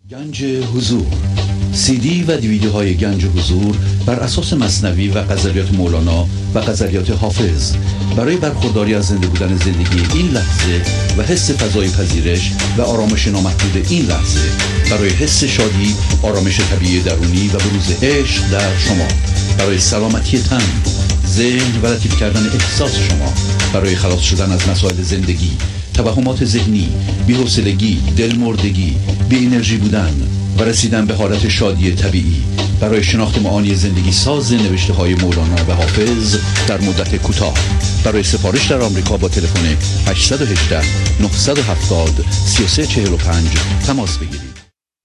گنج حضور، سی دی و دیویدیوهای گنج حضور بر اساس مثنوی و غزلیات مولانا و غزلیات حافظ برای برخورداری از زنده بودن زندگی این لحظه و حس فضای پذیرش و آرامش نامحدود این لحظه، برای حس شادی، آرامش طبیعی درونی و بروز عشق در شما، برای سلامتی تن، ذهن و لطیف کردن احساس شما، برای خلاص شدن از مسائل زندگی، توهمات ذهنی، بی‌حوصلگی، دلمردگی، بی انرژی بودن و رسیدن به حالت شادی طبیعی، برای شناخت معانی زندگی ساز نوشته‌های مولانا و حافظ در مدت کوتاه. برای سفارش در آمریکا با تلفن 818 970 3345 تماس بگیرید.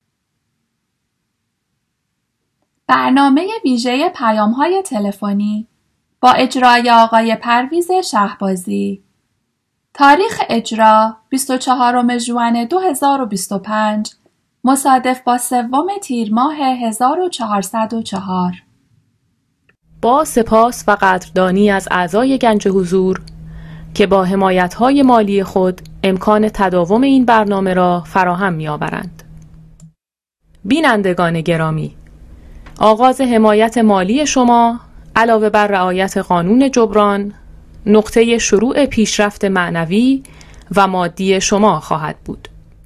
برنامه ویژه پیام‌های تلفنی با اجرای آقای پرویز شهبازی. تاریخ اجرا 24 ژوئن 2025 مصادف با 3 تیر ماه 1404. با سپاس و قدردانی از اعضای گنج حضور که با حمایت‌های مالی خود امکان تداوم این برنامه را فراهم می‌آورند. بینندگان گرامی، آغاز حمایت مالی شما علاوه بر رعایت قانون جبران نقطه شروع پیشرفت معنوی و مادی شما خواهد بود.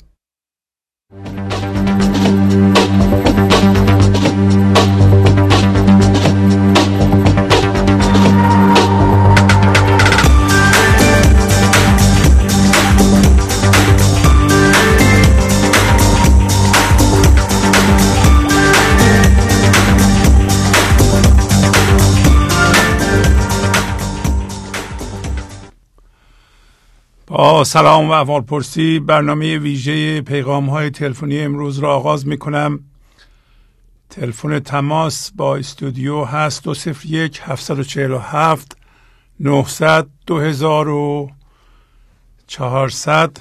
با سلام و احوالپرسی برنامه ویژه پیغام‌های تلفنی امروز را آغاز می‌کنم. تلفن تماس با استودیو هست 201 747 900 2400.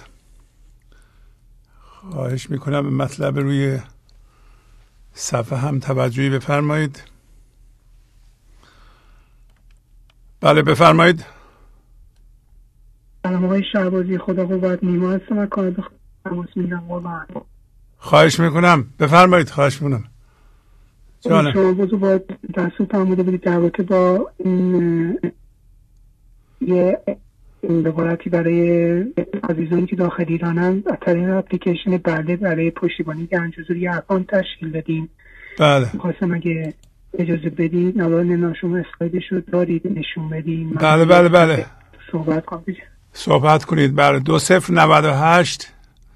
خواهش می‌کنم به مطلب روی صفحه هم توجهی بفرمایید. بله بفرمایید. سلام آقای شهبازی، خدا قوت، نیما هستم از کانادا. تماس میگیرم قربان. خواهش میکنم بفرمایید. خواهش میکنم جانم. شما بازو با دستور فرموده بودید در رابطه با یه عبارتی برای عزیزانی که داخل ایرانن از طریق اپلیکیشن بله برای پشتیبانی گنج حضور یه اکانت تشکیل دادیم. بله خواستم اگه اجازه بدید نوار شما اسلایدش رو دارید نشون بدید. بله صحبت کنید. بله 2098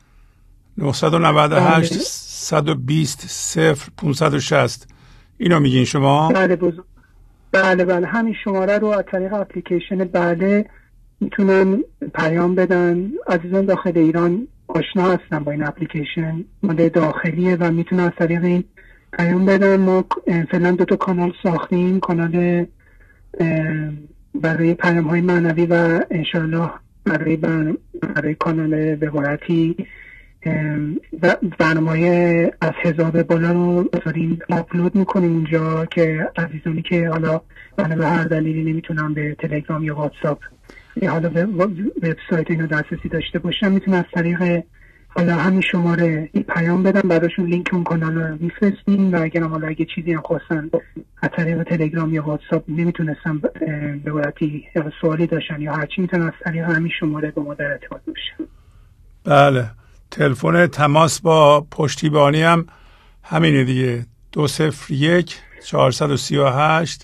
998 120 0560 اینو میگین شما؟ بله همین شماره رو از طریق اپلیکیشن بله میتونن پیام بدن. عزیزان داخل ایران آشنا هستن با این اپلیکیشن، مال داخلیه و میتونن از طریق این پیام بدن. ما فعلا 2 کانال ساختیم، کانال برای پیام های معنوی و انشاءالله برای کانال وقایتی برنامه از 1000 به بالا رو داریم آپلود میکنیم اونجا که عزیزانی که حالا به هر دلیلی نمیتونن به تلگرام یا واتساپ یا حالا وبسایت اینو دسترسی داشته باشن میتونن از طریق حالا همین شماره این پیام بدن، بعدشون لینک اون کانال رو میفرستیم و اگه چیزی هم خواستن از طریق تلگرام یا واتساپ نمیتونستن به وقتی سوالی داشتن یا هرچی میتونن از طریق همین شماره با ما در ارتباط باشن. بله تلفن تماس با پشتیبانی هم همینه دیگه 201 438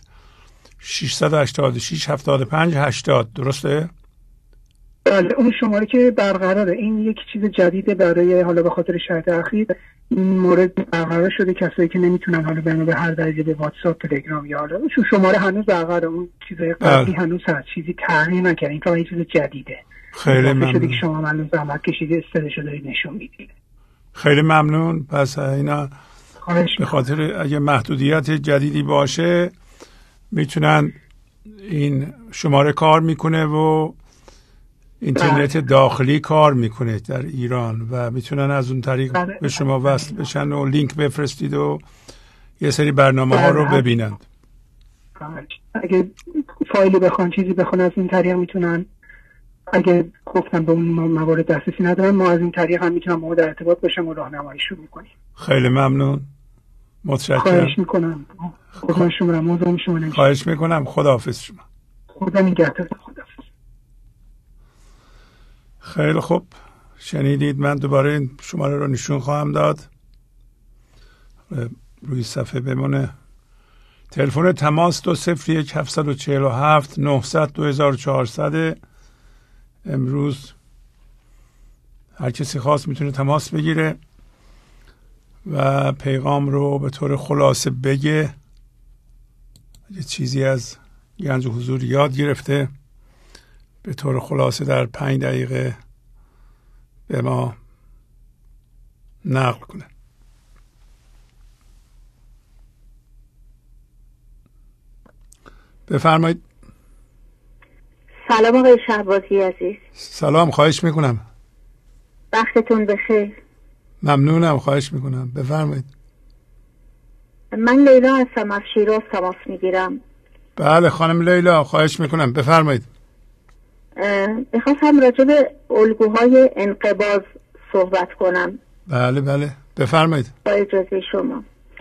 686 75 80 درسته؟ بله اون شماره که برقراره. این یک چیز جدیده برای حالا به خاطر شرایط اخیر این مورد برقرار شده. کسایی که نمیتونن حالا به هر دلیلی به واتساپ تلگرام یا حالا شماره هنوز برقراره، اون چیزای قبلی هنوز هست، چیزی تغییر نکرده. این که چیز جدیده. خیلی ممنون که شما معلوم زحمت کشیدید استدشو دارید نشون میدید. خیلی ممنون. پس اینا به خاطر اگه محدودیت جدیدی باشه میتونن این شماره کار میکنه و اینترنت داخلی کار میکنه در ایران و میتونن از اون طریق به شما وصل بشن و لینک بفرستید و یه سری برنامه ها رو ببینند. اگه فایلی بخوان چیزی بخوان از این طریق میتونن اگه گفتم به اون موارد دسترسی ندارم، ما از این طریق هم میتونم با در ارتباط باشم و راهنمایی شروع کنیم. خیلی ممنون، متشکرم. خواهش میکنم. خدا شما موضوع شما نمیشه. خواهش میکنم. خداحافظ شما. خدا نگهدار. خداحافظ. خیلی خوب، شنیدید. من دوباره این شماره رو نشون خواهم داد، روی صفحه بمونه. تلفن تماس 201 747 900 2400. امروز هر کسی خواست میتونه تماس بگیره و پیغام رو به طور خلاصه بگه. یه چیزی از گنج حضور یاد گرفته، به طور خلاصه در 5 دقیقه به ما نقل کنه. بفرمایید. سلام آقای شهبازی عزیز. سلام، خواهش میکنم. وقتتون بخیر. ممنونم، خواهش میکنم. بفرمایید. من لیلا هستم، از شیراز تماس میگیرم. بله خانم لیلا، خواهش میکنم. بفرمایید. میخواستم راجع به الگوهای انقباض صحبت کنم. بله بفرمایید. با اجازه شما.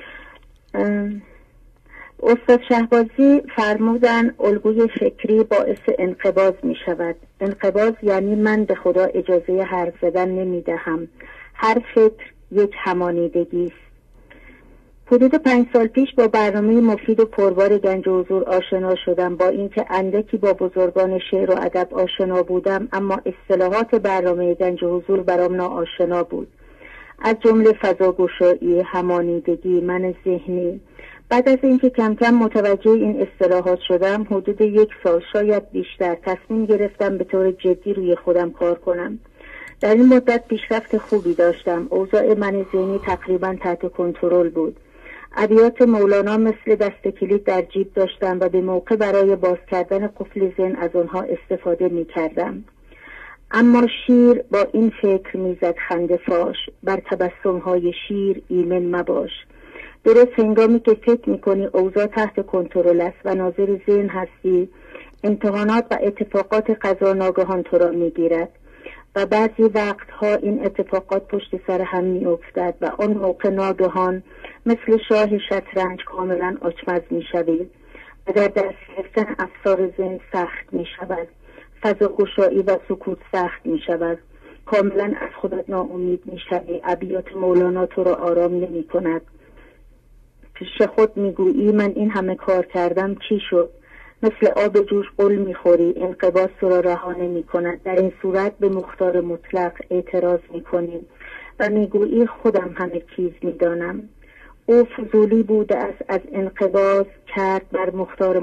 استاد شهبازی فرمودن الگوی فکری باعث انقباض می شود. انقباض یعنی من به خدا اجازه حرف زدن نمی دهم. هر فکر یک همانیدگی است. حدود 5 سال پیش با برنامه مفید و پربار گنج حضور آشنا شدم. با اینکه اندکی با بزرگان شعر و ادب آشنا بودم، اما اصطلاحات برنامه گنج حضور برام ناآشنا بود. از جمله فضاگشایی، همانیدگی، من ذهنی. بعد از اینکه کم کم متوجه این اصطلاحات شدم، حدود 1 سال شاید بیشتر، تصمیم گرفتم به طور جدی روی خودم کار کنم. در این مدت پیشرفت خوبی داشتم. اوضاع من ذهنی تقریبا تحت کنترل بود. ابیات مولانا مثل دست کلید در جیب داشتم و به موقع برای باز کردن قفل ذهن از آنها استفاده می کردم. اما شیر با این فکر میزد خنده فاش، بر تبسم‌های شیر ایمن مباش. درست هنگامی که فکر میکنی اوضاع تحت کنترل است و ناظر ذهن هستی، امتحانات و اتفاقات قضا ناگهان تو را میگیرد و بعضی وقتها این اتفاقات پشت سر هم میافتد و آن موقع ناگهان مثل شاه شطرنج کاملا آچمز میشوی و در دست گرفتن افسار ذهن سخت میشود. فضاگشایی و سکوت سخت میشود. کاملا از خودت ناامید میشوی. ابیات مولانا تو را آرام نمی کند. پیش خود میگویی من این همه کار کردم چی شد؟ مثل آب جوش قل میخوری، انقباض تو را رها نمی کند. در این صورت به مختار مطلق اعتراض میکنی و میگویی خودم همه چیز میدانم. او فضولی بوده است از انقباض کرد بر مختار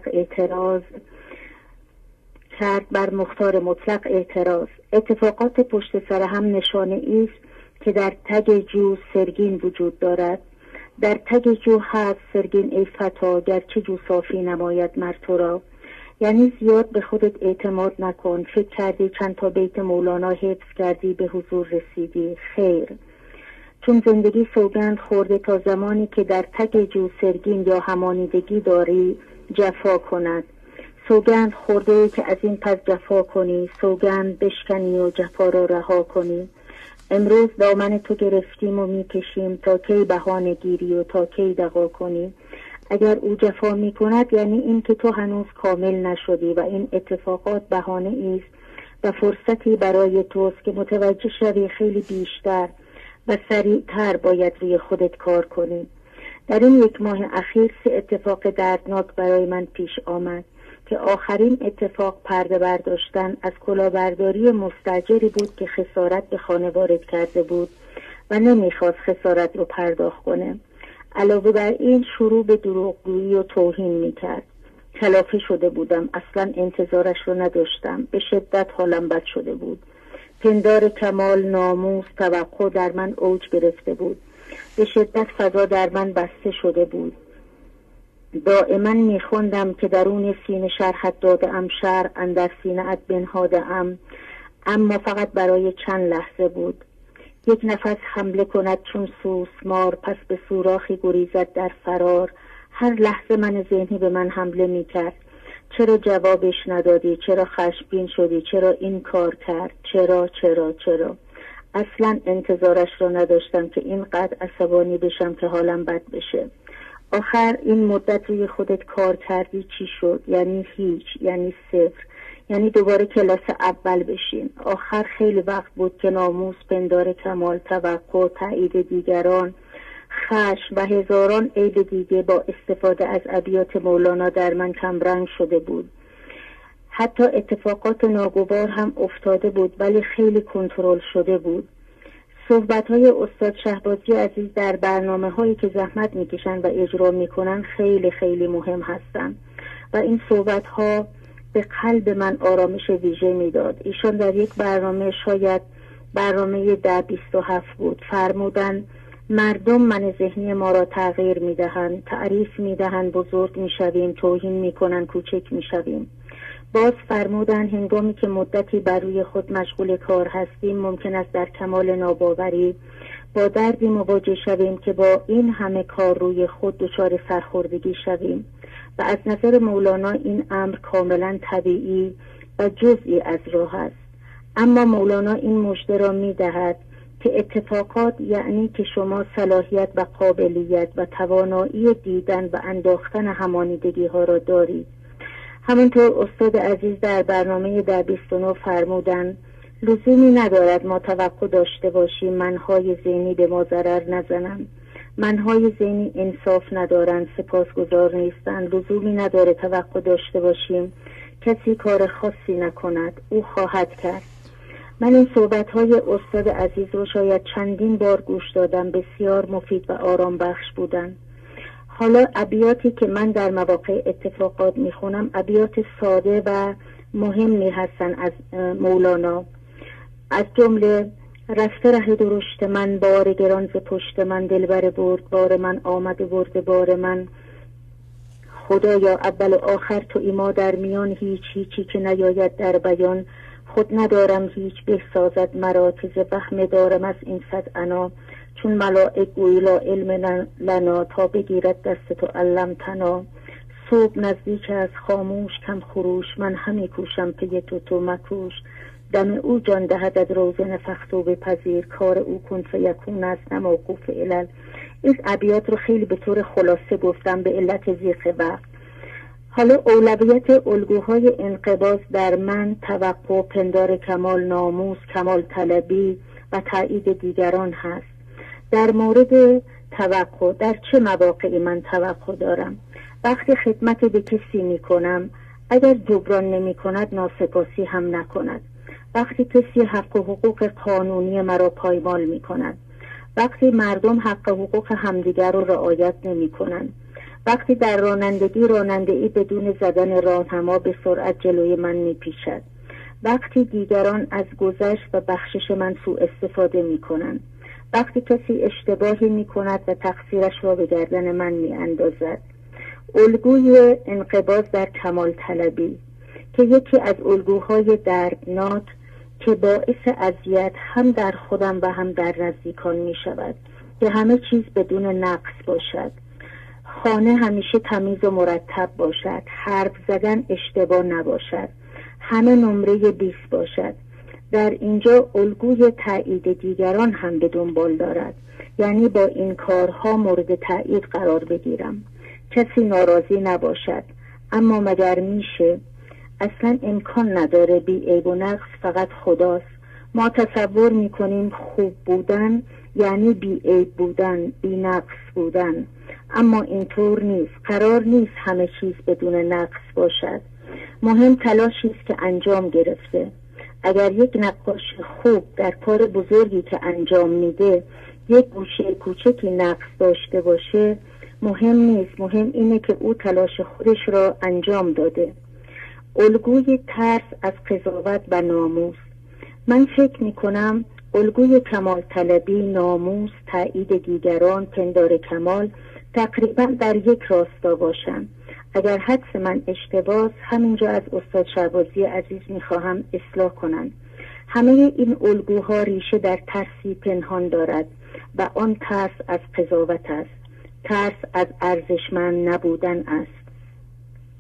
مطلق اعتراض. اتفاقات پشت سر هم نشانه ایست که در تگ جو سرگین وجود دارد. در تگ جو هست سرگین ای فتا، گرچه جو صافی نماید مر تو را. یعنی زیاد به خودت اعتماد نکن. فکر کردی چند تا بیت مولانا حفظ کردی به حضور رسیدی؟ خیر، چون زندگی سوگند خورده تا زمانی که در تگ جو سرگین یا همانیدگی داری جفا کند. سوگند خورده که از این پس جفا کنی، سوگند بشکنی و جفا را رها کنی. امروز دامن تو گرفتیم و میکشیم تا کی بهانه گیری و تا کی دغا کنی. اگر او جفا میکند یعنی این که تو هنوز کامل نشدی و این اتفاقات بهانه است و فرصتی برای توست که متوجه شوی خیلی بیشتر و سریعتر باید روی خودت کار کنی. در این 1 ماه اخیر 3 اتفاق دردناک برای من پیش آمد که آخرین اتفاق پرده برداشتن از کلاهبرداری مستاجری بود که خسارت به خانه وارد کرده بود و نمیخواست خسارت رو پرداخت کنه. علاوه بر این شروع به دروغگویی و توهین میکرد. کلافه شده بودم، اصلا انتظارش رو نداشتم. به شدت حالم بد شده بود. پندار کمال، ناموس، توقع در من اوج گرفته بود. به شدت فضا در من بسته شده بود. دائما میخوندم که درون سینه شرحت دادم، شرع اندر سینه ات بنهادم، اما فقط برای چند لحظه بود. 1 نفس حمله کند چون سوسمار، پس به سوراخی گریزد در فرار. هر لحظه من ذهنی به من حمله میکرد. چرا جوابش ندادی؟ چرا خشمگین شدی؟ چرا این کار کرد؟ چرا؟ اصلا انتظارش رو نداشتم که اینقدر عصبانی بشم که حالم بد بشه. آخر این مدت روی خودت کار کردی چی شد؟ یعنی هیچ، یعنی صفر، یعنی دوباره کلاس اول بشین. آخر خیلی وقت بود که ناموس، پندار کمال، توقع، تایید دیگران، خشم و هزاران عیب دیگه با استفاده از ابیات مولانا در من کمرنگ شده بود. حتی اتفاقات ناگوار هم افتاده بود ولی خیلی کنترل شده بود. صحبت‌های استاد شهبازی عزیز در برنامه‌هایی که زحمت می‌کشن و اجرا می‌کنن خیلی خیلی مهم هستن و این صحبت‌ها به قلب من آرامش ویژه میداد. ایشان در یک برنامه، شاید برنامه 1027 بود، فرمودن مردم من ذهنی ما را تغییر میدهند، تعریف میدهند بزرگ میشویم، توهین میکنن کوچک میشویم. باز فرمودن هنگامی که مدتی بر روی خود مشغول کار هستیم ممکن است در کمال ناباوری با دردی مواجه شویم که با این همه کار روی خود دچار سرخوردگی شویم و از نظر مولانا این امر کاملا طبیعی و جزئی از راه است. اما مولانا این مژده را میدهد که اتفاقات، یعنی که شما صلاحیت و قابلیت و توانایی دیدن و انداختن همانیدگی ها را دارید. همونطور استاد عزیز در برنامه 1029 فرمودن لزومی ندارد ما توقع داشته باشیم منهای ذهنی به ما ضرر نزنند. منهای ذهنی انصاف ندارند، سپاسگزار نیستند. لزومی نداره توقع داشته باشیم کسی کار خاصی نکند، او خواهد کرد. من این صحبت‌های استاد عزیز رو شاید چندین بار گوش دادم، بسیار مفید و آرام بخش بودن. حالا ابیاتی که من در مواقع اتفاقات میخونم ابیات ساده و مهمی هستن از مولانا، از جمله رفته ره درشت من، بار گران ز پشت من، دلبر برد بار من، آمده برده بار من، خدایا اول و آخر تویی ما در میان، هیچی که نیاید در بیان، خود ندارم هیچ به سازد مرا، که ز وهم دارم از این صد انا، چون ملائک گویی لا علم لنا، تا بگیرد دست تو علم تنا، صبح نزدیک از خاموش کم خروش، من همی کوشم پی تو مکوش، دم او جان دهد از روزه نفخت و بپذیر، کار او کن فیکون است نه موقوف علل. این ابیات رو خیلی به طور خلاصه گفتم به علت ضیق وقت. حالا اولویت الگوهای انقباض در من توقع، پندار کمال، ناموس، کمال طلبی و تایید دیگران هست. در مورد توقع، در چه مواقعی من توقع دارم؟ وقتی خدمت به کسی می کنم اگر جبران نمی کند ناسپاسی هم نکند. وقتی کسی حق و حقوق قانونی مرا پایمال می کند. وقتی مردم حق و حقوق همدیگر رو رعایت نمی کنند. وقتی در رانندگی بدون زدن راهنما به سرعت جلوی من می پیشد. وقتی دیگران از گذشت و بخشش من سوء استفاده می کنند. وقتی کسی اشتباهی می کند و تقصیرش را به گردن من می اندازد. الگوی انقباض در کمال طلبی که یکی از الگوهای دردناک که باعث اذیت هم در خودم و هم در نزدیکان می شود که همه چیز بدون نقص باشد، خانه همیشه تمیز و مرتب باشد، حرف زدن اشتباه نباشد، همه نمره 20 باشد. در اینجا الگوی تایید دیگران هم به دنبال دارد، یعنی با این کارها مورد تایید قرار بگیرم، کسی ناراضی نباشد. اما مگر میشه؟ اصلا امکان نداره. بی عیب و نقص فقط خداست. ما تصور میکنیم خوب بودن یعنی بی عیب بودن، بی نقص بودن، اما اینطور نیست. قرار نیست همه چیز بدون نقص باشد. مهم تلاشی است که انجام گرفته. اگر یک نقاش خوب در کار بزرگی که انجام میده یک گوشه کوچکی نقص داشته باشه مهم نیست. مهم اینه که او تلاش خودش را انجام داده. الگوی ترس از قضاوت و ناموس. من فکر میکنم الگوی کمال طلبی، ناموس، تایید دیگران، پندار کمال تقریبا در یک راستا باشن. اگر حدس من اشتباه، همینجا از استاد شهبازی عزیز میخواهم اصلاح کنند. همه این الگوها ریشه در ترسی پنهان دارد و آن ترس از قضاوت است. ترس از ارزشمند نبودن است.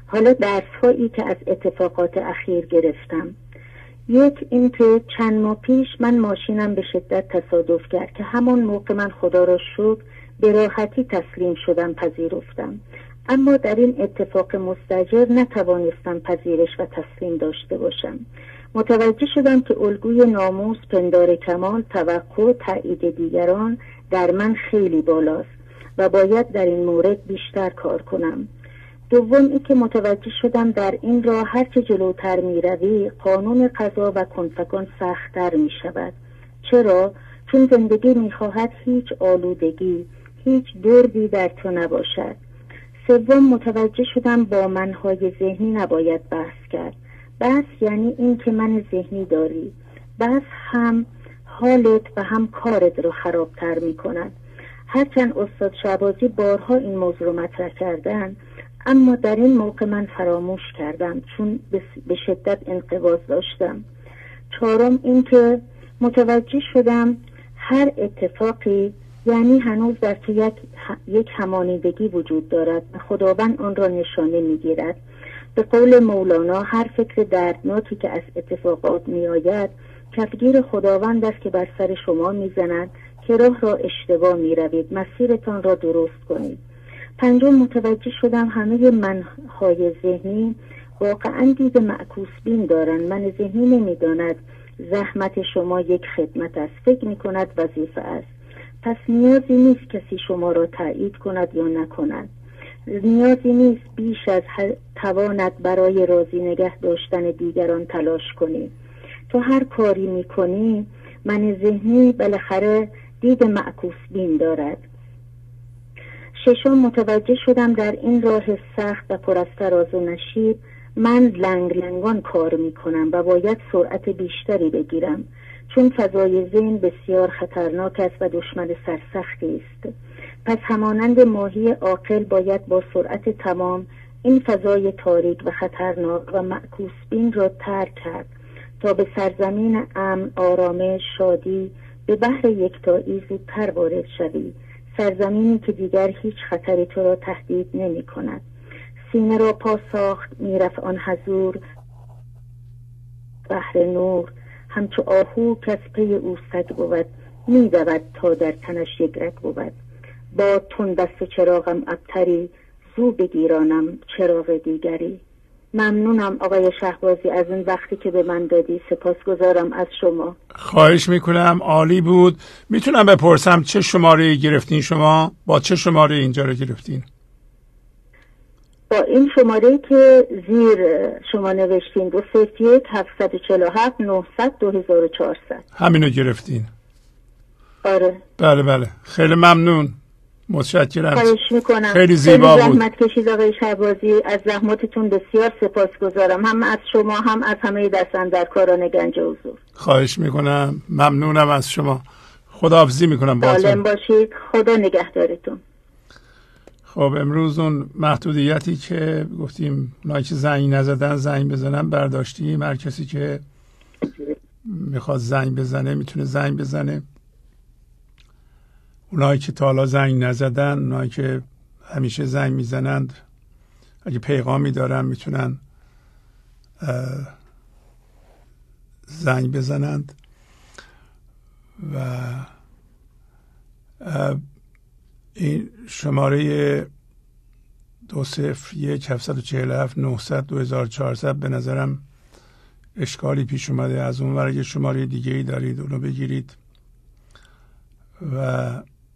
حالا درس هایی که از اتفاقات اخیر گرفتم. یک، این که چند ماه پیش من ماشینم به شدت تصادف کرد که همون موقع من خدا را شکر به راحتی تسلیم شدم، پذیرفتم. اما در این اتفاق مستجر نتوانستم پذیرش و تسلیم داشته باشم. متوجه شدم که الگوی ناموس، پندار کمال، توقع، تایید دیگران در من خیلی بالاست و باید در این مورد بیشتر کار کنم. دوم، این که متوجه شدم در این راه هرچه جلوتر می روی قانون قضا و کنفکان سخت‌تر می شود. چرا؟ چون زندگی می خواهد هیچ آلودگی، هیچ دردی در تو نباشد. سوم، متوجه شدم با منهای ذهنی نباید بحث کرد. بحث یعنی این که من ذهنی داری. بحث هم حالت و هم کارت رو خرابتر می کند. هرچند استاد شهبازی بارها این موضوع رو مطرح کردن، اما در این موقع من فراموش کردم چون به شدت انقباض داشتم. چهارم، این که متوجه شدم هر اتفاقی یعنی هنوز در تو یک همانیدگی وجود دارد و خداوند آن را نشانه میگیرد. به قول مولانا، هر فکر دردناکی که از اتفاقات می آید کفگیر خداوند است که بر سر شما می زند که راه را اشتباه می روید، مسیرتان را درست کنید. پنجم، متوجه شدم همه منهای ذهنی واقعا دید معکوس بین دارند. من ذهنی نمی داند زحمت شما یک خدمت است، فکر می کند وظیفه است. پس نیازی نیست کسی شما را تایید کند یا نکند. نیازی نیست بیش از توانت برای راضی نگه داشتن دیگران تلاش کنی. تو هر کاری می کنی من ذهنی بالاخره دید معکوس بین دارد. ششم، متوجه شدم در این راه سخت و پر از فراز و نشیب من لنگان کار می کنم و باید سرعت بیشتری بگیرم، چون فضای ذهن بسیار خطرناک است و دشمن سرسختی است. پس همانند ماهی عاقل باید با سرعت تمام این فضای تاریک و خطرناک و معکوس بین را ترک کرد تا به سرزمین امن، آرامش، شادی، به بحر یکتایی زودتر وارد شوی، سرزمینی که دیگر هیچ خطری تو را تهدید نمی کند. سینه را پا ساخت میرفت آن حضور بحر نور، همچو آهو کس پی او سگ بود، می دود تا در تنش یک رگ بود. با تون دست چراغم ابتری، زو بگیرانم چراغ دیگری. ممنونم آقای شهبازی از این وقتی که به من دادی، سپاسگزارم از شما. خواهش میکنم، عالی بود. میتونم بپرسم چه شماره گرفتین شما؟ با چه شماره اینجا رو گرفتین؟ با این شماره که زیر شما نوشتین 201 747 900 2400. همینو گرفتین؟ آره. بله خیلی ممنون، متشکرم. خواهش میکنم. خیلی زیبا بود. زحمت کشید آقای شهبازی، از زحماتتون بسیار سپاسگزارم، هم از شما هم از همه دستاندرکاران گنج حضور. خواهش میکنم، ممنونم از شما. خداحافظی میکنم باهاتون. سالم باشید، خدا نگهدارتون. خب امروز اون محدودیتی که گفتیم اونایی که زنگ نزدن زنگ بزنن برداشتیم. هر کسی که میخواد زنگ بزنه میتونه زنگ بزنه. اونایی که تا حالا زنگ نزدن، اونایی که همیشه زنگ میزنند، اگه پیغامی دارن میتونن زنگ بزنند. و این شماره 201 747 900 2400 به نظرم اشکالی پیش اومده. از اون ور اگه شماره دیگه ای دارید اونو بگیرید. و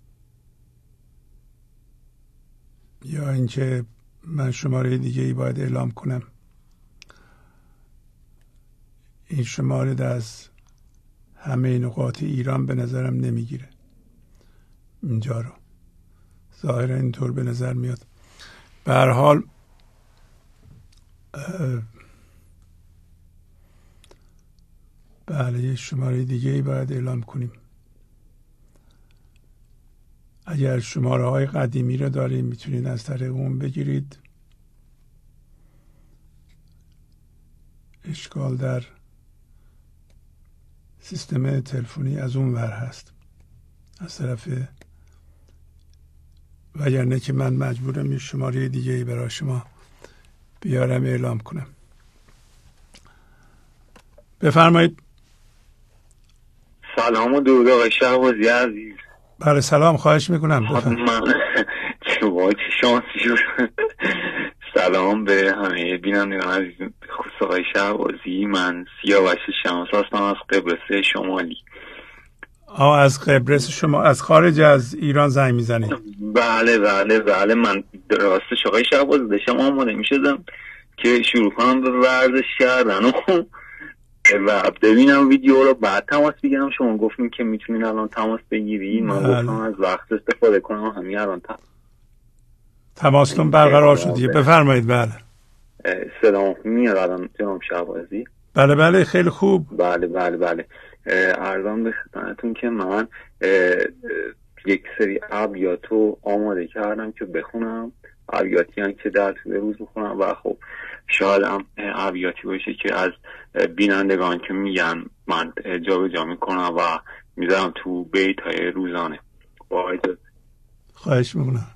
یا اینکه من شماره دیگه ای باید اعلام کنم. این شماره از همه نقاط ایران به نظرم نمیگیره اینجا رو، ظاهرا اینطور به نظر میاد. به هر حال بله یه شماره دیگه ای باید اعلام کنیم. اگر شماره های قدیمی رو دارید میتونید از طریق اون بگیرید. اشکال در سیستم تلفنی از اون ور هست، از طرف، وگرنه که من مجبورم یه شماره دیگه ای برای شما بیارم اعلام کنم. بفرمایید. سلام و درود آقای شهبازی عزیز. بله سلام، خواهش میکنم. من چه شانسی شد. سلام به همه بینندگان عزیز، خصوص آقای شهبازی. من سیاوش شمس هستم از قبرس شمالی. از قبرس شما از خارج از ایران زنگ میزنید؟ بله من راستش آقای شهبازی داشتم آماده میشدم که شروع کنم به ورزش کردن و ببینم ویدیو رو، بعد تماس بگیرم. شما گفتین که میتونین الان تماس بگیرید. من گفتم از وقت استفاده کنم، همین الان تماستون برقرار شد. بفرمایید. بله صدام میاد الان جناب شهبازی؟ بله خیلی خوب. بله عرضم به خدمتتون که من یک سری ابیاتو آماده کردم که بخونم، ابیاتی هم که در طول روز بخونم و خب شاید هم ابیاتی باشه که از بینندگان که میگن من جا به جا میکنم و میذارم تو بیت های روزانه. خواهش میکنم.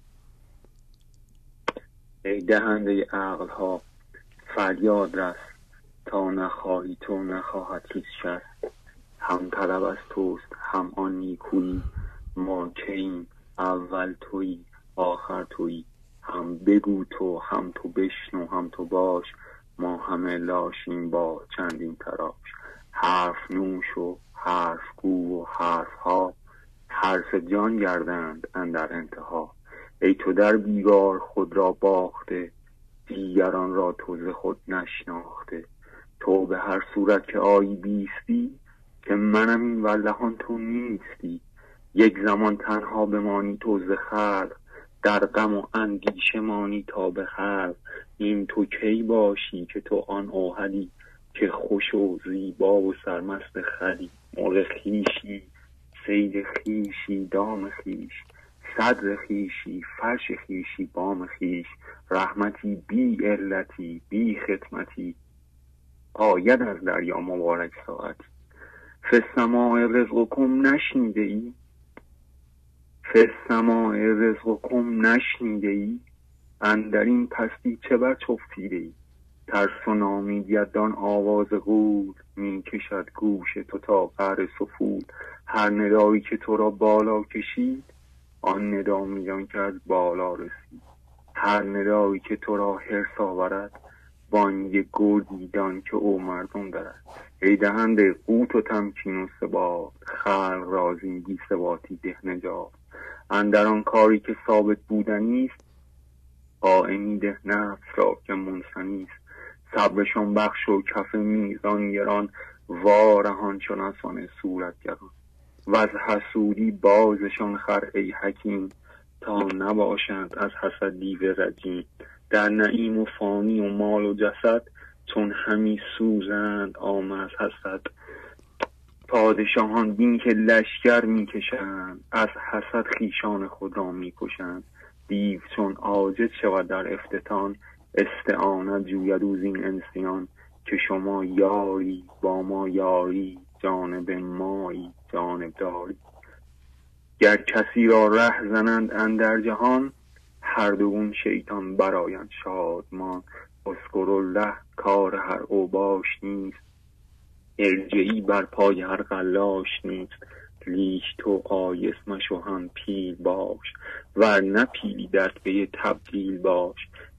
ای دهنده عقل ها فریاد رس، تا نخواهی تو نخواهد هیچ شست. هم طلب از توست هم آن نیکویی، ما کهیم اول تویی آخر تویی. هم بگو تو هم تو بشنو هم تو باش، ما همه لاشیم با چندین تراش. حرف نوش و حرف گو و حرف ها، حرف جان گردند اندر انتها. ای تو در بیگار خود را باخته، دیگران را تو ز خود نشناخته. تو به هر صورت که آیی بیستی، که منم این والهان تو نیستی. یک زمان تنها بمانی تو ز خلق، در غم و اندیشه مانی تا به خلق. این تو کی باشی که تو آن اوحدی، که خوش و زیبا و سرمست خلی. مرغ خیشی صید خیشی دام خیش، صدر خیشی فرش خیشی بام خیش. رحمتی بی علتی بی خدمتی، آید از دریا مبارک ساعتی. فالسماء رزقکم نشنیده ای؟ فالسماء رزقکم نشنیده ای؟ اندر این پستی چه بر چفتیده ای؟ ترس و نامید یدان آواز غول، می کشد گوش تو تا قعر سفول. هر ندایی که تو را بالا کشید، آن ندا میدان که از بالا رسید. هر ندایی که تو را حرص آورد، بانگ گردی دان که او مردم دارد. ای دهنده قوت و تمکین و ثبات، خلق رازی بی ثباتی ده نجات. اندر آن کاری که ثابت بودنی است، قائمی ده نفس را که منثنی است. صبرشان بخش و کف میزان گران، وارهان شناسان صورت گران. و از حسودی بازشان خر ای حکیم، تا نباشند از حسد دیو رجیم. در نعیم و فانی و مال و جسد، چون همی سوزند عام از حسد. پادشاهان بین که لشکر میکشند، از حسد خیشان خود را میکشند. دیو چون عاجز شود در افتتان، استعانت جوید او زین انسیان. که شما یاری با ما یاری، جانب مایی جانب داری. گر کسی را ره زنند اندر جهان، هر دوون شیطان برایند شادمان. اذکرالله کار هر اوباش نیست، ارجعی بر پای هر قلاش نیست. لیک تو آیس مشو هم پیل باش، ور نه پیلی در پی تبدیل باش.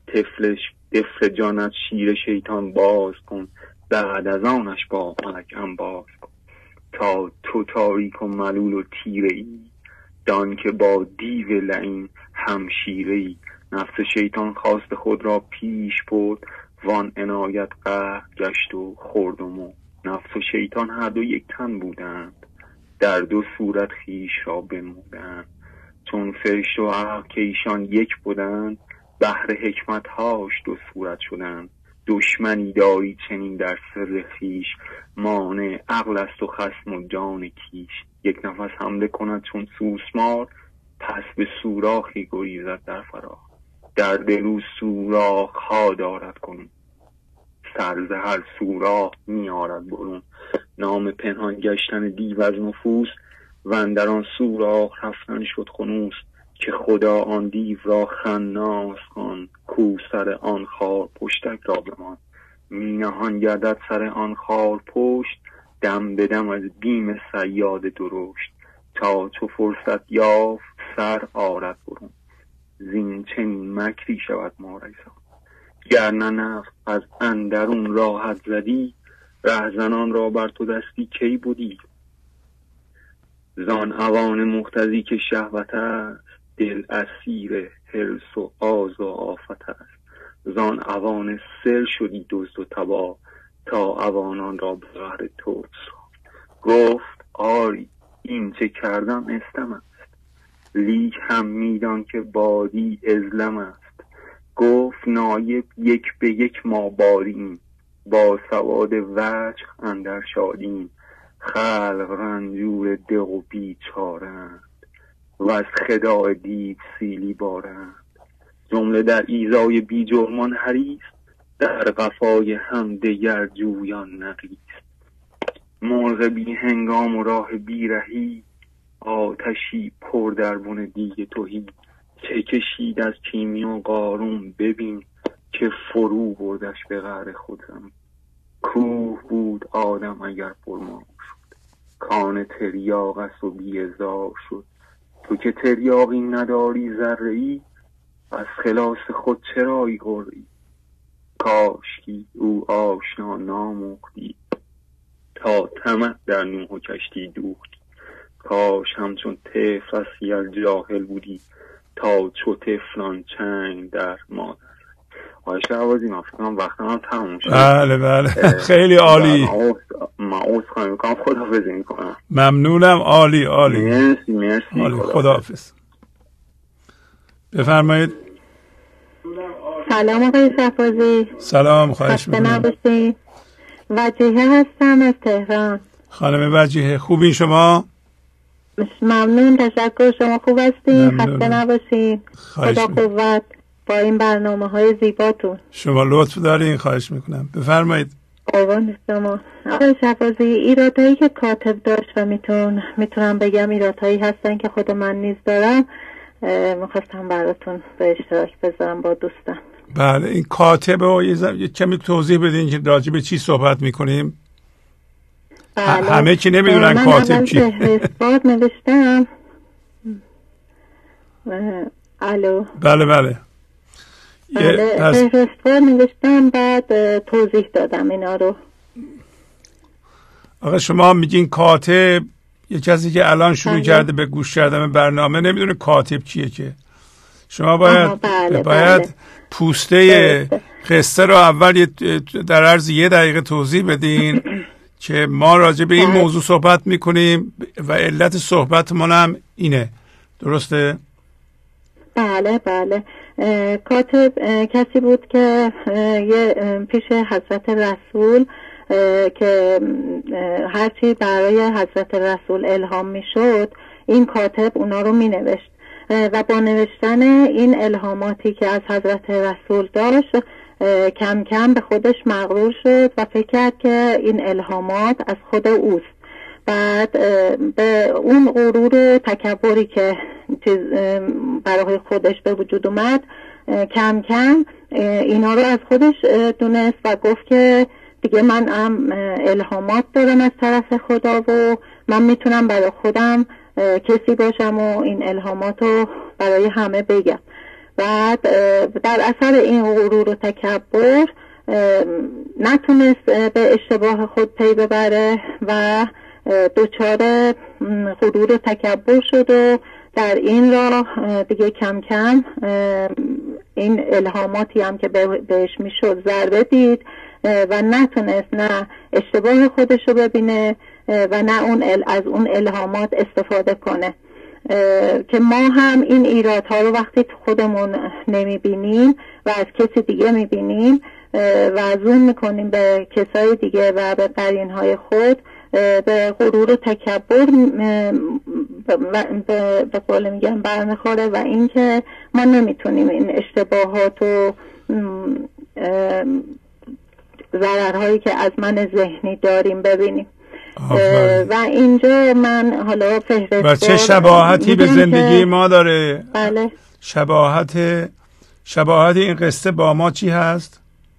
طفل جانت شیر شیطان باز کن، بعد از آنش با ملک انباز کن. تا تو تاریک و ملول و تیره ای، دان که با دیو لعین همشیره ای. نفس شیطان خواست خود را پیش برد، وان عنایت قهر گشت و خورد و مرد. نفس و شیطان هر دو یک تن بودند، در دو صورت خیش را بنمودند. چون فرشته و عقل که ایشان یک بودند، بهر حکمت هاش دو صورت شدند. دشمنی داری چنین در سر خیش، مانع عقل است و خصم و جان کیش. یک نفس حمله کند چون سوسمار، پس به سوراخی گریزد در فراخ. در دل سوراخ ها دارد کنون، سر ز هر سوراخ می آرد برون. نام پنهان گشتن دیو از نفوس، و اندر آن سوراخ رفتن شد خنوس. که خدا آن دیو را خناس خوان، کو سر آن خار پشتک را بمان. می نهان گردد سر آن خار پشت، دم به دم از بیم صیاد درشت. تا چو فرصت یافت سر آرد برون، زین چنین مکری شود ما ریسان. گر نه نفس از اندرون راحت زدی، رهزنان را بر تو دستی کی بودی. زان اوان مقتضی که شهوت است، دل اسیر حرص و آز و آفت است. زان اوان سل شدی دزد و تباه، تا اوانان را به قهر توست. گفت آری این چه کردم استم است، لیک هم میدان که بادی ازلم است. گفت نایب یک به یک ما باریم، با سواد وجه اندر شادیم. خلق رنجور دق و بیچارند، و از خداع دیو سیلی بارند. جمله در ایذای بی جرمان حریص، در قفای هم دگر جویان نغیست. مرغ بی هنگام و راه بی رهی، آتشی پر در بن دیگ تهی. چه کشید از کیمیا قارون ببین، که فرو بردش به قعر خود زمین. کوه بود آدم اگر پرمار شد، کان تریاق است و بی‌ازار شد. تو که تریاقی نداری ذره ای، از خلاص خود چرایی غری. کاشکی او آشنا ناموختی، تا طمع در نوح و کشتی دوختی. کاش همچون طفل از خیال جاهل بودی، تا چو طفلان چنگ در مادر. آقای شهبازی من فکر کنم وقت هم تموم شد. بله بله خیلی عالی. من عذرخواهی میکنم، خداحافظی میکنم. ممنونم. عالی عالی. مرسی. خداحافظ. بفرمایید. سلام آقای شهبازی. سلام، خواهش میکنم. وجیه هستم از تهران. خانم وجیه خوبین شما؟ ممنون، تشکر. شما خوب هستین؟ خسته نباشین. خدا قوت با این برنامه‌های زیباتون. شما لطف دارین، خواهش میکنم. بفرمایید. قربان شما. آقای شهبازی، ایرادایی که کاتب داشت و میتونم بگم ایرادایی هستن که خود من نیز دارم، میخواستم براتون به اشتراک بذارم با دوستان. بله، این کاتب رو یه کمی توضیح بدین که راجع به چی صحبت میکنیم. بله. همه که نمیدونن کاتب چی. من فهرستوار نوشتم. الو. بله. فهرستوار نوشتم، بعد توضیح دادم اینا رو. آقا شما میگین کاتب، یه کسی که الان شروع کرده به گوش کردن برنامه نمیدونه کاتب چیه که. شما باید پوسته قصه رو اول در عرض 1 دقیقه توضیح بدین که ما راجع به این موضوع صحبت میکنیم و علت صحبتمون هم اینه. درسته؟ بله. کاتب کسی بود که پیش حضرت رسول که هرچی برای حضرت رسول الهام میشد، این کاتب اونا رو مینوشت و با نوشتن این الهاماتی که از حضرت رسول داشت کم کم به خودش مغرور شد و فکر کرد که این الهامات از خود اوست. بعد به اون غرور و تکبری که برای خودش به وجود اومد، کم کم اینا رو از خودش دونست و گفت که دیگه من هم الهامات دارم از طرف خدا و من میتونم برای خودم کسی باشم و این الهامات رو برای همه بگم. بعد در اثر این غرور و تکبر نتونست به اشتباه خود پی ببره و دچار غرور و تکبر شد و در این راه دیگه کم کم این الهاماتی هم که بهش میشد ضربه دید و نتونست نه اشتباه خودش رو ببینه و نه از اون الهامات استفاده کنه. که ما هم این ایرادها رو وقتی تو خودمون نمیبینیم و از کسی دیگه میبینیم و زوم میکنیم به کسای دیگه و به قرینهای خود، به غرور و تکبر به قول میگم برمیخوره و این که ما نمیتونیم این اشتباهات و ضررهایی که از من ذهنی داریم ببینیم. و اینجا من حالا فهرست و چه شباهتی به زندگی ما داره. بله. شباهت شباهت این قصه با ما چی هست؟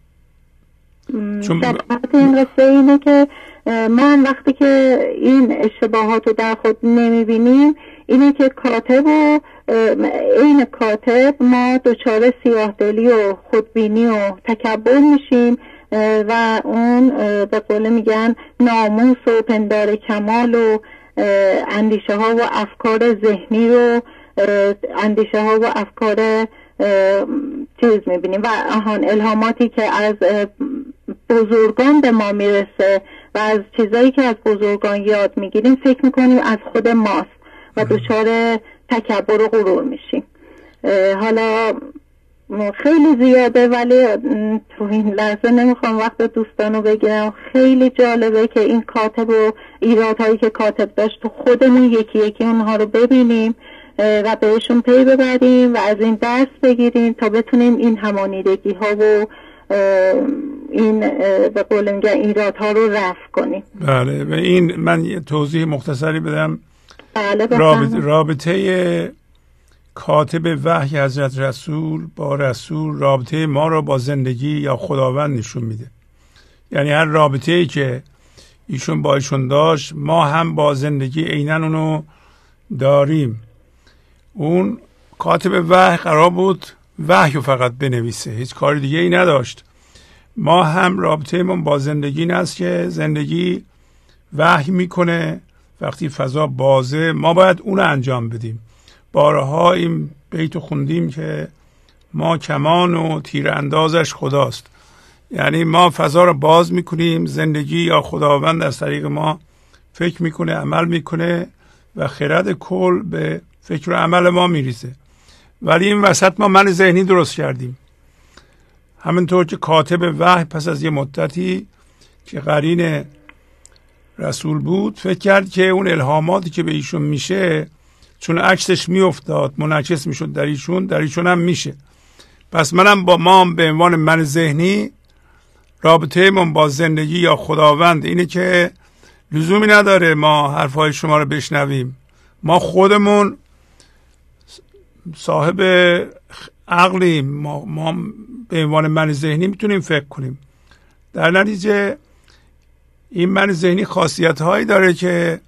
شباهت این قصه اینه که من وقتی که این اشتباهات رو در خود نمیبینیم اینه که کاتب و این کاتب ما دچار سیاه‌دلی و خودبینی و تکبر میشیم و اون به قول میگن ناموس و پندار کمال و اندیشه ها و افکار ذهنی رو اندیشه ها و افکار چیز میبینیم و الهاماتی که از بزرگان به ما میرسه و از چیزایی که از بزرگان یاد میگیریم فکر میکنیم از خود ماست و دچار تکبر و غرور میشیم. حالا خیلی زیاده ولی تو این لحظه نمیخوام وقت دوستانو بگیرم. خیلی جالبه که این کاتب و ایرادهایی که کاتب داشت تو خودمون یکی یکی اونها رو ببینیم و بهشون پی ببریم و از این درس بگیریم تا بتونیم این همانیدگی ها و این به قول میگن ایرادها رو رفع کنیم. بله و این من یه توضیح مختصری بدم. بله رابطه کاتب وحی حضرت رسول با رسول رابطه ما رو با زندگی یا خداوند نشون میده. یعنی هر رابطه‌ای که ایشون با ایشون داشت ما هم با زندگی عیناً اونو داریم. اون کاتب وحی قرار بود وحی رو فقط بنویسه، هیچ کار دیگه ای نداشت. ما هم رابطه ما با زندگی این است که زندگی وحی میکنه، وقتی فضا بازه ما باید اون انجام بدیم. بارها این بیتو خوندیم که ما کمان و تیر اندازش خداست. یعنی ما فضا رو باز میکنیم، زندگی یا خداوند از طریق ما فکر میکنه، عمل میکنه و خرد کل به فکر و عمل ما میریزه. ولی این وسط ما من ذهنی درست کردیم. همینطور که کاتب وحی پس از یه مدتی که قرین رسول بود فکر کرد که اون الهاماتی که به ایشون میشه چون عکسش میافتاد منعکس میشد در ایشون هم میشه. پس منم با ما به عنوان من ذهنی رابطه من با زندگی یا خداوند اینه که لزومی نداره ما حرفهای شما رو بشنویم. ما خودمون صاحب عقلیم، ما به عنوان من ذهنی میتونیم فکر کنیم. در نتیجه این من ذهنی خاصیت هایی داره که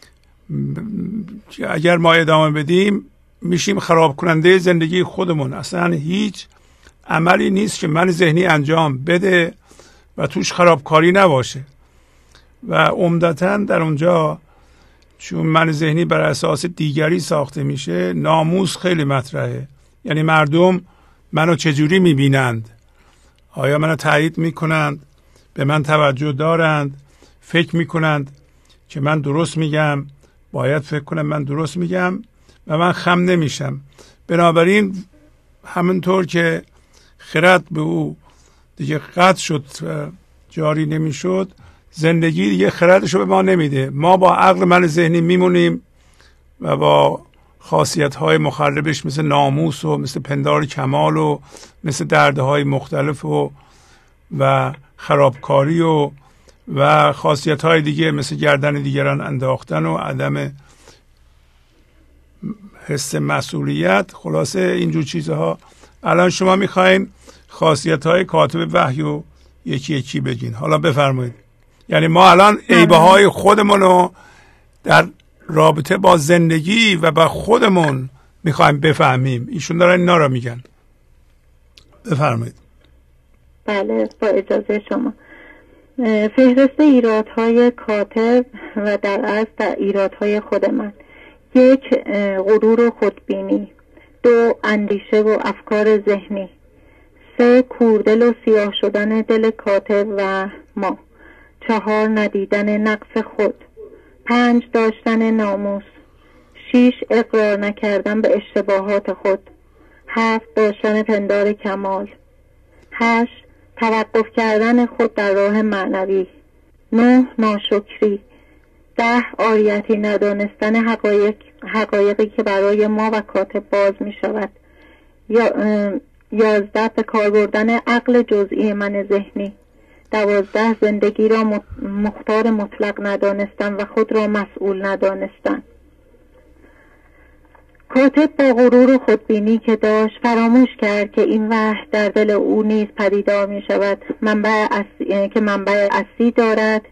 اگر ما ادامه بدیم میشیم خراب کننده زندگی خودمون. اصلا هیچ عملی نیست که من ذهنی انجام بده و توش خرابکاری نباشه. و عمدتاً در اونجا چون من ذهنی بر اساس دیگری ساخته میشه ناموس خیلی مطرحه. یعنی مردم منو چجوری میبینند؟ آیا منو تایید میکنند؟ به من توجه دارند؟ فکر میکنند که من درست میگم؟ باید فکر کنم من درست میگم و من خم نمیشم. بنابراین همونطور که خرد به او دیگه قطع شد جاری نمیشد، زندگی دیگه خردشو به ما نمیده. ما با عقل من ذهنی میمونیم و با خاصیت‌های مخربش مثل ناموس و مثل پندار کمال و مثل دردهای مختلف و خرابکاری و خاصیت‌های دیگه مثل گردن دیگران انداختن و عدم حس مسئولیت، خلاصه اینجور چیزها. الان شما میخواین خاصیت‌های کاتب وحی رو یکی یکی بگین. حالا بفرمایید. یعنی ما الان عیب‌های خودمونو در رابطه با زندگی و با خودمون میخوایم بفهمیم. ایشون دارن اینا رو میگن. بفرمایید. بله با اجازه شما. فهرست ایرادهای کاتب و در اصل ایرادهای خود من: 1. غرور و خودبینی. 2. اندیشه و افکار ذهنی. 3. کوردل و سیاه شدن دل کاتب و ما. 4. ندیدن نقص خود. 5. داشتن ناموس. 6. اقرار نکردن به اشتباهات خود. 7. داشتن پندار کمال. 8. توقف کردن خود در راه معنوی. 9. ناشکری. 10. عاریتی ندانستن حقایقی که برای ما و کاتب باز می شود. 11. به کار بردن عقل جزئی من ذهنی. 12. زندگی را مختار مطلق ندانستن و خود را مسئول ندانستن. کاتب با غرور و خودبینی که داشت فراموش کرد که این وحی در دل او نیز پدیدار می شود، منبع اصلی دارد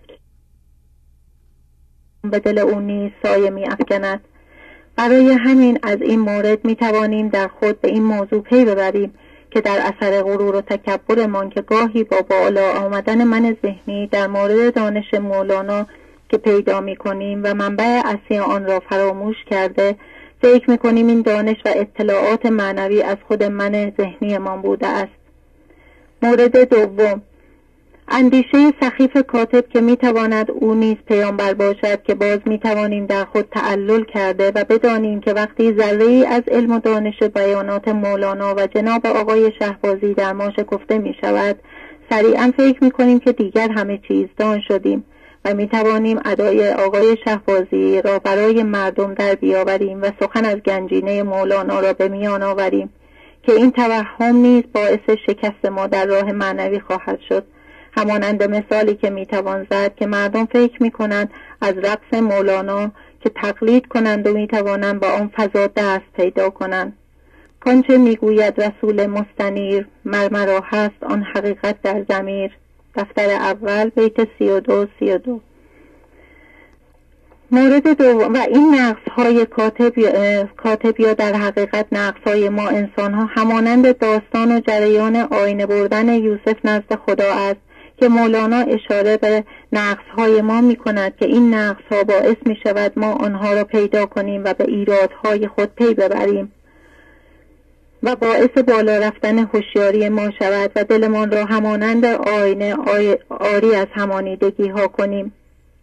به دل او نیز سایه می افکند. برای همین از این مورد می توانیم در خود به این موضوع پی ببریم که در اثر غرور و تکبرمان که گاهی با بالا آمدن من ذهنی در مورد دانش مولانا که پیدا می کنیم و منبع اصلی آن را فراموش کرده، فکر می کنیم این دانش و اطلاعات معنوی از خود من ذهنی من بوده است. مورد دوم، اندیشه سخیف کاتب که می تواند او نیز پیامبر باشد که باز می توانیم در خود تعلل کرده و بدانیم که وقتی ذره‌ای از علم و دانش بیانات مولانا و جناب آقای شهبازی در ما شکفته می شود، سریعا فکر می کنیم که دیگر همه چیز دان شدیم و می توانیم ادای آقای شهبازی را برای مردم در بیاوریم و سخن از گنجینه مولانا را به میان آوریم که این توهم نیز باعث شکست ما در راه معنوی خواهد شد. همانند مثالی که می توان زد که مردم فکر می کنند از رقص مولانا که تقلید کنند و می توانند با آن فضا دست پیدا کنند. کانچه می گوید رسول مستنیر مرمرا هست آن حقیقت در ضمیر. دفتر اول بیت 32. مورد دوم، و این نقص‌های کاتب یا در حقیقت نقص‌های ما انسان‌ها همانند داستان و جریان آینه بردن یوسف نزد خدا است که مولانا اشاره به نقص‌های ما می‌کند که این نقص‌ها باعث می‌شود ما آنها را پیدا کنیم و به ایرادهای خود پی ببریم و باعث بالا رفتن هوشیاری ما شود و دلمان را همانند آینه آری از همانیدگی‌ها کنیم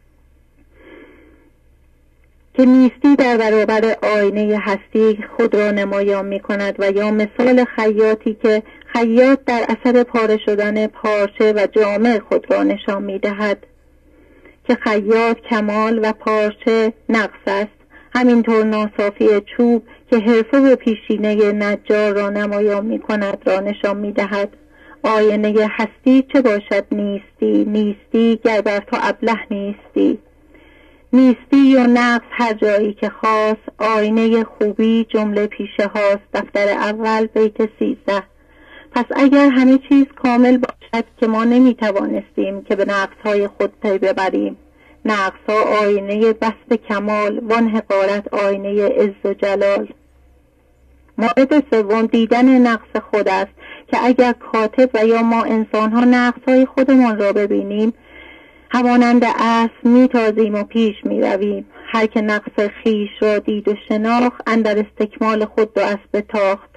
که نیستی در برابر آینه هستی خود را نمایان می کند و یا مثال خیاطی که خیاط در اثر پاره شدن پارچه و جامه خود را نشان می دهد که خیاط کمال و پارچه نقص است. همینطور ناصافی چوب که حرفه و پیشینه نجار را نمایان می کند را نشان می دهد. آینه هستی چه باشد نیستی گر بر تو ابله نیستی یا نقص هر جایی که خواست آینه خوبی جمله پیشه هاست. دفتر اول بیت 13. پس اگر همه چیز کامل باشد که ما نمی توانستیم که به نقصهای خود پی ببریم. نقصها آینه بست کمال وان حقارت آینه عز و جلال. مورد سوم، دیدن نقص خود است که اگر کاتب و یا ما انسانها نقصهای خودمان را ببینیم همانند اسب میتازیم و پیش میرویم. هر که نقص خیش را دید و شناخت اندر استکمال خود دو اسب تاخت.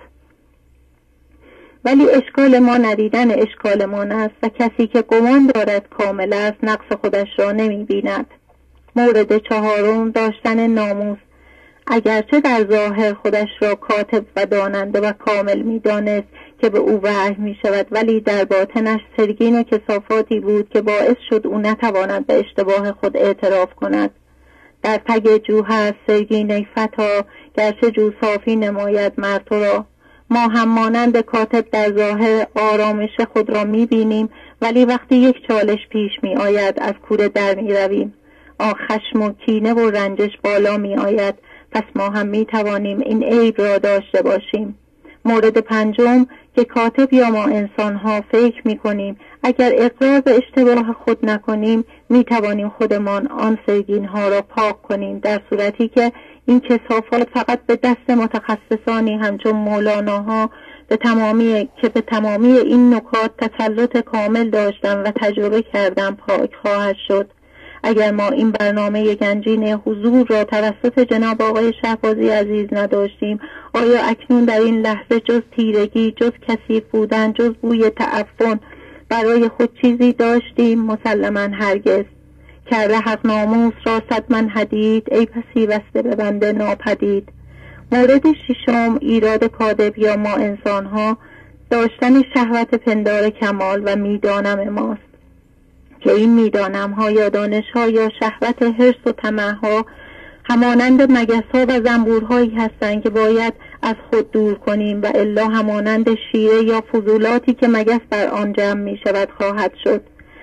ولی اشکال ما ندیدن اشکالمان است و کسی که گمان دارد کامل است نقص خودش را نمیبیند. مورد چهارم، داشتن ناموس. اگرچه در ظاهر خودش را کاتب و داننده و کامل میدانست که به او وحی می شود، ولی در باطنش سرگین و کثافاتی بود که باعث شد او نتواند به اشتباه خود اعتراف کند. در تگ جو هست سرگین ای فتا گرچه جو صافی نماید مرد تو را. ما هم مانند کاتب در ظاهر آرامش خود را می بینیم، ولی وقتی یک چالش پیش می آید از کوره در می رویم. خشم و کینه و رنجش بالا می آید. پس ما هم می توانیم این عیب را داشته باشیم. مورد پنجم که کاتب یا ما انسان ها فکر می کنیم اگر اقرار به اشتباه خود نکنیم می توانیم خودمان آن سرگین ها را پاک کنیم، در صورتی که این کثافات فقط به دست متخصصانی همچون مولانا ها به تمامی این نکات تسلط کامل داشتن و تجربه کردن پاک خواهد شد. اگر ما این برنامه گنجینه حضور را توسط جناب آقای شهبازی عزیز نداشتیم، آیا اکنون در این لحظه جز تیرگی، جز کثیف بودن، جز بوی تعفن برای خود چیزی داشتیم؟ مسلماً هرگز. کرده حق ناموس را صد من حدید، ای پسی بسته به بنده ناپدید. مورد ششم، ایراد کاتب یا ما انسانها داشتن شهوت پندار کمال و میدانم ماست که این میدانم ها یا دانش ها یا شهوت حرص و طمع ها همانند مگس ها و زنبورهایی هستند که باید از خود دور کنیم و الا همانند شیره یا فضولاتی که مگس بر آن جمع می شود خواهد شد.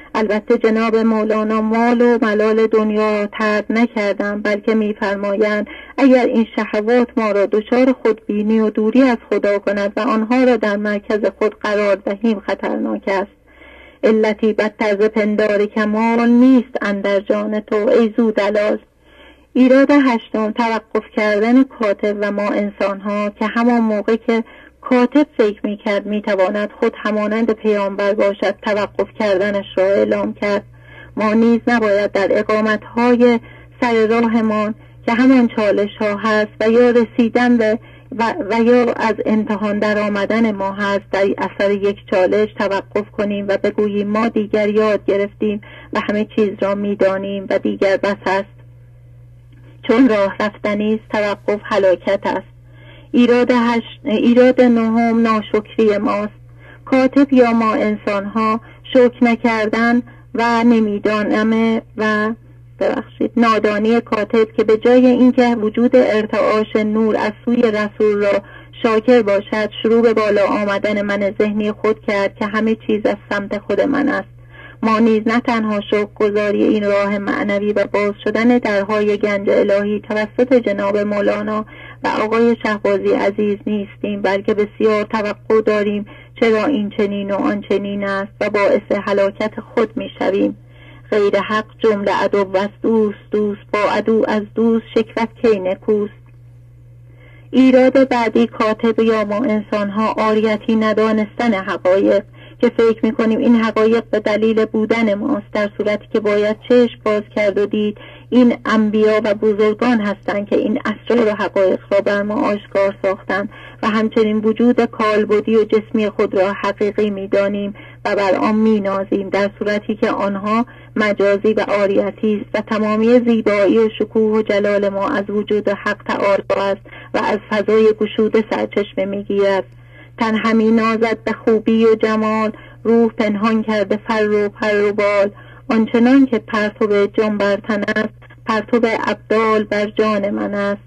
البته جناب مولانا مال و ملال دنیا را طرد نکردند، بلکه می‌فرمایند اگر این شهوات ما را دچار خودبینی و دوری از خدا کند و آنها را در مرکز خود قرار دهیم خطرناک است. علتی بدتر ز پندار کمال نیست اندر جان تو ای زودالاز. ایراد هشتم، توقف کردن کاتب و ما انسان‌ها، که همان موقع که کاتب فکر می‌کرد می‌تواند خود همانند پیامبر باشد، توقف کردنش را اعلام کرد. ما نیز نباید در اقامت‌های سر راهمان که همان چالش‌ها هست و یا رسیدن و یا از امتحان در آمدن ما هست، در اثر یک چالش توقف کنیم و بگوییم ما دیگر یاد گرفتیم و همه چیز را می‌دانیم و دیگر بس است. چون راه رفتنی است، توقف هلاکت است. ایراد نهم، ناشکری ماست. کاتب یا ما انسان‌ها شکر نکردن و نمیدانم و نادانی کاتب که به جای اینکه وجود ارتعاش نور از سوی رسول را شاکر باشد، شروع به بالا آمدن من ذهنی خود کرد که همه چیز از سمت خود من است. ما نیز نه تنها شکرگزاری این راه معنوی و باز شدن درهای گنج الهی توسط جناب مولانا و آقای شهبازی عزیز نیستیم، بلکه بسیار توقع داریم چرا این چنین و آن چنین است و باعث هلاکت خود می شویم. غیر حق جمله عدو است دوست، دوست با عدو از دوست شکوت کی نکوست. ایراد بعدی، کاتب یا ما انسان‌ها عاریتی ندانستن حقایق، که فکر می‌کنیم این حقایق به دلیل بودن ماست، در صورتی که باید چشم باز کرد و دید این انبیا و بزرگان هستند که این اسرار و حقایق را بر ما آشکار ساختند و همچنین وجود کالبدی و جسمی خود را حقیقی می‌دانیم و بر آن می‌نازیم، در صورتی که آنها مجازی و عاریتی است و تمامی زیبایی و شکوه و جلال ما از وجود حق تعالی است و از فضای گشوده سرچشمه می‌گیرد. تن همی نازد به خوبی و جمال، روح پنهان کرده فر و پر و بال. آنچنان که پرتو جان بر تن است، پرتو ابدال بر جان من است.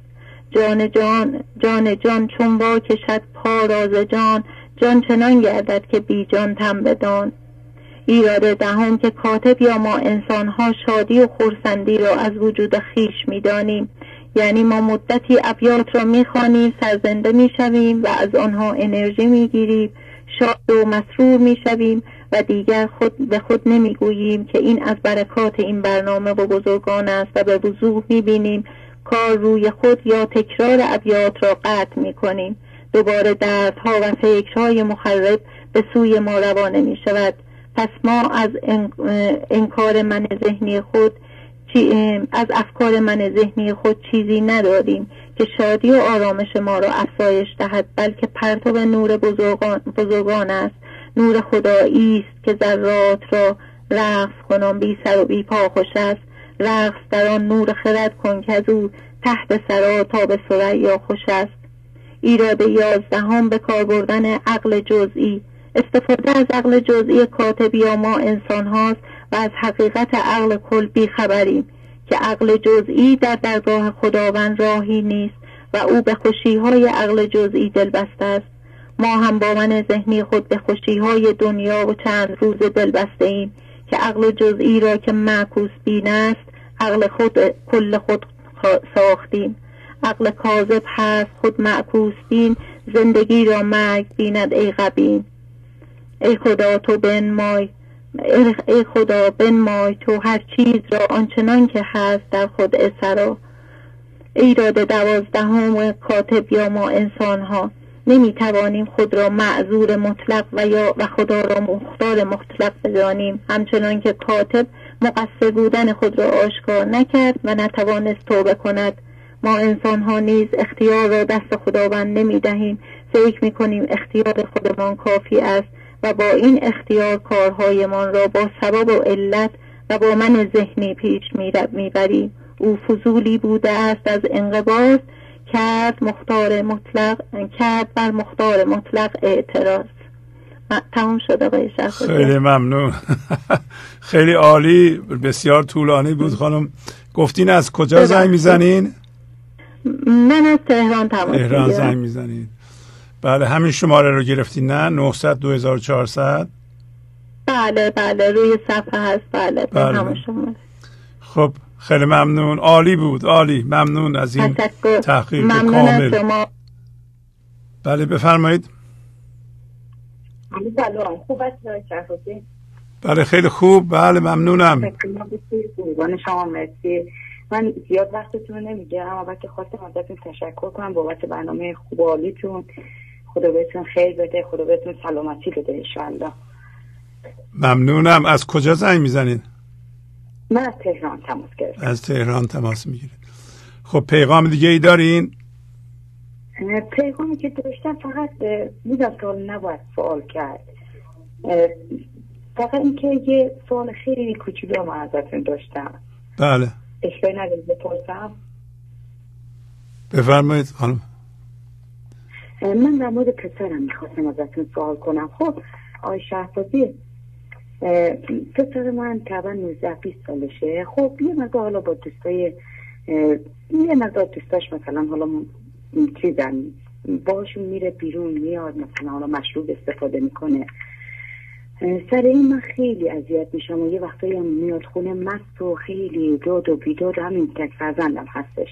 جان جان چون وا کشد پا راز جان، جان چنان گردد که بی جان تن بدان. ایراد دهم، که کاتب یا ما انسان‌ها شادی و خرسندی را از وجود خیش می‌دانیم، یعنی ما مدتی ابیات را می‌خوانیم، سرزنده می‌شویم و از آنها انرژی می‌گیریم، شاد و مسرور می‌شویم و دیگر به خود نمی‌گوییم که این از برکات این برنامه و بزرگان است و به وضوح می‌بینیم کار روی خود یا تکرار ابیات را قطع می‌کنیم. دوباره دردها و فکرهای مخرب به سوی ما روانه می‌شود. پس ما از انکار من ذهنی خود از افکار من ذهنی خود چیزی نداریم که شادی و آرامش ما را افزایش دهد، بلکه پرتو نور بزرگان است. نور خدایی است که ذرات را رقص کنان بی سر و بی پا خوش است. رقص در آن نور خرد کن که از او تحت سرا تا به ثریا خوش است. ایراد 11، به کار بردن عقل جزئی. استفاده از عقل جزئی کاتب یا ما انسان هاست و از حقیقت عقل کل بی خبریم که عقل جزئی در درگاه خداوند راهی نیست و او به خوشی‌های عقل جزئی دلبسته است. ما هم با من ذهنی خود به خوشی‌های دنیا و چند روز دلبسته ایم که عقل جزئی را که معکوس بین است عقل کل خود ساختیم. عقل کاذب هست خود معکوس بین، زندگی را مرگ بیند ای غبین. ای خدا تو بنمای تو هر چیز را آنچنان که هست در خود اسرا. ایراد 12، کاتب یا ما انسان ها نمیتوانیم خود را معذور مطلق و خدا را مختار مطلق بدانیم، همچنان که کاتب مقصر بودن خود را آشکار نکرد و نتوانست توبه کند. ما انسان ها نیز اختیار را دست خداوند نمیدهیم، فکر میکنیم اختیار خودمان کافی است و با این اختیار کارهایمان را با سبب و علت و با من ذهنی پیش میبریم. او فضولی بوده است از انقباض کرد بر مختار مطلق اعتراض. تمام شد آقای شهبازی. خیلی ممنون. خیلی عالی، بسیار طولانی بود خانم. گفتین از کجا زنگ میزنین؟ من از تهران تهران زنگ میزنین. بله همین شماره رو گرفتین نه؟ 900 2400. بله روی صفحه هست. بله. خب خیلی ممنون، عالی بود، عالی، ممنون از این تحقیق کامل. شما. بله بفرمایید. خوب است؟ بله خیلی خوب، بله ممنونم. شما مرسی. من زیاد وقتتون رو نمیگیرم، اما که خواستم ازتون تشکر کنم بابت برنامه خوب و عالیتون. خدا بهتون خیر بده، خدا بهتون سلامتی بده انشالله. ممنونم. از کجا زنگ میزنید؟ من از تهران تماس گرفتم. از تهران تماس میگیرید. خب پیغام دیگه ای دارین؟ پیغامی که داشتم فقط میدونم که نباید سوال کرد، فقط اینکه یه سوال خیلی کوچولو من ازتون داشتم. بله اشکالی نداره بپرسم؟ بفرمایید خانم. من در مورد پسرم میخواستم ازتون سوال کنم. خب آقای شهبازی، پسر من تقریبا 19-20 سالشه. خب یه مقدار حالا با دوستای یه مقدار دوستاش مثلا حالا چیزن باشون میره بیرون میاد، مثلا حالا مشروب استفاده میکنه. سر این من خیلی اذیت میشم و یه وقتایی هم میاد خونه مست و خیلی داد و بیداد. همین تک فرزندم هستش.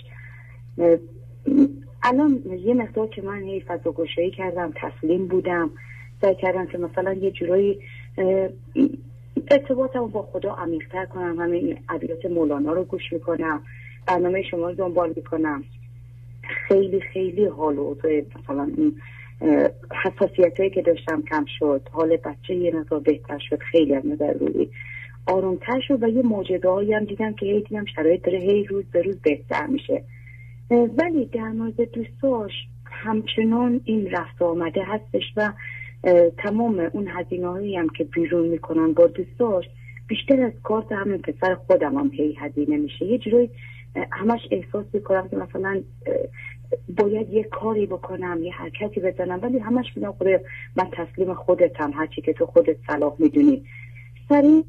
الان یه مقدار که من یه فضاگوشایی کردم، تسلیم بودم، سعی کردم که مثلا یه جورایی ارتباطم با خدا عمیق‌تر کنم. همین ابیات مولانا رو گوش میکنم، برنامه شما رو دنبال میکنم. خیلی خیلی حال و اوضاع مثلا این حساسیتایی که داشتم کم شد، حال بچه یه مقدار بهتر شد، خیلی از نظر روحی آرومتر شد و یه معجزه‌هایی هم دیدم که دیدم شرایط داره هی روز به روز بهتر میشه. ولی در مورد دوستاش همچنان این رفت آمده هستش و تمام اون هزینه‌هایی هم که بیرون میکنن با دوستاش بیشتر از کارت همین پسر خودم هم هی هزینه میشه. یه جوری همش احساس میکنم که مثلا باید یه کاری بکنم، یه حرکتی بزنم، ولی همش میگم خدا من تسلیم خودتم، هرچی که تو خودت صلاح میدونی. سریع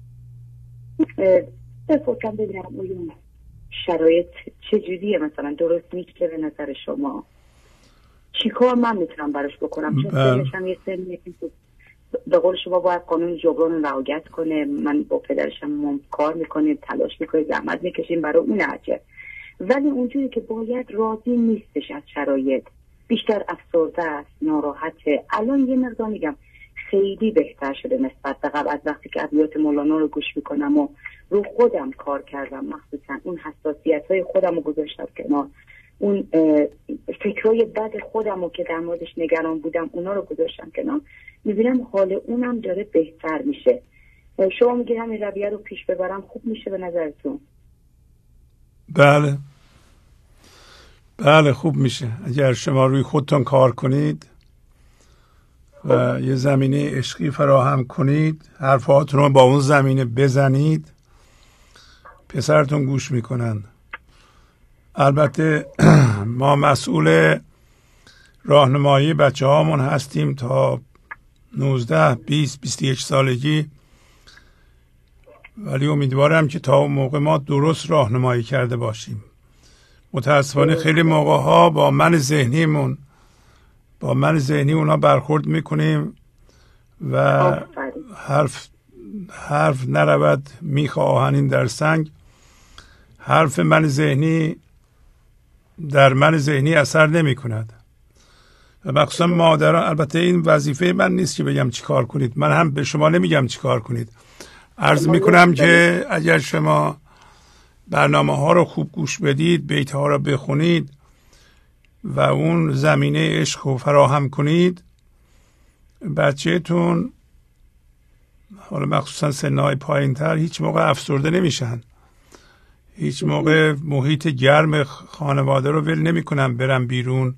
بپرسم ببینم اون شرایط چجوریه، مثلا درست میشه به نظر شما؟ چیکار من میتونم براش بکنم؟ چون سنشم یه سنیه که به قول شما باید قانون جبران رو رعایت کنه. من با پدرشم کار میکنیم، تلاش میکنیم، زحمت میکشیم برای اون اجر، ولی اونجوری که باید راضی نیستش از شرایط، بیشتر افسرده است، ناراحته. الان یه مقدار میگم خیلی بهتر شده نسبت به قبل، از وقتی که ابیات مولانا رو گوش میکنم و رو خودم کار کردم، مخصوصا اون حساسیت‌های خودم رو گذاشتم کنار، اون فکرای بد خودم رو که در موردش نگران بودم اونا رو گذاشتم کنار، میبینم حال اونم داره بهتر میشه. شما میگه همین رویه رو پیش ببرم خوب میشه به نظرتون؟ بله بله خوب میشه. اگر شما روی خودتون کار کنید و یه زمینه عشقی فراهم کنید، حرفاتون رو با اون زمینه بزنید، پسرتون گوش میکنن. البته ما مسئول راهنمایی بچه هامون هستیم تا 19 20 21 سالگی، ولی امیدوارم که تا اون موقع ما درست راهنمایی کرده باشیم. متاسفانه خیلی موقع ها با من ذهنی اونا برخورد میکنیم و حرف نرود میخ آهنین در سنگ. حرف من ذهنی در من ذهنی اثر نمی کند و مخصوصا مادران. البته این وظیفه من نیست که بگم چی کار کنید، من هم به شما نمیگم چی کار کنید. عرض میکنم که اگر شما برنامه ها رو خوب گوش بدید، بیت ها رو بخونید و اون زمینه عشق رو فراهم کنید، بچه‌تون حالا مخصوصا سنهای پایین تر هیچ موقع افسرده نمیشن، هیچ موقع محیط گرم خانواده رو ول نمی کنن برن بیرون.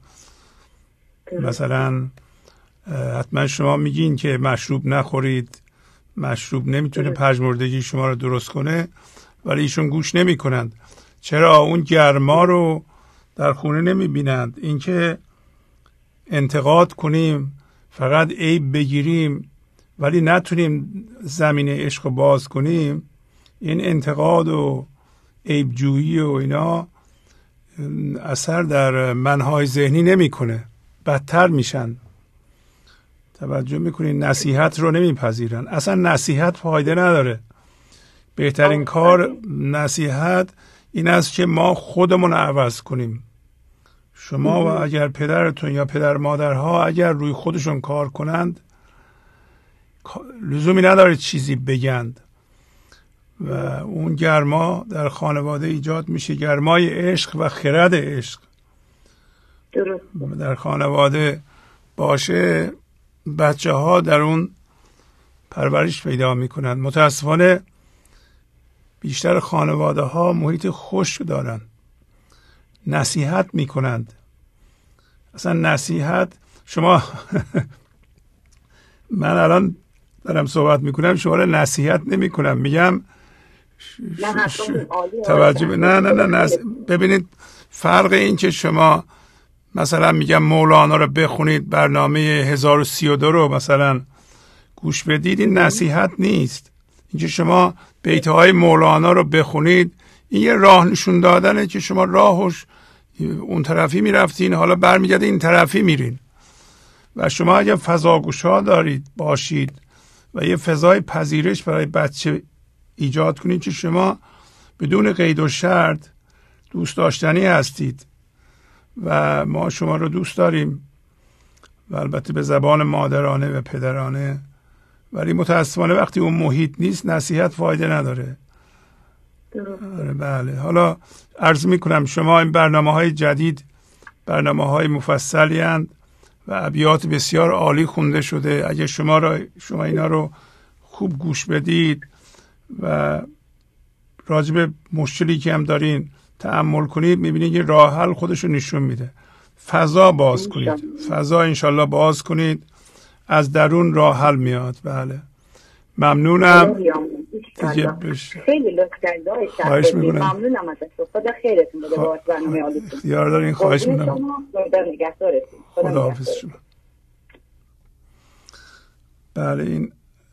مثلا حتما شما میگین که مشروب نخورید، مشروب نمیتونه پژمردگی شما رو درست کنه، ولی ایشون گوش نمی کنند. چرا؟ اون گرما رو در خونه نمی بینند. اینکه انتقاد کنیم، فقط عیب بگیریم ولی نتونیم زمینه عشق رو باز کنیم، این انتقاد و عیبجویی و اینا اثر در منهای ذهنی نمیکنه، بدتر میشن. توجه میکنین نصیحت رو نمیپذیرن. اصلا نصیحت فایده نداره. بهترین کار نصیحت این است که ما خودمون عوض کنیم. شما و اگر پدرتون یا پدر مادرها اگر روی خودشون کار کنند لزومی نداره چیزی بگند و اون گرما در خانواده ایجاد میشه، گرمای عشق و خرد عشق در خانواده باشه، بچه ها در اون پرورش پیدا میکنند. متاسفانه بیشتر خانواده ها محیط خشک دارن، نصیحت میکنند. اصلا نصیحت شما من الان دارم صحبت میکنم شما رو نصیحت نمیکنم، میگم توجه نه ببینید فرق این که شما مثلا میگم مولانا رو بخونید، برنامه 1032 رو مثلا گوش بدید، این نصیحت نیست. اینکه شما بیتهای مولانا رو بخونید این یه راه نشون دادنه که شما راهش اون طرفی میرفتین حالا برمیگرده این طرفی میرین. و شما اگه فضاگوشا دارید باشید و یه فضای پذیرش برای بچه ایجاد کنید که شما بدون قید و شرط دوست داشتنی هستید و ما شما رو دوست داریم و البته به زبان مادرانه و پدرانه، ولی متاسفانه وقتی اون محیط نیست نصیحت فایده نداره. بله. حالا عرض میکنم شما این برنامه‌های جدید برنامه‌های مفصلی هستند و ابیات بسیار عالی خونده شده. اگه شما اینا رو خوب گوش بدید و راجب مشکلی که هم دارین تأمل کنید میبینید که راه حل خودشو نشون میده. فضا باز کنید، فضا انشالله باز کنید، از درون راه حل میاد. بله ممنونم. خیلی لطف کردید. خواهش میکنم. ممنونم ازتون. خدا خیرتون بده. با برنامه عالیتون. اختیار دارین. خواهش میکنم. خدا حافظ شما. بله این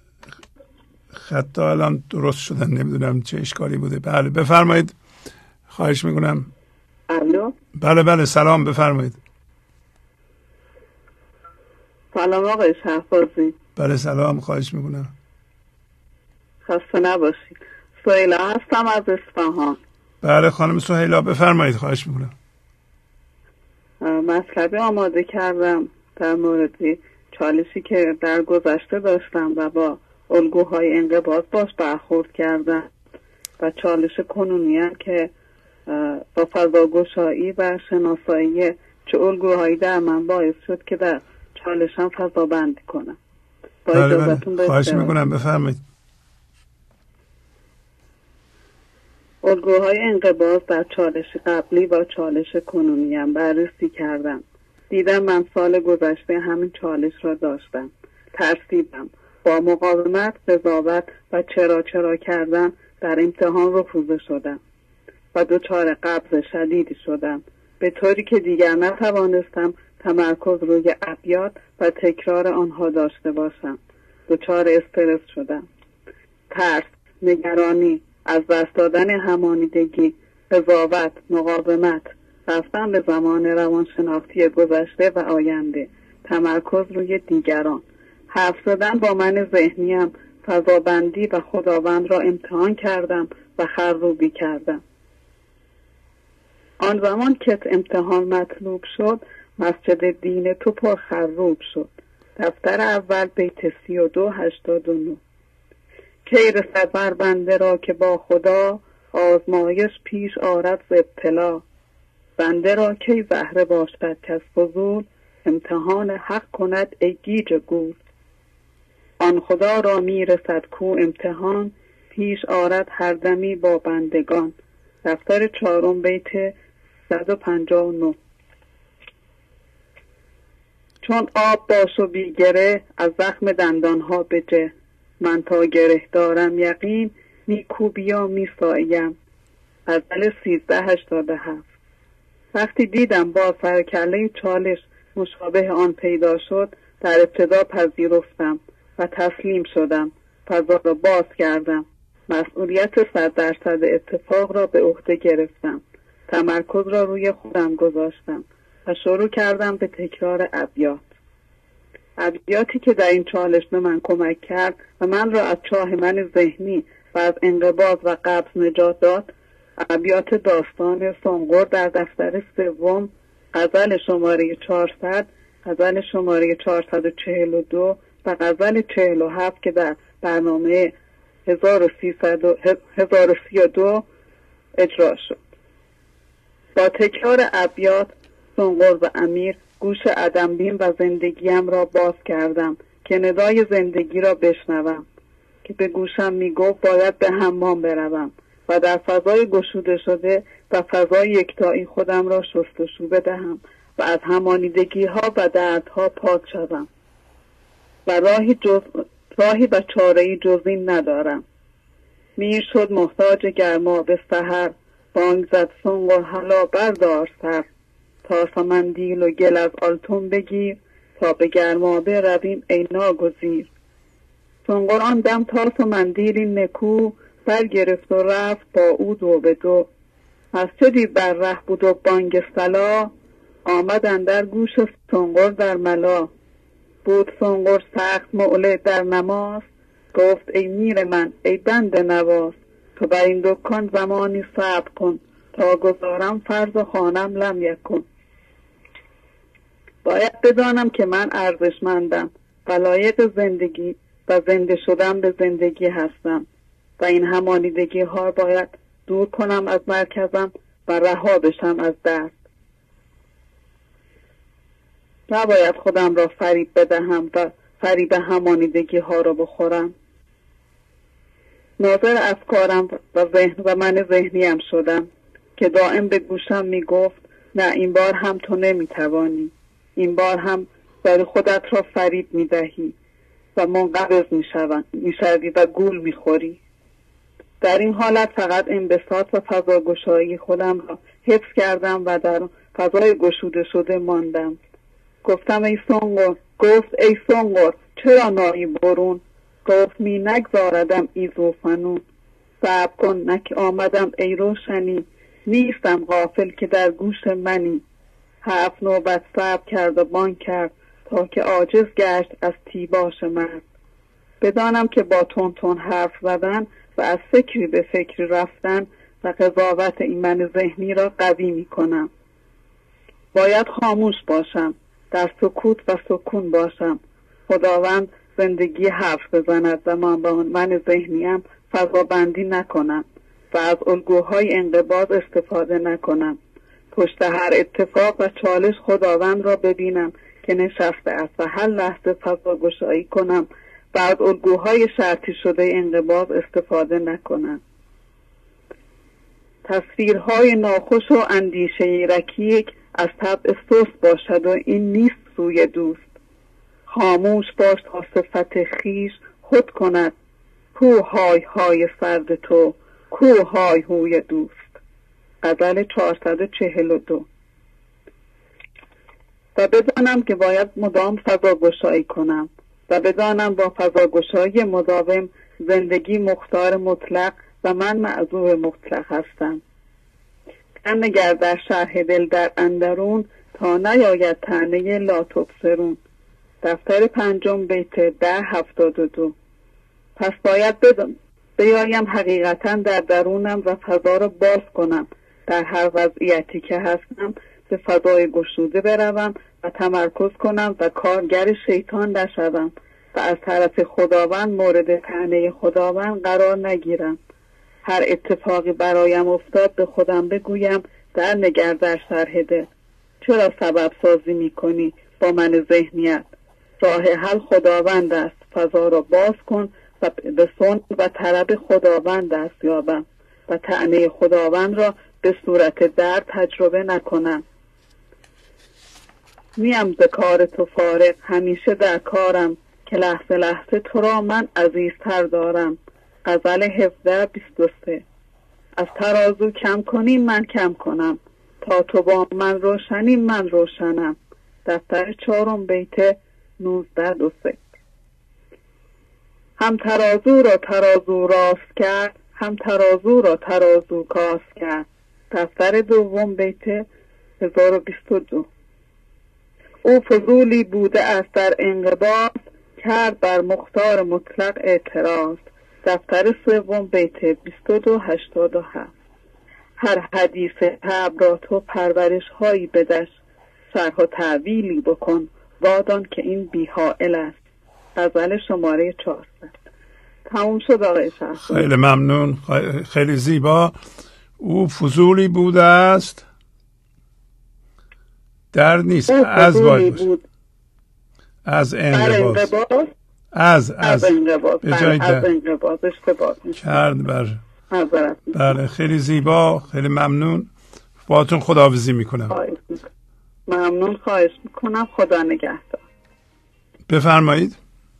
خطا الان درست شدن، نمیدونم چه اشکالی بوده. بله بفرمایید. خواهش میکنم. الو. بله سلام بفرمایید. سلام آقای شهبازی. بله سلام، خواهش میکنم. خسته نباشید. سهیلا هستم از اصفهان. بله خانم سهیلا بفرمایید. خواهش میکنم. مطلبی آماده کردم در مورد چالشی که در گذشته داشتم و با الگوهای انقباض باش برخورد کردم و چالش کنونی هم که با فضاگشایی و شناسایی چه الگوهایی در من باعث شد که در چالشم فضا بندی کنم. با اجازتون خواهش میکنم بفرمایید. الگوهای انقباض در چالش قبلی و چالش کنونی هم بررسی کردم. دیدم من سال گذشته همین چالش را داشتم. ترسیدم. با مقاومت، قضاوت و چرا کردن در امتحان رفوزه شدم و دچار قبض شدیدی شدم، به طوری که دیگر نتوانستم تمرکز روی ابیات و تکرار آنها داشته باشم. دچار استرس شدم. ترس، نگرانی، از دست دادن همانیدگی، قضاوت، مقاومت، رفتن به زمان روانشناختی گذشته و آینده، تمرکز روی دیگران، حرف زدن با من ذهنیم، فضابندی و خداوند را امتحان کردم و خروبی کردم. آن زمان که امتحان مطلوب شد، مسجد دین تو پر خروب شد. دفتر اول بیت 3289. کی رسد بر بنده را که با خدا، آزمایش پیش آرد ز ابتلا. بنده را کی زهره باشد کز فضول، امتحان حق کند ای گیج گول. آن خدا را می رسد کو امتحان، پیش آرد هر دمی با بندگان. دفتر چهارم بیت 159. چون آب باش و بی گره، از زخم دندانها بجه. من تا گره دارم یقین، می کوبیا می ساییم. غزل 1387. وقتی دیدم با سرکله چالش مشابه آن پیدا شد، در ابتدا پذیرفتم و تسلیم شدم. فضا را باز کردم. مسئولیت 100% اتفاق را به عهده گرفتم. تمرکز را روی خودم گذاشتم و شروع کردم به تکرار ابیات. ابیاتی که در این چالش به من کمک کرد و من را از چاه من ذهنی و از انقباض و قبض نجات داد، ابیات داستان سنقر در دفتر 3 غزل شماره 400، غزل شماره 442 و غزل 47 که در برنامه 1032 اجرا شد. با تکرار ابیات سنقر و امیر گوش عدمبین و زندگیم را باز کردم که ندای زندگی را بشنوم که به گوشم میگفت باید به حمام بروم و در فضای گشوده شده و فضای یکتایی خودم را شستشو بدهم و از همانیدگی ها و دردها پاک شوم و راهی و چاره‌ای جز این ندارم. میر شد محتاج گرما به سحر، بانگ زد سنقر هلا بردار سر، تا سمندیل و گل از آلتون بگیر، تا به گرمابه رویم ای ناگزیر. سنقر آن دم تا سمندیلی نکو، برگرفت و رفت با او دو به دو. مسجدی بر ره بود و بانگ صلا، آمدن در گوش سنقر در ملا. بود سنقر سخت معله در نماز، گفت ای میر من ای بنده نواز، تو بر این دکان زمانی صبر کن، تا گذارم فرض خانم لم یکن. باید بدانم که من ارزشمندم و لایق زندگی و زنده شدم به زندگی هستم و این همانیدگی ها باید دور کنم از مرکزم و رها بشم از درد. نباید خودم را فریب بدهم و فریب همانیدگی ها را بخورم. ناظر افکارم و ذهن و من ذهنیم شدم که دائم به گوشم می گفت نه این بار هم تو نمی توانی، این بار هم داری خودت را فریب می دهی و منقبض می شوی و گول می خوری. در این حالت فقط انبساط و فضاگشایی خودم را حفظ کردم و در فضای گشوده شده ماندم. گفتم ای سنقر، گفت ای سنقر چرا نایی برون؟ گفت می نگذاردم ایزو فنون. صبر کن نک آمدم ای روشنی، نیستم غافل که در گوش منی. 7 نوبت صبر کرد و بانگ کرد، تا که عاجز گشت از تیباش مرد. بدانم که با تون حرف زدن و از فکری به فکری رفتن و قضاوت ایمن ذهنی را قوی می کنم. باید خاموش باشم، در سکوت و سکون باشم. خداوند زندگی حرف بزند و من ذهنیم فضا بندی نکنم و از الگوهای انقباض استفاده نکنم. پشت هر اتفاق و چالش خداوند را ببینم که نشسته است و هر لحظه فضا گشایی کنم و از الگوهای شرطی شده انقباض استفاده نکنم. تصویرهای ناخوش و اندیشه رکیک از طبع سست باشد و این نیست سوی دوست. خاموش باش تا صفت خیش خود کند، کو های های سرد تو، کو های هوی دوست. غزل 442. و بدانم که باید مدام فضاگشایی کنم و بدانم با فضاگشایی مداوم زندگی مختار مطلق و من معذور مطلق هستم. نگر در شرح دل در اندرون، تا نیاید طعنه لا تبصرون. دفتر 5 بیت 1072. پس باید بیایم حقیقتا در درونم و فضا را باز کنم. در هر وضعیتی که هستم به فضای گشوده بروم و تمرکز کنم و کارگر شیطان نشوم و از طرف خداوند مورد طعنه خداوند قرار نگیرم. هر اتفاقی برایم افتاد به خودم بگویم در نگر در شرح دل. چرا سبب سازی میکنی با من ذهنیت؟ راه حل خداوند است. فضا را باز کن و به صنع و طلب خداوند دست یابم و طعنه خداوند را به صورت درد تجربه نکنم. نیم ز کار تو فارغ، همیشه در کارم، که لحظه لحظه تو را من عزیزتر دارم. غزل 1723. از ترازو کم کنی من کم کنم، تا تو با من روشنی من روشنم. دفتر 4 بیت 19-23. هم ترازو را ترازو راست کرد، هم ترازو را ترازو کاست کرد. دفتر 2 بیت 1022. او فضولی بوده است در انقباض، کرد بر مختار مطلق اعتراض. دفتر سوم بیت 2287. هر حدیث طبع را تو پرورش هایی بدش، شرح و تعویلی بکن وادان که این بی‌حائل است. غزل شماره 400. تموم شد آقای شهر. خیلی ممنون، خیلی زیبا. او فضولی بوده است، در نیست، از باید بود. از انقباض، از انقباض اشتباه کرد بر. بله خیلی زیبا، خیلی ممنون. باهاتون خداحافظی میکنم. ممنون، خواهش میکنم. خدا نگهدار. بفرمایید.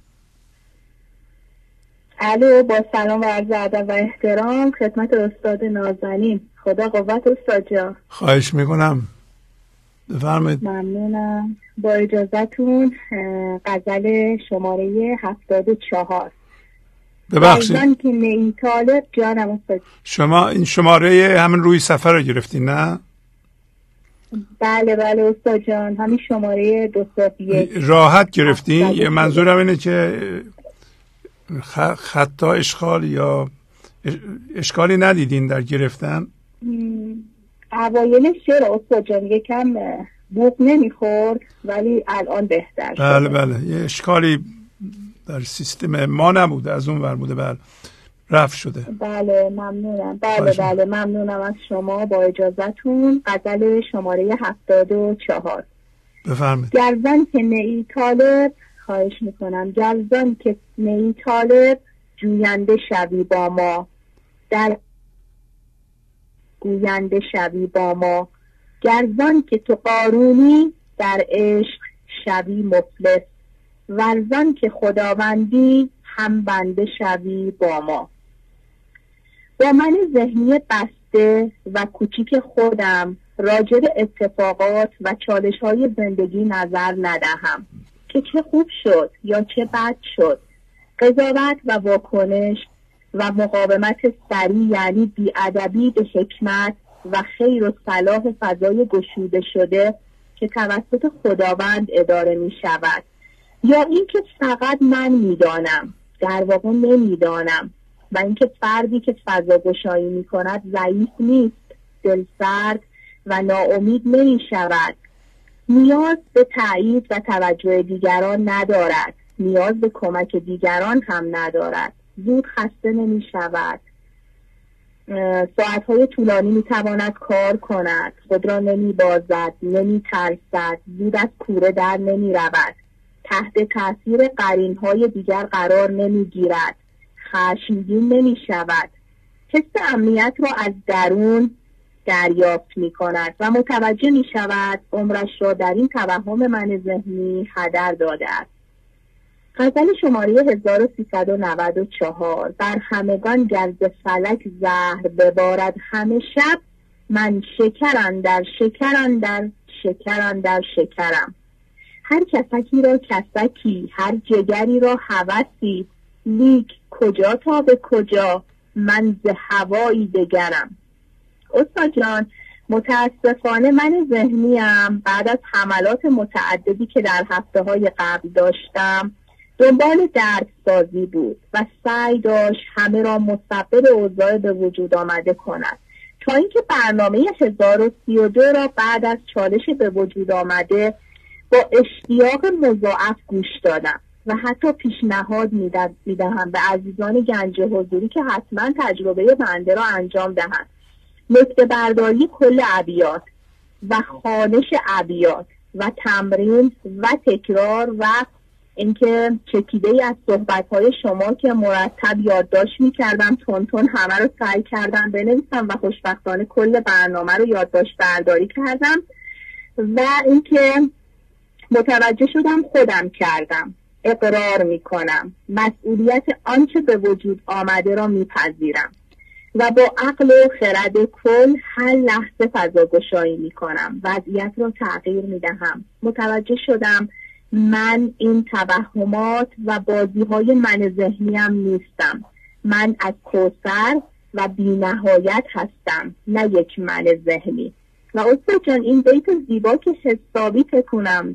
الو، با سلام و عرض ادب و احترام خدمت استاد نازنین. خدا قوت استاد جان. خواهش میکنم، بفرمایید. ممنونم. با اجازتون غزل شماره 74. ببخشید که نئی طالب جانم استاد. شما این شماره همین روی صفحه رو گرفتین نه؟ بله بله استاد جان، همین شماره 201 راحت گرفتین؟ یه منظورم اینه که خطا اشکال یا اشکالی ندیدین در گرفتن؟ اوایلش چرا استاد جان یکم بوق نمیخورد ولی الان بهتر شد. بله بله، یه اشکالی در سیستم ما نبوده، از اون ور بوده. بله رفع شده. بله ممنونم. بله ممنونم از شما. با اجازتون غزل شماره 74. بفرمایید. گرزان که نئی طالب، خواهش میکنم، گرزان که نئی طالب جوینده شوی با ما، در گوینده شوی با ما. گرزان که تو قارونی در عشق شوی مفلس، ورزان که خداوندی هم بنده شوی با ما. با من ذهنی بسته و کوچیک خودم راجع به اتفاقات و چالش‌های زندگی نظر ندهم که چه خوب شد یا چه بد شد. قضاوت و واکنش و مقاومت سریع یعنی بی‌ادبی به حکمت و خیر و صلاح فضای گشوده شده که توسط خداوند اداره می شود، یا اینکه فقط من میدانم در واقع نمیدانم، و اینکه فردی که فضا گشایی می کند ضعیف نیست، دلسرد و ناامید نمی شود، نیاز به تایید و توجه دیگران ندارد، نیاز به کمک دیگران هم ندارد، زود خسته نمی شود، ساعتهای طولانی می تواند کار کند، خود را نمی بازد، نمی ترسد، زود از کوره در نمی رود، تحت تاثیر قرینهای دیگر قرار نمی گیرد، خشمگین نمی شود، حس امنیت را از درون دریافت می کند و متوجه می شود عمرش را در این توهم من ذهنی هدر داده است. غزل شماره 1394. بر همگان گرز فلک زهر ببارد همه شب، من شکرم در شکرم در شکرم در شکرم. هر کسکی را کسکی، هر جگری را هوسی، لیک کجا تا به کجا، من ز هوایی دگرم. استاد جان، متاسفانه من ذهنیم بعد از حملات متعددی که در هفته‌های قبل داشتم دنبال درک سازی بود و سعی داشت همه را مسبب اوضاع به وجود آمده کند، تا اینکه برنامه 1032 را بعد از چالش به وجود آمده با اشتیاق مضاعف گوش دادم و حتی پیشنهاد میدهم به عزیزان گنج حضوری که حتما تجربه بنده را انجام دهند. نکته برداری کل ابیات و خوانش ابیات و تمرین و تکرار و اینکه چکیده‌ای از صحبت‌های شما که مرتب یادداشت می‌کردم، تون همه رو سعی کردم بنویسم و خوشبختانه کل برنامه رو یادداشت برداری کردم و اینکه متوجه شدم خودم کردم، اقرار می‌کنم، مسئولیت آنچه به وجود آمده را می‌پذیرم و با عقل و خرد کل هر لحظه فضاگشایی می‌کنم، وضعیت را تغییر می‌دهم. متوجه شدم من این توهمات و بازی‌های من ذهنیم نیستم، من از کوثر و بی‌نهایت هستم، نه یک من ذهنی. و استاد جان، این بیت زیبا که حسابی تکونم داد،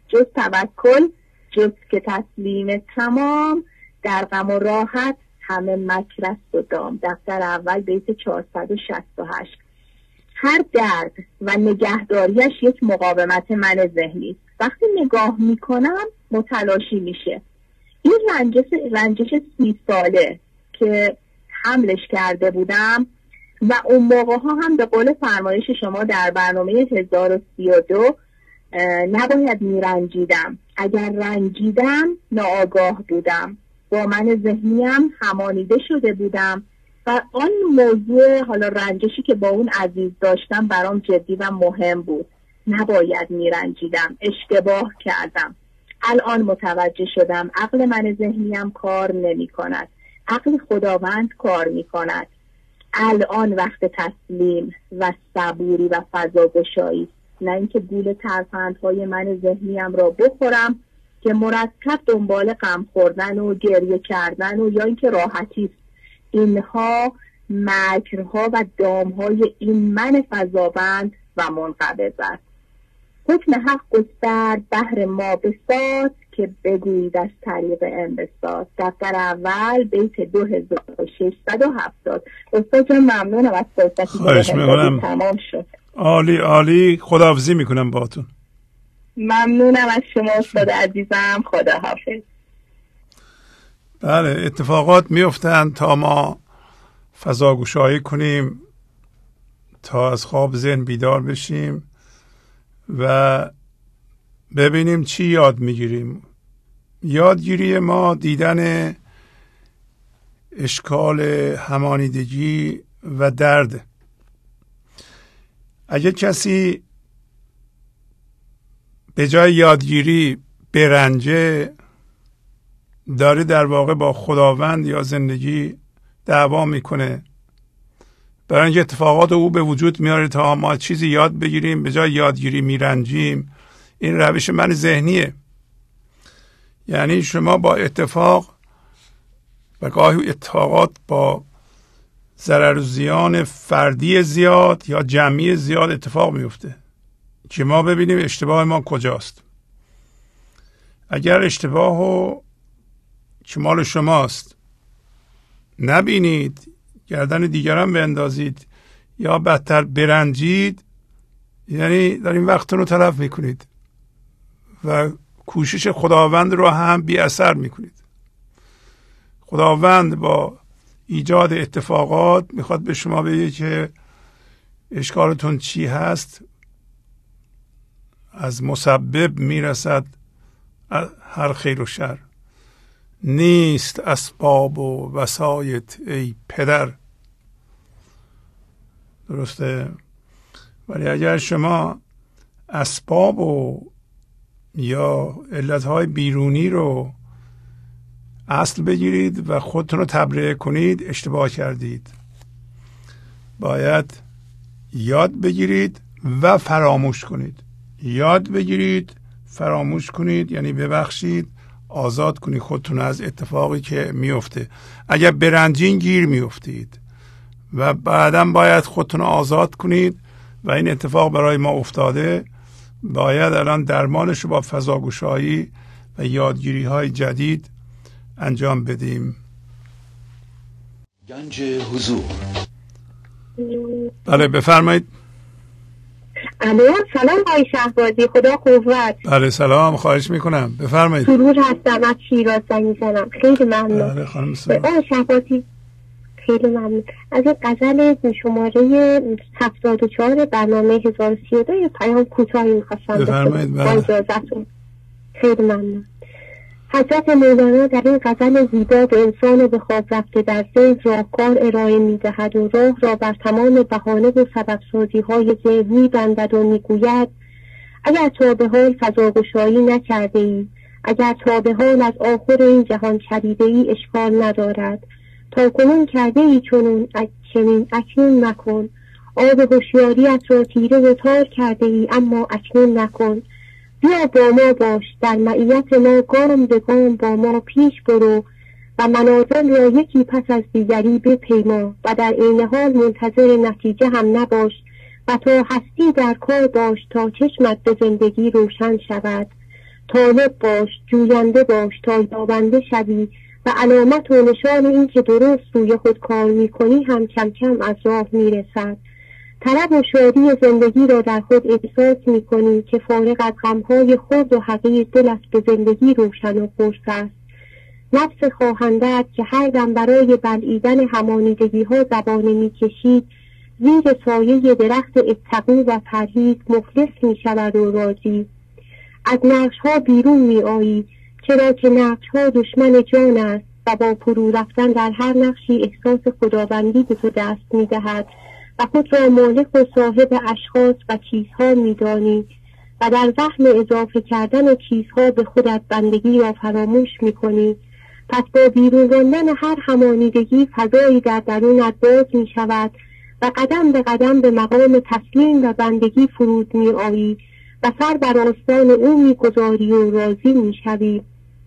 جز توکل، جز که تسلیم تمام، در غم و راحت همه مکر است و دام. دفتر اول بیت 468. هر درد و نگهداریش یک مقاومت من ذهنی است. وقتی نگاه میکنم متلاشی میشه. این رنجش 30 ساله که حملش کرده بودم و اون موقع ها هم به قول فرمایش شما در برنامه 1032 نباید میرنجیدم. اگر رنجیدم ناآگاه بودم، با من ذهنیم همانیده شده بودم و آن موضوع حالا رنجشی که با اون عزیز داشتم برام جدی و مهم بود. نباید میرنجیدم، اشتباه کردم. الان متوجه شدم عقل من ذهنیم کار نمی کند، عقل خداوند کار می کند. الان وقت تسلیم و صبوری و فضاگشایی، نه اینکه گول ترفندهای من ذهنیم را بخورم که مرتب دنبال غم خوردن و گریه کردن و یا اینکه راحتی است. اینها مکرها و دامهای این من فضاوند و منقبض است. حکم حق گستر بهر ما بساط که بگویید از طریق انبساط. دفتر اول بیت 2670. استاد جان ممنونم از فرصتی که تمام شد. عالی خداحافظی میکنم باهاتون. ممنونم از شما استاد عزیزم. خداحافظ. بله، اتفاقات میفتن تا ما فضاگشایی کنیم، تا از خواب ذهن بیدار بشیم و ببینیم چی یاد میگیریم. یادگیری ما دیدن اشکال همانیدگی و درد. اگه کسی به جای یادگیری برنجه، داره در واقع با خداوند یا زندگی دعوا میکنه. برای اینکه اتفاقات او به وجود میاره تا ما چیزی یاد بگیریم، به جای یادگیری میرنجیم. این روش من ذهنیه. یعنی شما با اتفاق و گاهی اتفاقات با ضرر و زیان فردی زیاد یا جمعی زیاد اتفاق میفته که ما ببینیم اشتباه ما کجاست. اگر اشتباهو که مال شماست نبینید، گردن دیگران بندازید یا بدتر برنجید، یعنی دارین وقتتون رو تلف میکنید و کوشش خداوند رو هم بی اثر میکنید. خداوند با ایجاد اتفاقات میخواد به شما بگه که اشکالتون چی هست. از مسبب میرسد هر خیر و شر، نیست اسباب و وسایط ای پدر. درسته؟ ولی اگر شما اسباب و یا علتهای بیرونی رو اصل بگیرید و خودتون رو تبرئه کنید، اشتباه کردید. باید یاد بگیرید و فراموش کنید. یاد بگیرید، فراموش کنید، یعنی ببخشید، آزاد کنید خودتون از اتفاقی که میفته. اگر برنجین گیر میفتید و بعداً باید خودتون آزاد کنید و این اتفاق برای ما افتاده، باید الان درمانش رو با فضاگشایی و یادگیری های جدید انجام بدیم. گنج حضور. بله بفرمایید. الو، سلام آقای شهبازی، خدا قوت. بله سلام، خواهش میکنم بفرمایید. سرور هستم از شیراز زنگ میزنم. خیلی ممنون. بله خانم سلام. آقای شهبازی خیلی ممنون. از این غزل شماره 74 برنامه 1032 پیام کوتاهی میخواستم بفرمایید. با اجازهتون. خیلی ممنون. حضرت مولانا در این غزل زیبا به انسان به خواب رفته در ذهن راهکار ارائه می‌دهد و راه را بر تمام بهانه و سببسازی‌های ذهن می‌بندد و می‌گوید اگر تا به حال فضاگشایی نکرده‌ای، اگر تا به حال از آخر این جهان چریده‌ای، اشکال ندارد. تا کنون کرده‌ای چنین اکنون نکن. آب هوشیاریت را تیره و تار کرده‌ای، اما اکنون نکن. بیا با ما باش، در معیت ما گام به گام با ما پیش برو و منازل را یکی پس از دیگری بپیما و در عین حال منتظر نتیجه هم نباش و تا هستی در کار باش تا چشمت به زندگی روشن شود. طالب باش، جوینده باش تا یابنده شوی و علامت و نشان این که درست روی خود کار میکنی هم کم کم از راه میرسد. طلب و شادی زندگی را در خود احساس میکنی که فارغ از غمهای خود و حقیر دلت به زندگی روشن و خرس است. نفس خواهندت که هر دم برای بلعیدن همانیدگی ها زبانه میکشید زیر سایه درخت اتقوا و پرهیز مخلص میشود و راضی. از نقش ها بیرون می آیی، چرا که نقش ها دشمن جان است و با فرو رفتن در هر نقشی احساس خداوندی به تو دست می دهد و خود را مالک و صاحب اشخاص و چیزها می دانی و در وهم اضافه کردن چیزها به خودت بندگی را فراموش می کنی. پس با بیرون راندن هر همانیدگی فضایی در درونت باز می شود و قدم به قدم به مقام تسلیم و بندگی فرود می آیی و سر بر آستان او می‌گذاری و راضی می‌شوی.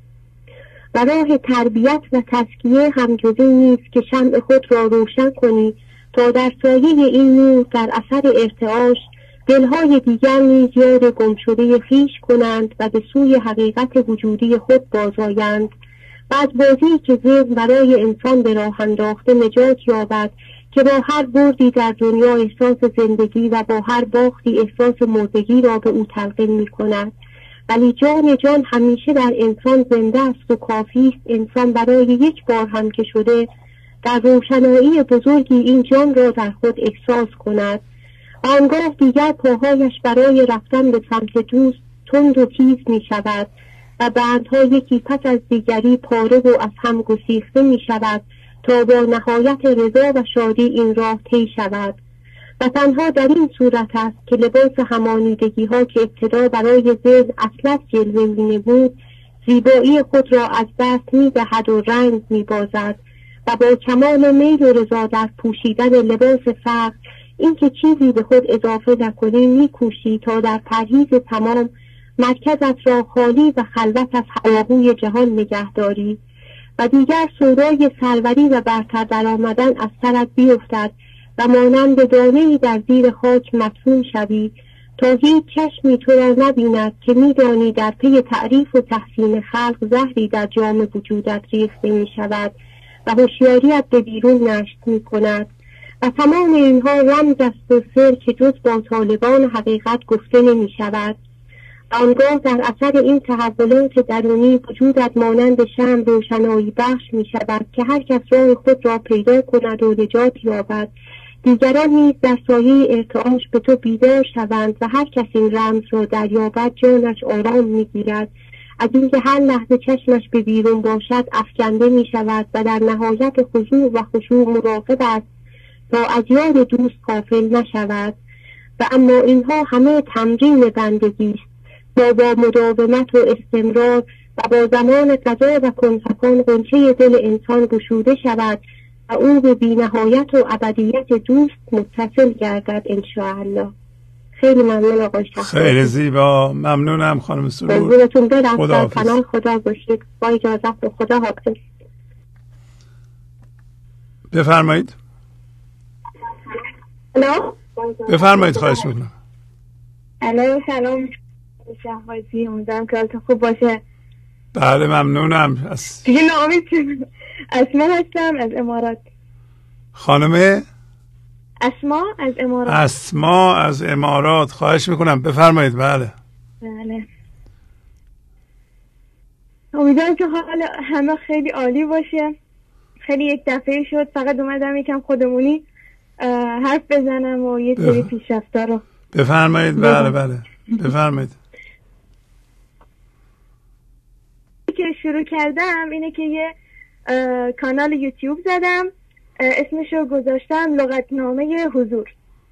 و راه تربیت و تزکیه هم جز این نیست که شمع خود را روشن کنی تا در سایه این نور در اثر ارتعاش دلهای دیگر نیز یاد گم شده خویش کنند و به سوی حقیقت وجودی خود بازآیند و از بازی که ذهن برای انسان به راه انداخته نجات یابد که با هر بردی در دنیا احساس زندگی و با هر باختی احساس مردگی را به او تلقین می کند. ولی جان همیشه در انسان زنده است و کافی است انسان برای یک بار هم که شده در روشنایی بزرگی این جان را در خود احساس کند و آنگاه دیگر پاهایش برای رفتن به سمت دوست تند و تیز می شود و بندها یکی پس از دیگری پاره و از هم گسیخته می شود تا با نهایت رضا و شادی این راه طی شود. و تنها در این صورت است که لباس همانیدگی ها که ابتدا برای ذهن اصلت جلوه‌ای بود زیبایی خود را از دست می دهد و رنگ می بازد و با کمال میل و رضا در پوشیدن لباس فقر این که چیزی به خود اضافه نکنی می کوشی تا در پرهیز تمام مرکزت را خالی و خلوت از هواگوی جهان نگهداری و دیگر سودای سروری و برتر در آمدن از سرت بیفتد و مانند دانه‌ای در زیر خاک مدفون شوی تا هیچ چشمی تو را نبیند که می‌دانی در پی تعریف و تحسین خلق زهری در جام وجودت ریخته می شود و هوشیاریت به بیرون نشت می کند و تمام اینها رمز است و سر که جز با طالبان حقیقت گفته نمی شود. آنگاه در اثر این تحولات درونی وجودت مانند شمع روشنایی بخش می شود که هر کس راه خود را پیدا کند و نجات یابد. دیگران نیز در سایه ارتعاش به تو بیدار شوند و هر کس این رمز را دریابد جانش آرام می گیرد از اینکه هر لحظه چشمش به بیرون باشد افکنده می شود و در نهایت خضوع و خشوع مراقب است تا از یاد دوست غافل نشود. و اما اینها همه تمرین بندگی است با مداومت و استمرار و با زمان قضا و کنفکان غنچه دل انسان گشوده شود و او به بی‌نهایت و ابدیت دوست متصل گردد انشاءالله. خیلی ممنون آقای شهبازی. خیلی زیبا، ممنونم خانم سرور. قربونتون برم. خدا پناه خدا باشید. با اجازت و خدا حافظ. بفرمایید. الو. بفرمایید، خواهش میکنم. الو، سلام شهبازی، امیدوارم که حالت خوب باشه. بله ممنونم. دیگه نامید اسما هستم از امارات. خانم اسما از امارات. اسما از امارات، خواهش میکنم بفرمایید. بله بله، امیدوارم که حال همه خیلی عالی باشه. خیلی یک دفعه شد فقط اومدم یکم خودمونی حرف بزنم و یه سری پیشرفت‌ها رو بفرمایید. بله بفرمایید. که شروع کردم اینه که یه کانال یوتیوب زدم، اسمشو گذاشتم لغتنامه حضور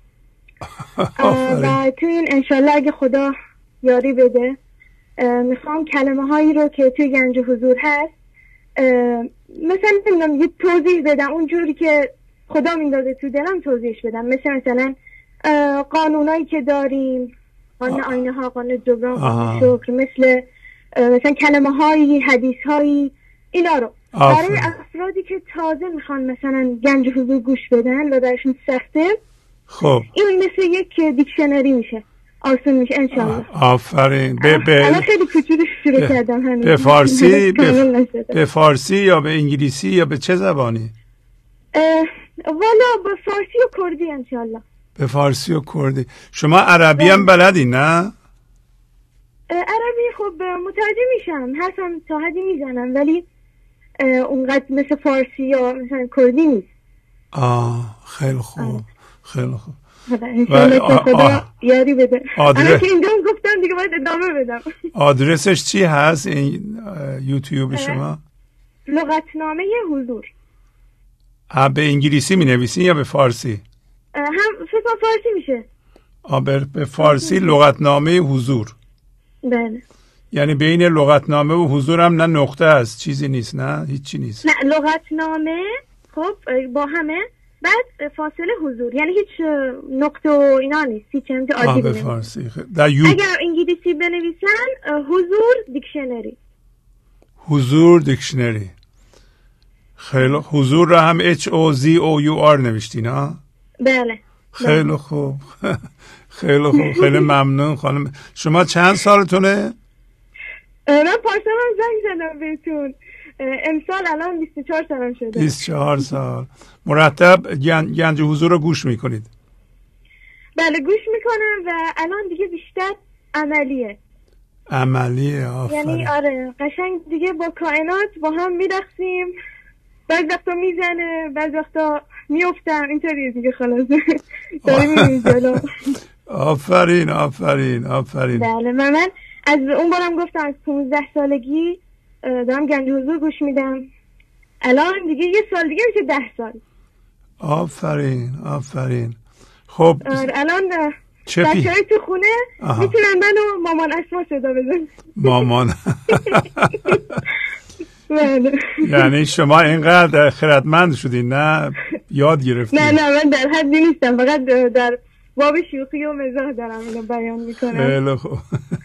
و توی این انشالله اگه خدا یاری بده میخوام کلمه هایی رو که توی گنج حضور هست مثلا یه توضیح بدم اون جوری که خدا میندازه تو دلم توضیحش بدم، مثلا قانونایی که داریم، قانون آینه ها، قانون جبران، شکر، مثلا کلمه هایی، حدیث هایی، اینا رو برای افرادی که تازه میخوان مثلا گنج حضور گوش بدن و درشون سخته. خب این مثل یک دیکشنری میشه. آسون میشه انشالله. آفرین. الان خیلی کوچولو شروع کردم همین. به فارسی یا به انگلیسی یا به چه زبانی؟ والا به فارسی و کردی انشالله. به فارسی و کردی. شما عربی هم بلدی نه؟ عربی خب متوجه میشم، حرفم تا حدی میزنم، ولی اونقدر مثل فارسی یا مثلا کردی نیست. خیلی خوب. خیلی خوب. خدا یاری بده. الان که اینجا گفتم دیگه باید ادامه بدم. آدرسش چی هست این یوتیوب شما؟ لغتنامه حضور. به انگلیسی می نویسین یا به فارسی؟ هم فکر فارسی میشه. به فارسی لغتنامه حضور. بله. یعنی بین لغتنامه و حضور هم نه نقطه هست، چیزی نیست، نه هیچی نیست. نه لغتنامه خب با همه، بعد فاصله حضور، یعنی هیچ نقطه و اینا نیست، هیچ چیز عادی به فارسی. اگر انگلیسی بنویسن حضور دیکشنری. حضور دیکشنری. خیلی حضور را هم HOZOUR نوشتین ها؟ بله. خیلی خوب. خیلی خوب. خیلی ممنون خانم. شما چند سالتونه؟ من پارسال هم زنگ زدم بهتون. امسال الان 24 سالم شده. 24 سال. مرتب گنج حضور رو گوش میکنید؟ بله گوش میکنم و الان دیگه بیشتر عملیه. آفرین. یعنی آره قشنگ دیگه با کائنات با هم میرقصیم، بعضی وقتا میزنه بعضی وقتا میافتم، اینطوریه دیگه خلاص. داریم میریم جلو. آفرین. بله من از اون بارم گفتم از 15 سالگی دارم گنج حضور گوش میدم، الان دیگه یه سال دیگه میشه 10 سال. آفرین. خب الان بچه‌های تو خونه میتونن منو مامان اسما صدا بزن. مامان. یعنی شما اینقدر خردمند شدین نه یاد گرفتین؟ نه من در حدی نیستم، فقط در باب شوخی و مزاح دارم اینو بیان میکنم. خیلی خوب.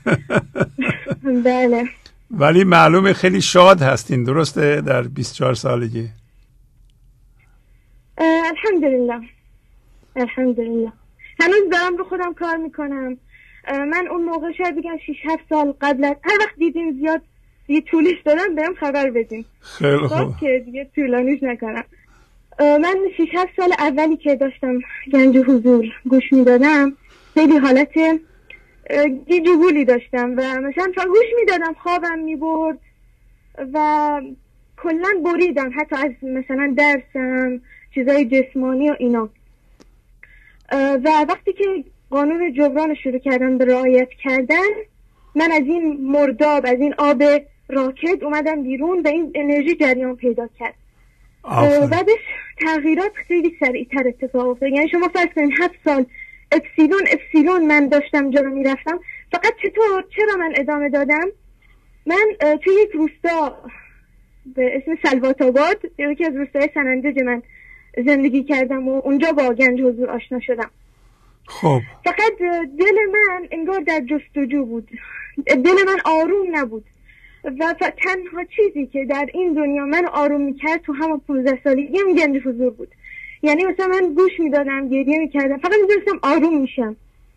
بله. ولی معلومه خیلی شاد هستین، درسته در 24 سالگی؟ الحمدلله. هنوز دارم رو خودم کار میکنم. من اون موقع شاید بگم 6-7 سال قبل از هر وقت دیدین زیاد دیگه طولش دادم بهم خبر بدین. خیلی خوب. که دیگه طولانیش نکنم. من 6-7 سال اولی که داشتم گنج حضور گوش میدادم خیلی حالت گیجوگولی داشتم و مثلا تا گوش میدادم خوابم میبرد و کلن بریدم حتی از مثلا درسم، چیزای جسمانی و اینا. و وقتی که قانون جبران شروع کردم به رعایت کردن، من از این مرداب، از این آب راکد اومدم بیرون و این انرژی جریان پیدا کرد. بعدش تغییرات خیلی سریعتر اتفاق افتاد. یعنی شما فرض کنید 7 سال اپسیلون من داشتم جلو میرفتم، فقط چرا من ادامه دادم؟ من توی یک روستا به اسم سلوات آباد، یکی از روستای سنندج من زندگی کردم و اونجا با گنج حضور آشنا شدم. خب فقط دل من انگار در جستجو بود، دل من آروم نبود و تنها چیزی که در این دنیا من آروم میکرد تو همون 15 سالگی هم گنج حضور بود. یعنی مثلا من گوش میدادم، گریه میکردم، فقط میدونستم آروم میشم.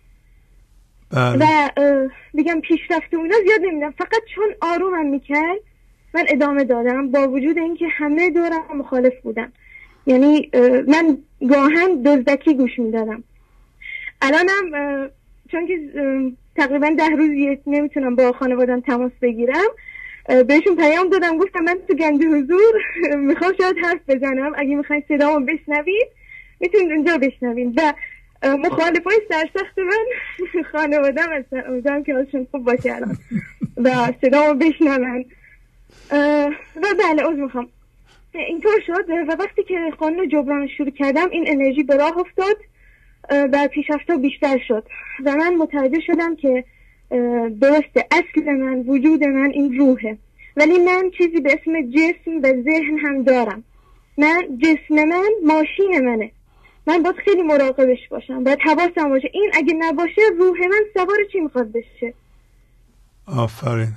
و بگم پیشرفت و اینا زیاد نمیدم، فقط چون آرومم میکرد من ادامه دادم با وجود اینکه همه دورم مخالف بودن. یعنی من گاهن دزدکی گوش میدادم. الانم چون که تقریبا 10 روز نمیتونم با خانوادم تماس بگیرم، بهشون پیام دادم، گفتم من تو گنج حضور میخوام شاید حرف بزنم، اگه میخواین صدامو بشنوید میتونید اونجا بشنوید. و مخالفای سرسخت من خانوادم هستن، امیدوارم که حالشون خوب باشه الان و صدامو بشنون. و بله عذر میخوام. اینطور شد و وقتی که قانون جبران شروع کردم این انرژی به راه افتاد و پیشرفت‌ها بیشتر شد و من متوجه شدم که درسته اصل من، وجود من این روحه، ولی من چیزی به اسم جسم و ذهن هم دارم. من جسم من ماشین منه، من باید خیلی مراقبش باشم، باید حواسم باشه این اگه نباشه روح من سوار چی میخواد بشه. آفرین.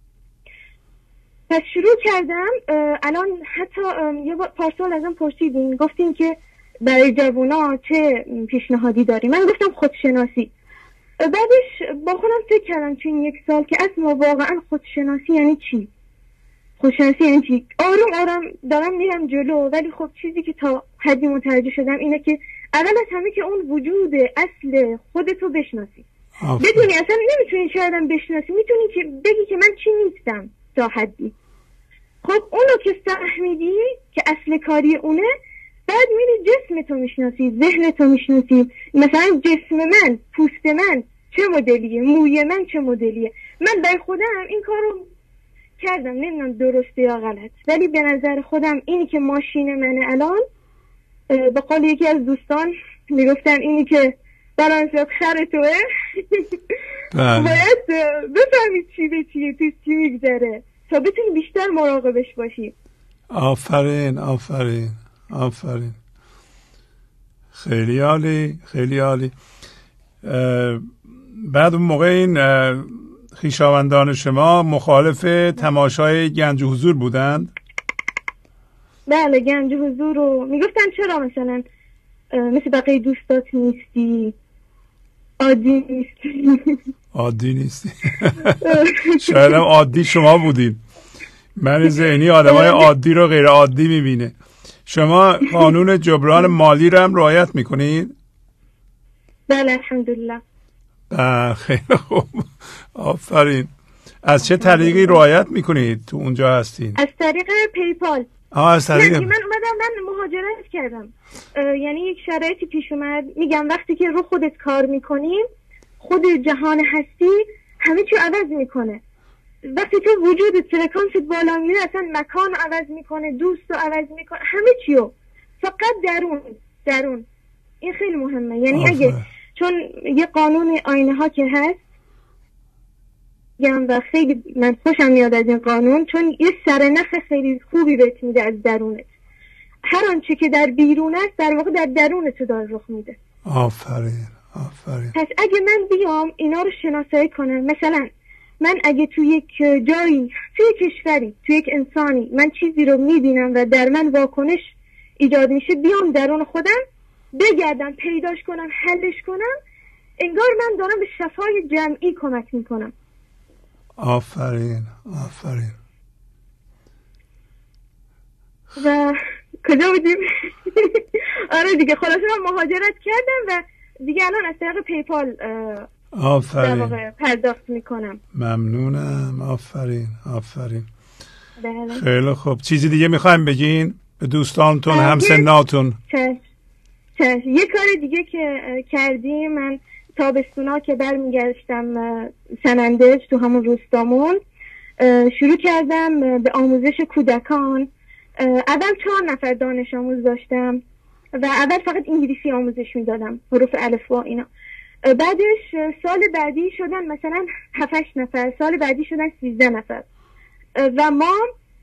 پس شروع کردم. الان حتی یه پارسال ازم پرسیدین، گفتین که برای جوونا چه پیشنهادی داری؟ من گفتم خودشناسی. بعدش با خودم فکر کردم تو این 1 سال که اصلا واقعا خودشناسی یعنی چی، خودشناسی یعنی چی. آروم دارم میرم جلو، ولی خب چیزی که تا حدی متوجه شدم اینه که اول از همه که اون وجود اصل خودتو بشناسی. بدونی اصلا نمیتونی شایدم بشناسی، میتونی که بگی که من چی نیستم تا حدی. خب اونو که فهمیدی که اصل کاری اونه، بعد میری جسمتو میشناسی، ذهنتو میشناسی. مثلا جسم من، پوست من چه مدلیه، موی من چه مدلیه. من برای خودم این کارو کردم، نمیدونم درسته یا غلط، ولی به نظر خودم اینی که ماشین منه الان، به قول یکی از دوستان میگفتن اینی که بالانسیات خر توه. باید بفهمید چی به چیه، تو چی میگذره تا بتونی بیشتر مراقبش باشی. آفرین آفرین آفرین، خیلی عالی خیلی عالی. بعد اون موقع این خویشاوندان شما مخالف تماشای گنج حضور بودند؟ بله، گنج حضور رو میگفتن چرا مثلا مثل بقیه دوستات نیستی، عادی نیستی. عادی نیستی. شاید هم عادی شما بودین. من ذهنی آدمای عادی رو غیر عادی میبینه. شما قانون جبران مالی رو هم رعایت میکنید؟ بله الحمدلله. خیلی خوب، آفرین. از چه طریقی رعایت میکنید تو اونجا هستین؟ از طریق پیپال. از طریق من اومدم، من مهاجرت کردم، یعنی یک شرایطی پیش اومد. میگم وقتی که رو خودت کار میکنیم، خود جهان هستی همه چی عوض میکنه. وقتی تو وجودت فرکانست بالا میره، اصلا مکان رو عوض میکنه، دوست رو عوض میکنه، همه چیو. فقط درون این خیلی مهمه. یعنی اگه چون یه قانون آینه ها که هست، و خیلی من خوشم میاد از این قانون، چون یه سرنخ خیلی خوبی بهت میده از درونت. هر آنچه که در بیرون است در واقع در درونت داره رخ میده. آفرین آفرین. پس اگه من بیام اینا رو شناسایی کنم، مثلا من اگه تو یک جایی، تو یک کشوری، تو یک انسانی من چیزی رو میبینم و در من واکنش ایجاد میشه، بیام درون خودم بگردم پیداش کنم، حلش کنم، انگار من دارم به شفای جمعی کمک میکنم. آفرین آفرین. و کجا بودیم؟ آره دیگه، خلاصه من مهاجرت کردم و دیگه الان از طریق پیپال آفرین در واقع پرداخت میکنم. ممنونم. آفرین آفرین. بله. خیلی خوب. چیزی دیگه میخوایم بگین به دوستانتون، همسناتون؟ یه کار دیگه که کردیم، من تابستونا که برمیگشتم سنندج تو همون روستامون، شروع کردم به آموزش کودکان. اول 4 نفر دانش آموز داشتم و اول فقط انگلیسی آموزش میدادم، حروف الفبا اینا. بعدش سال بعدی شدن مثلا 7-8 نفر، سال بعدی شدن 13 نفر و ما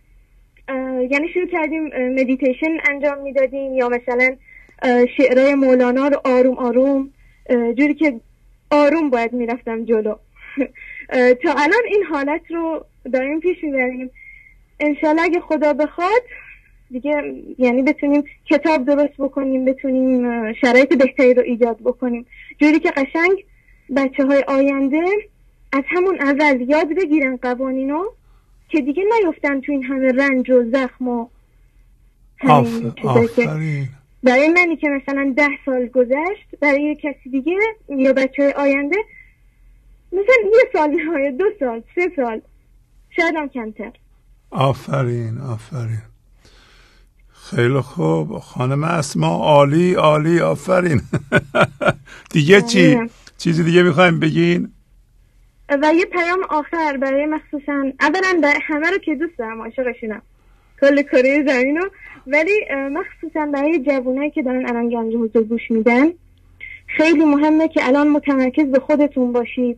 یعنی شروع کردیم مدیتیشن انجام میدادیم، یا مثلا شعرهای مولانا رو آروم آروم، جوری که آروم باید میرفتم جلو. تا الان این حالت رو داریم پیش میبریم. انشالله اگه خدا بخواد دیگه یعنی بتونیم کتاب درست بکنیم، بتونیم شرایط بهتری رو ایجاد بکنیم، جوری که قشنگ بچه‌های آینده از همون اول یاد بگیرن قوانینو، که دیگه نیفتن تو این همه رنج و زخم و همین چیزایی که برای منی که مثلا 10 سال گذشت، برای کسی دیگه یا بچه‌های آینده مثلا 1 سال نهایت، 2 سال، 3 سال، شاید هم کمتر. آفرین آفرین. خیلی خوب خانم اسما، عالی عالی، آفرین. دیگه چی؟ چیزی دیگه میخوایم بگین؟ و یه پیام آخر برای مخصوصا، اولا همه رو که دوست دارم، عاشقشونم، کل کره زمینو، ولی مخصوصا برای جوانایی که دارن الان گنج حضور گوش میدن، خیلی مهمه که الان متمرکز به خودتون باشید،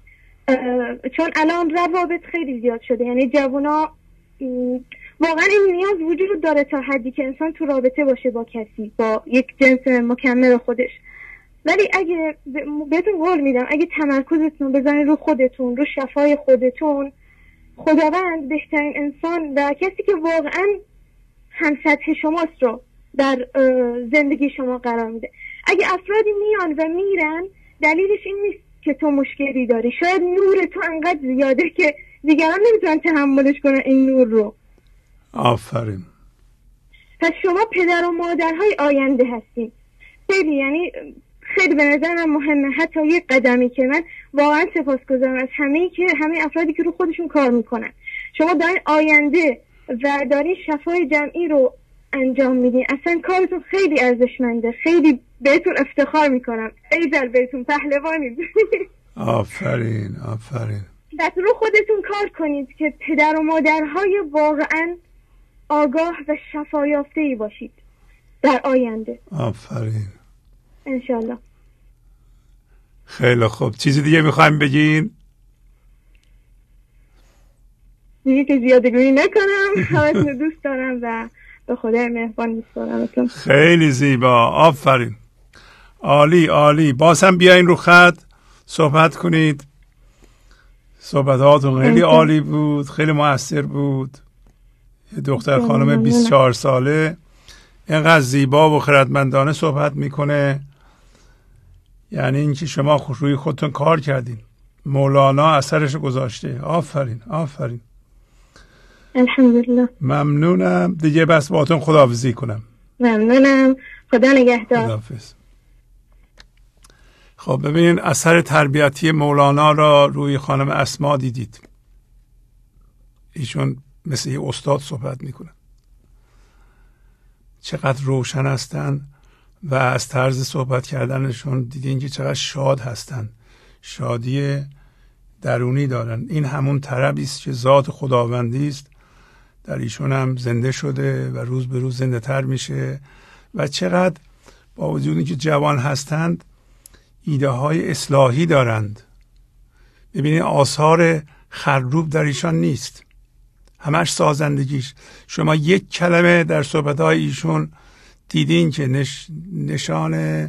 چون الان روابط خیلی زیاد شده. یعنی جوانا واقعا این نیاز وجود داره تا حدی که انسان تو رابطه باشه با کسی، با یک جنس مکمل خودش. ولی اگه بهتون قول میدم اگه تمرکزتون بزنید رو خودتون، رو شفای خودتون، خداوند بهترین انسان و کسی که واقعا هم سطح شماست رو در زندگی شما قرار میده. اگه افرادی میان و میرن، دلیلش این نیست که تو مشکلی داری. شاید نور تو انقدر زیاده که دیگران نمیتونن تحملش کنن این نور رو. آفرین. پس شما پدر و مادرهای آینده هستین. خیلی یعنی خیلی به نظر من مهمه. حتی یه قدمی که من واقعا سپاسگزارم از همه افرادی که رو خودشون کار میکنن. شما دارین آینده و دارین شفای جمعی رو انجام میدین. اصلا کارتون خیلی ارزشمنده. خیلی بهتون افتخار میکنم. ایزل بهتون پهلوانید. آفرین آفرین. بس رو خودتون کار کنید که پدر و مادرهای واقعا آگاه و شفایافته‌ای باشید در آینده. آفرین. انشالله. خیلی خوب. چیزی دیگه میخوایم بگین؟ دیگه که زیادگویی نکنم. همتون دوست دارم و به خدای مهربان میسپارم. خیلی زیبا. آفرین. عالی عالی. باز هم بیاین رو خط صحبت کنید. صحبتاتون خیلی عالی بود. خیلی مؤثر بود. یه دختر خانم 24 ساله اینقدر زیبا و خردمندانه صحبت میکنه. یعنی اینکه شما روی خودتون کار کردین. مولانا اثرش گذاشته. آفرین آفرین. الحمدلله. ممنونم. دیگه بس باهاتون خداحافظی کنم. ممنونم. خدا نگهدار. خداحافظ. خب ببینین اثر تربیتی مولانا را روی خانم اسما دیدید. ایشون مثل یه استاد صحبت میکنن. چقدر روشن هستن و از طرز صحبت کردنشون دیدین که چقدر شاد هستن. شادی درونی دارن. این همون طربی است که ذات خداوندی است. در ایشون هم زنده شده و روز به روز زنده تر میشه و چقدر با وجودی که جوان هستند ایده های اصلاحی دارند. ببینید آثار خرروب در ایشان نیست. همش سازندگیش. شما یک کلمه در صحبت‌های ایشون دیدین که نشان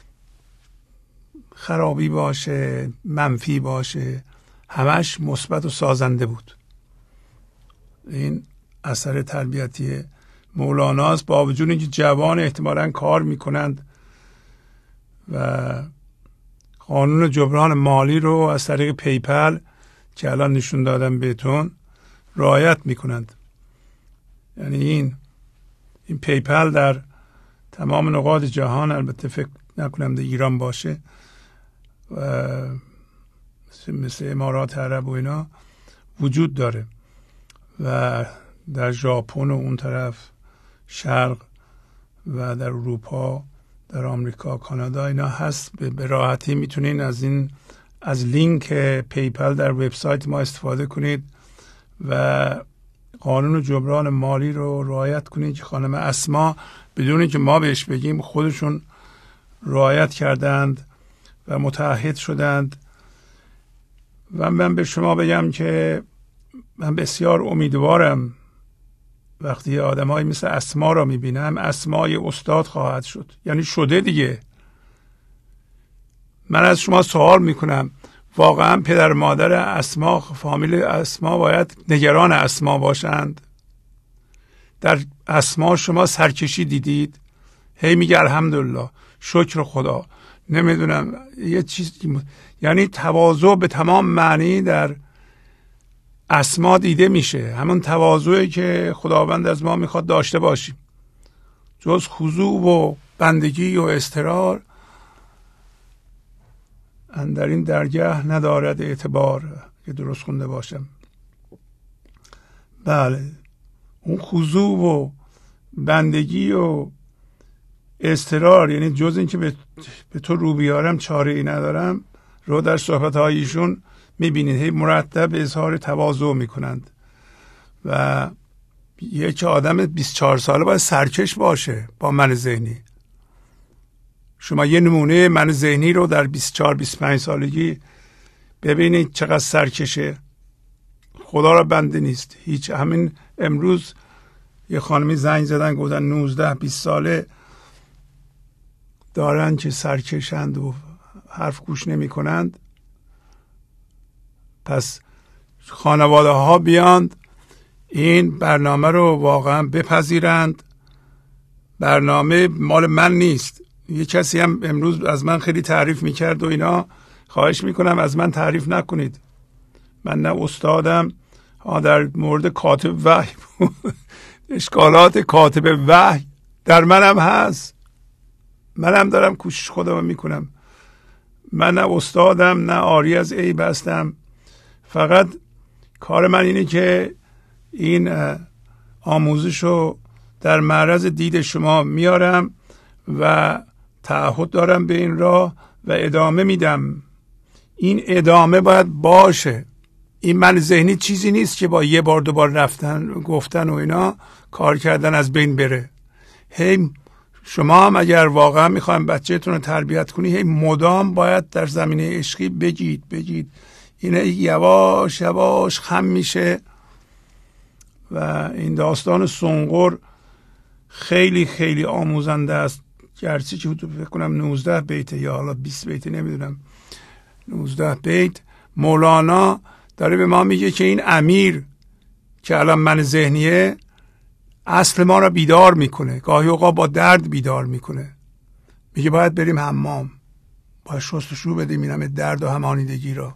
خرابی باشه، منفی باشه، همش مثبت و سازنده بود. این اثر تربیتی مولاناست. با وجود اینکه جوان احتمالاً کار میکنند و قانون جبران مالی رو از طریق پیپل که الان نشون دادم بهتون رعایت میکنند. یعنی این پیپل در تمام نقاط جهان، البته فکر نکنم در ایران باشه و مثل امارات عرب و اینا وجود داره و در ژاپن و اون طرف شرق و در اروپا، در آمریکا، کانادا اینا هست. به راحتی میتونین از لینک پیپل در وبسایت ما استفاده کنید و قانون جبران مالی رو رعایت کنید که خانم اسما بدون که ما بهش بگیم خودشون رعایت کردند و متعهد شدند. و من به شما بگم که من بسیار امیدوارم وقتی آدمایی مثل اسما را میبینم. اسما یه استاد خواهد شد، یعنی شده دیگه. من از شما سوال میکنم واقعا پدر مادر اسما، فامیل اسما باید نگران اسما باشند؟ در اسما شما سرکشی دیدید؟ هی میگه الحمدلله، شکر خدا، نمیدونم یه چیز، یعنی تواضع به تمام معنی در اسما دیده میشه. همون تواضعی که خداوند از ما میخواد داشته باشیم. جز خضوع و بندگی و اضطرار اندر این درگاه ندارد اعتبار، که درست خونده باشم. بله، اون خضوع و بندگی و اضطرار، یعنی جز این که به تو رو بیارم چاره ای ندارم، رو در صحبت هایشون میبینید. هی مرتب اظهار تواضع میکنند. و یک آدم 24 ساله باید سرکش باشه با من ذهنی. شما یه نمونه من ذهنی رو در 24-25 سالگی ببینید چقدر سرکشه. خدا را بنده نیست هیچ. همین امروز یه خانمی زنگ زدن گفتن 19-20 ساله دارن که سرکشند و حرف گوش نمی کنند. پس خانواده ها بیاند این برنامه رو واقعا بپذیرند. برنامه مال من نیست. یه کسی هم امروز از من خیلی تعریف میکرد و اینا، خواهش میکنم از من تعریف نکنید. من نه استادم. در مورد کاتب وحی اشکالات کاتب وحی در منم هست. منم دارم کوشش خودم میکنم. من نه استادم، نه عاری از عیب هستم. فقط کار من اینه که این آموزش رو در معرض دید شما میارم و تعهد دارم به این راه و ادامه میدم. این ادامه باید باشه. این من ذهنی چیزی نیست که با یه بار دوبار رفتن گفتن و اینا کار کردن از بین بره. هی شما هم اگر واقعا میخوایم بچهتون رو تربیت کنی، هی مدام باید در زمینه عشقی بگید. این یواش یواش خم میشه. و این داستان سنقر خیلی خیلی آموزنده است. گرچه که فکر کنم 19 بیت یا حالا 20 بیت نمیدونم، 19 بیت مولانا داره به ما میگه که این امیر که الان من ذهنیه اصل ما را بیدار میکنه. گاهی اوقات با درد بیدار میکنه. میگه باید بریم حمام، باید شستشو بدیم این همه درد و همانیدگی را.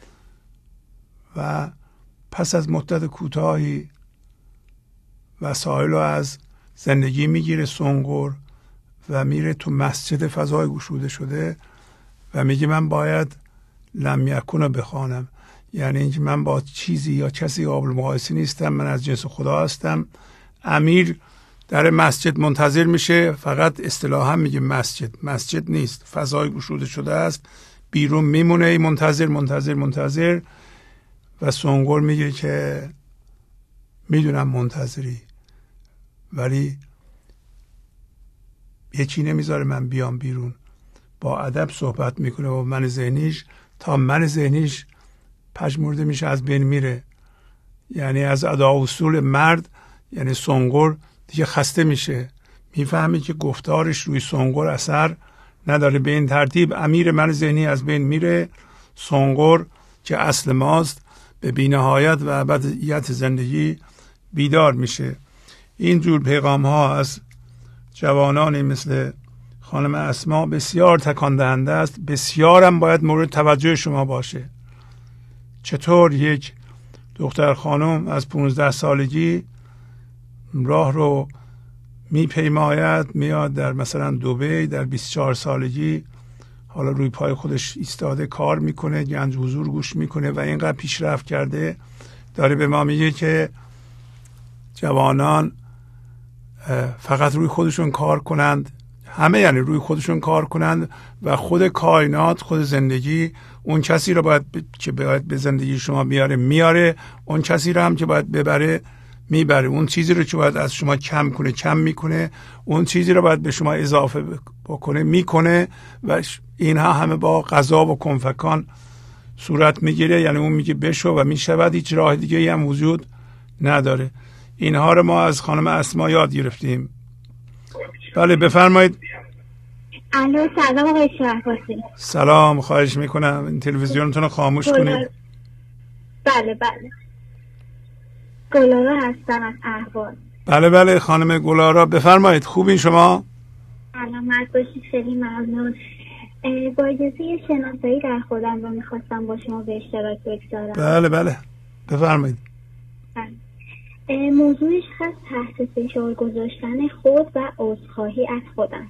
و پس از مدت کوتاهی وسایل رو از زندگی میگیره سنقر و میره تو مسجد فضای گشوده شده و میگه من باید لم یکن رو بخوانم. یعنی اینکه من با چیزی یا کسی قابل مقایسه نیستم، من از جنس خدا هستم. امیر در مسجد منتظر میشه، فقط اصطلاحا میگه مسجد نیست، فضای گشوده شده است. بیرون میمونه منتظر و سنقر میگه که میدونم منتظری، ولی یکی نمیذاره من بیام بیرون. با ادب صحبت میکنه با من ذهنیش تا من ذهنیش پژمرده میشه، از بین میره. یعنی از ادا اصول مرد، یعنی سنقر دیگه خسته میشه، میفهمی که گفتارش روی سنقر اثر نداره. به این ترتیب امیر من ذهنی از بین میره، سنقر که اصل ماست به بی‌نهایت و ابدیت زندگی بیدار میشه. این جور پیغام ها از جوانانی مثل خانم اسما بسیار تکان دهنده است. بسیار هم باید مورد توجه شما باشه. چطور یک دختر خانم از 15 سالگی راه رو میپیماید، میاد در مثلا دبی، در 24 سالگی حالا روی پای خودش ایستاده کار میکنه، گنج حضور گوش میکنه و اینقدر پیشرفت کرده. داره به ما میگه که جوانان فقط روی خودشون کار کنند، همه یعنی روی خودشون کار کنند و خود کائنات، خود زندگی اون کسی رو که باید به زندگی شما میاره، اون کسی رو هم که باید ببره میبره، اون چیزی رو که باید از شما کم کنه کم میکنه، اون چیزی رو باید به شما اضافه بکنه میکنه. و اینها همه با قضا و کنفکان صورت میگیره. یعنی اون میگه بشو و میشود، هیچ راه دیگه ای هم وجود نداره. اینها رو ما از خانم اسما یاد گرفتیم. بله بفرمایید. الو سلام آقای شهبازی. سلام، خواهش میکنم این تلویزیونتون رو خاموش کنید. بله گلارا هستم از اهواز. بله خانم گلارا بفرمایید. خوبین شما؟ سلامت باشید، خیلی ممنون. با اجازه یه شناسایی در خودم رو میخواستم با شما به اشتراک بگذارم. بله بفرمایید. موضوعش هست تحت فشار گذاشتن خود و عذرخواهی از خودم.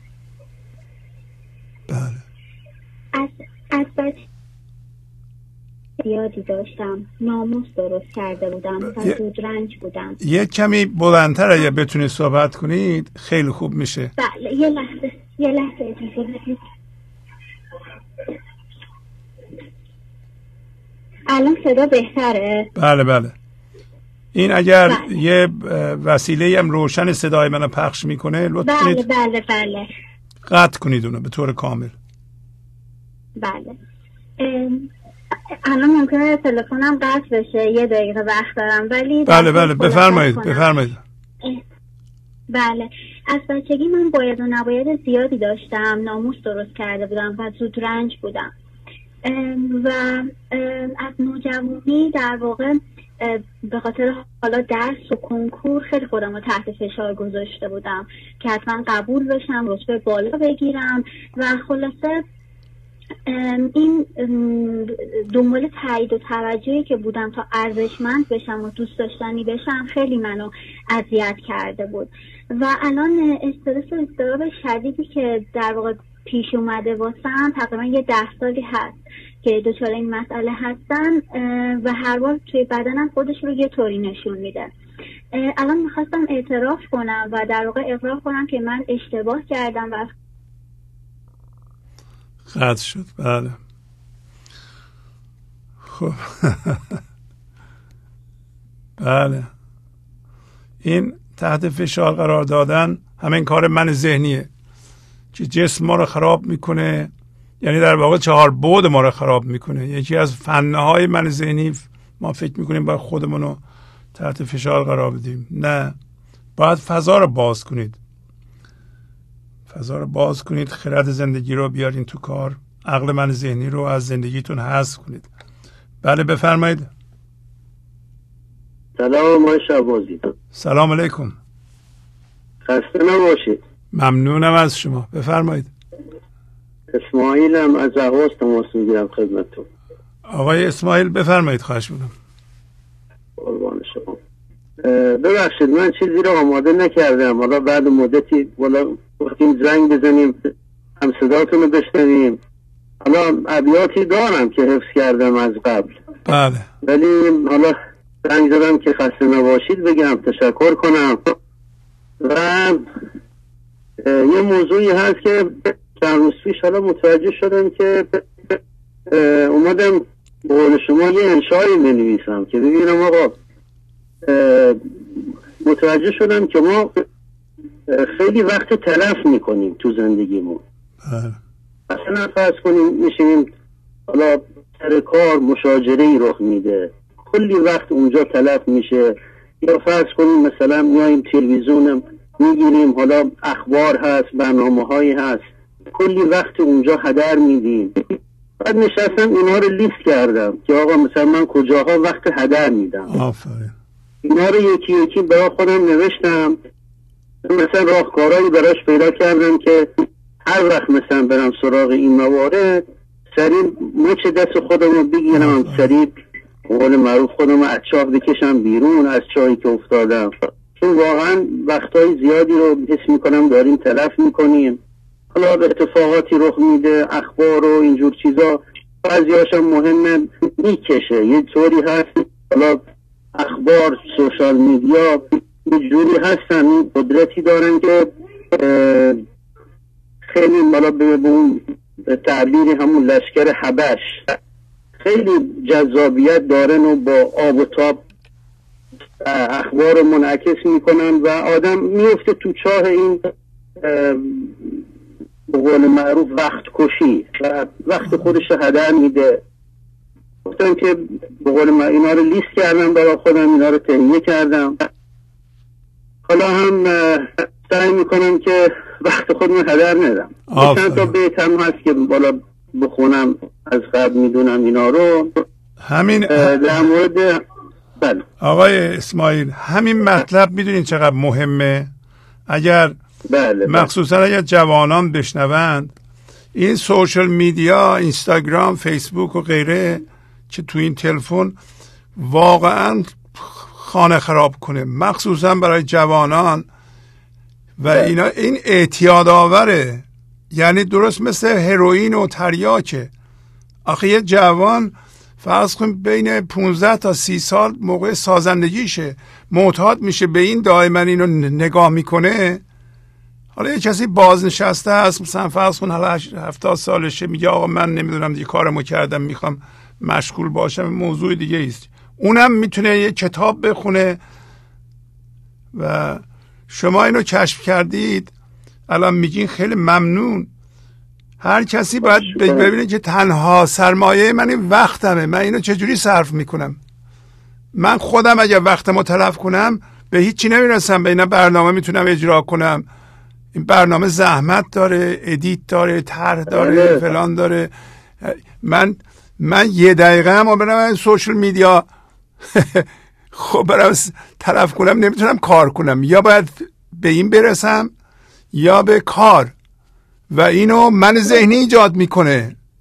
بله. از بچه زیادی داشتم، ناموس درست کرده بودم و زود رنج بودم. یه کمی بلندتر اگه بتونید صحبت کنید خیلی خوب میشه. بله یه لحظه اجازه بدید. الان صدا بهتره؟ بله. این اگر یه وسیله هم روشن صدای منو پخش میکنه لطفاً کنید. بله قطع کنید اونو به طور کامل. بله. الان ممکنه تلفنم قطع بشه، یه دقیقه وقت دارم ولی بله بفرمایید. بله. از بچگی من باید و نباید زیادی داشتم، ناموس درست کرده بودم و زود رنج بودم و از نوجوانی در واقع به خاطر حالا درس و کنکور خیلی خودم رو تحت فشار گذاشته بودم که حتما قبول بشم، رتبه بالا بگیرم و خلاصه این دنبال تایید و توجهی که بودم تا ارزشمند بشم و دوست داشتنی بشم خیلی منو اذیت کرده بود و الان استرس و اضطراب شدیدی که در واقع پیش اومده واسم تقریبا یه 10 سالی هست که دچار این مسئله هستن و هر بار توی بدنم خودش رو یه طوری نشون میده. الان میخواستم اعتراف کنم و در واقع اقرار کنم که من اشتباه کردم و قطع شد. بله خب بله این تحت فشار قرار دادن همین کار من ذهنیه که جسم ما رو خراب میکنه، یعنی در واقع 4 بعد ما رو خراب میکنه. یکی از فنهای من ذهنی ما فکر میکنیم باید خودمون رو تحت فشار قرار بدیم. نه، باید فضا رو باز کنید، فضا رو باز کنید، خرد زندگی رو بیارین تو کار، عقل من ذهنی رو از زندگیتون حذف کنید. بله بفرمایید. سلام آقای شهبازی. سلام علیکم. خسته نباشید. ممنونم از شما. بفرمایید. اسماعیلم از اهواز تماس میگیرم خدمتتون. آقای اسماعیل بفرمایید. خواهش می‌کنم. قربان شما. ببخشید من چیزی رو آماده نکردم، حالا بعد مدتی گفتیم زنگ بزنیم هم صداتون رو بشنویم. حالا ابیاتی دارم که حفظ کردم از قبل. بله. ولی حالا زنگ زدم که خسته نباشید بگم، تشکر کنم. و یه موضوعی هست که چند روز پیش حالا متوجه شدم که اومدم به قول شما یه انشایی بنویسم که ببینم آقا متوجه شدم که ما خیلی وقت تلف میکنیم تو زندگیمون. مثلا فرض کنیم میشینیم حالا سر کار مشاجره‌ای رخ میده، کلی وقت اونجا تلف میشه. یا فرض کنیم مثلا میایم تلویزیون میگیریم، حالا اخبار هست، برنامه‌هایی هست، کلی وقت اونجا هدر میدیم. بعد نشستم اینا رو لیست کردم که آقا مثلا من کجاها وقت هدر میدم. آفرین. اینا رو یکی یکی برای خودم نوشتم، مثلا راهکارهایی براش پیدا کردم که هر وقت مثلا برم سراغ این موارد سریع مچ دست خودم رو بگیرم، سریع قول معروف خودم رو از چاه بکشم بیرون از چاهی که افتادم. چون واقعا وقتهای زیادی رو حس میکنم داریم تلف میکنیم. حالا اتفاقاتی رخ میده، اخبار و اینجور چیزا، بعضی هاشم مهمه میکشه. یه طوری هست حالا اخبار سوشال میدیا یه جوری هستن، این قدرتی دارن که خیلی بالا به اون تعبیری همون لشکر حبش خیلی جذابیت دارن و با آب و تاب اخبار رو منعکس میکنن و آدم میفته تو چاه این به قول معروف وقت کشی و وقت خودش هدر میده. گفتم که به قول من اینا رو لیست کردم برای خودم، اینا رو تهیه کردم. حالا هم سعی میکنم که وقت خودم هدر ندم. چند تا بیت هم هست که بالا بخونم از قبل میدونم اینا رو. همین در مورد بله. آقای اسماعیل همین مطلب میدونین چقدر مهمه؟ اگر بله. مخصوصا اگر جوانان بشنوند این سوشال میدیا، اینستاگرام، فیسبوک و غیره که تو این تلفن واقعا خانه خراب کنه، مخصوصا برای جوانان و اینا. این اعتیاد آوره، یعنی درست مثل هروئین و تریاکه. آخه یه جوان فرض کن بین 15 تا 30 سال موقع سازندگیشه معتاد میشه به این، دائما اینو نگاه میکنه. حالا یه کسی بازنشسته هست مثلا فرض کن حالا 70 سالشه، میگه آقا من نمیدونم دیگه کارمو کردم میخوام مشغول باشم، موضوع دیگه است. اونم میتونه یه کتاب بخونه و شما اینو کشف کردید الان میگین خیلی ممنون. هر کسی باید ببینه که تنها سرمایه من این وقتمه، من اینو چجوری صرف میکنم. من خودم اگه وقتمو تلف کنم به هیچی نمیرسم، به اینا برنامه میتونم اجرا کنم. این برنامه زحمت داره، ادیت داره، طرح داره، فلان داره. من 1 دقیقه هم برم سوشال میدیا خب برم تلف کنم نمیتونم کار کنم، یا باید به این برسم یا به کار، و اینو من ذهنی ایجاد میکنه.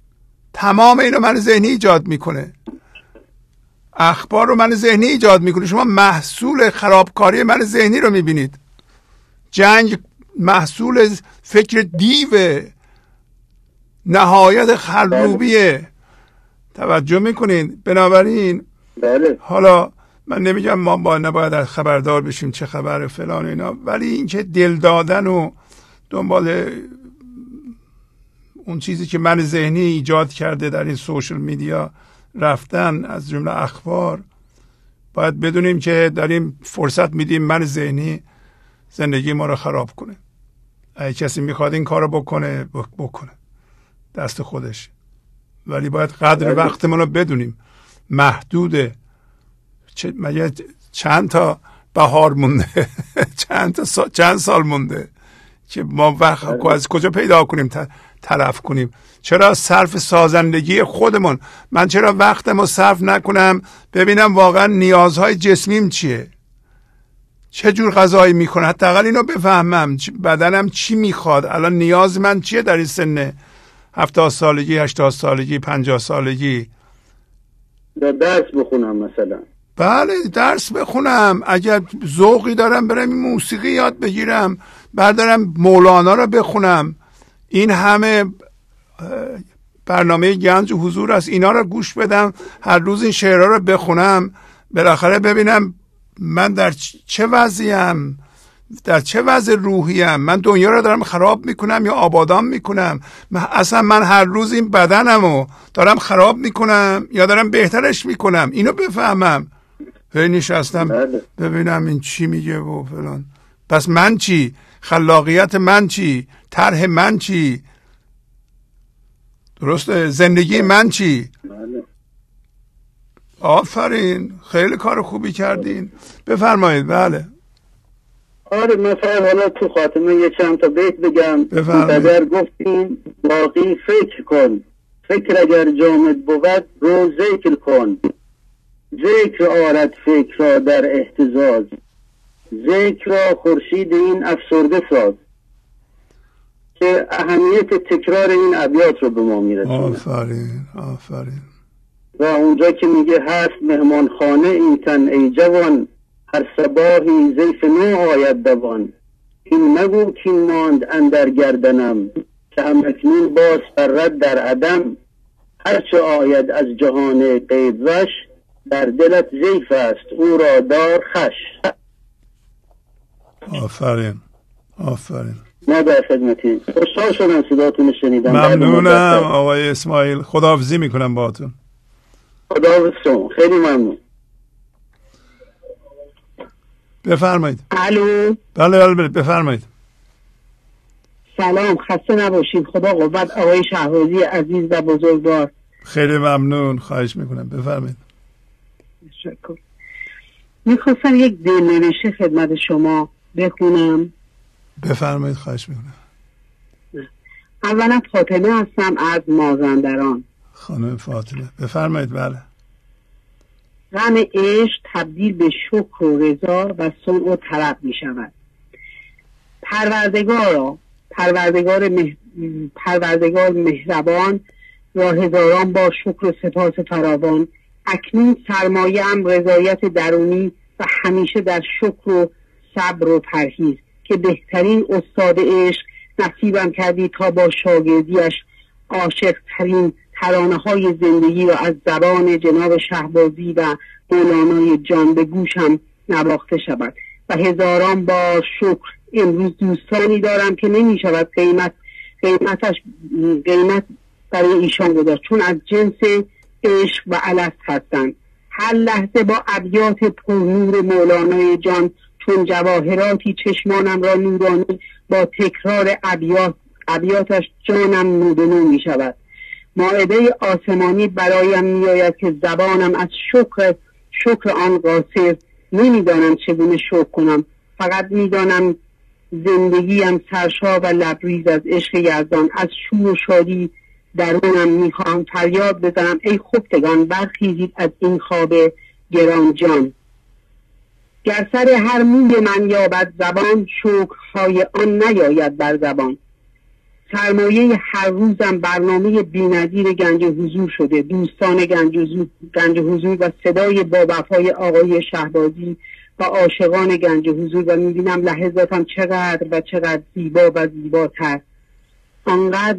تمام اینو من ذهنی ایجاد میکنه، اخبار رو من ذهنی ایجاد میکنه. شما محصول خرابکاری من ذهنی رو میبینید. جنگ محصول فکر دیو، نهایت خلوبیه. توجه میکنین؟ بنابراین حالا من نمیگم ما نباید خبردار بشیم چه خبر فلان اینا، ولی اینکه دل دادن و دنبال اون چیزی که من ذهنی ایجاد کرده در این سوشل میدیا رفتن، از جمله اخبار، باید بدونیم که داریم فرصت میدیم من ذهنی زندگی ما رو خراب کنه. اگه کسی میخواد این کار رو بکنه دست خودش، ولی باید قدر وقتمون رو بدونیم. محدوده. مگه چند تا بهار مونده چند سال مونده که ما وقت از کجا پیدا کنیم تلف کنیم؟ چرا صرف سازندگی خودمون، من چرا وقتمو صرف نکنم ببینم واقعا نیازهای جسمیم چیه، چه جور غذایی میکنه، حداقل اینو بفهمم بدنم چی میخواد، الان نیاز من چیه در این سن 70 سالگی، 80 سالگی، 50 سالگی. درس بخونم مثلا. بله درس بخونم، اگر ذوقی دارم برم موسیقی یاد بگیرم، بردارم مولانا رو بخونم. این همه برنامه گنج و حضور است، اینا رو گوش بدم، هر روز این شعرها رو بخونم، بالاخره ببینم من در چه وضعیم، در چه وضع روحیم، من دنیا رو دارم خراب میکنم یا آبادان میکنم، اصلا من هر روز این بدنمو دارم خراب میکنم یا دارم بهترش میکنم، اینو بفهمم. نشستم ببینم این چی میگه و فلان، پس من چی؟ خلاقیت من چی؟ طرح من چی؟ درسته؟ زندگی من چی؟ آفرین، خیلی کار خوبی کردین. بفرمایید. بله آره مثلا حالا تو خاتمه یه چند تا بیت بگم. اگر گفتیم باقی فکر کن، فکر اگر جامد بود رو ذکر کن، ذکر آرد فکر را در اهتزاز، ذکر را خورشید این افسرده ساز. که اهمیت تکرار این ابیات رو به ما میرسونه. آفرین. و اونجا که میگه هست مهمان خانه این تن ای جوان، هر صباحی ضیف نو آید دوان، این مگو کین ماند اندر گردنم، که همکنون باز پرد در عدم، هرچه آید از جهان غیب وش، در دلت ضیف است او را دار خش. آفرین. ما در خدمتیم. خوشحال شدم صداتون شنیدم. ممنونم آقای اسماعیل، خداحافظی میکنم باهاتون. خداحافظ شما، خیلی ممنون. بفرمایید. الو. بله بفرمایید. سلام، خسته نباشید. خدا قوت آقای شهبازی عزیز و بزرگوار. خیلی ممنون، خواهش میکنم. بفرمایید. تشکر. میخواستم یک دلنوشته خدمت شما بخونم. بفرمایید، خواهش میکنم. اولا فاطمه هستم از مازندران. خانم فاطمه بفرمایید. بله. غم عشق تبدیل به شکر و رضا و صنع و طرب می شود. پروردگار مهربان را هزاران با شکر و سپاس فراوان، اکنون سرمایه‌ام رضایت درونی و همیشه در شکر و صبر و پرهیز، که بهترین استاد عشق نصیبم کردی تا با شاگردیش عاشق ترین ترانه های زندگی را از زبان جناب شهبازی و مولانای جان به گوشم نواخته شود. و هزاران بار شکر امروز دوستانی دارم که نمی شود قیمت برای ایشان گذاشت، چون از جنس عشق و الست هستند. هر لحظه با ابیات پرنور مولانای جان چون جواهراتی چشمانم را نورانی، با تکرار ابیاتش جانم نودنو می شود. مائده آسمانی برایم می آید که زبانم از شکر آن قاصر. نمیدانم چگونه شکر کنم، فقط میدانم زندگیم سرشار و لبریز از عشق یزدان. از شور و شادی درونم میخواهم فریاد بزنم ای خفتگان برخیزید از این خواب گران جان. گر سر هر موی من یابد زبان، شکرهای آن نیاید بر زبان. سرمایه هر روزم برنامه بی‌نظیر گنج حضور شده. دوستان گنج حضور و صدای با وفای آقای شهبازی و عاشقان گنج حضور و میبینم لحظاتم چقدر و چقدر زیبا و زیباتر. آنقدر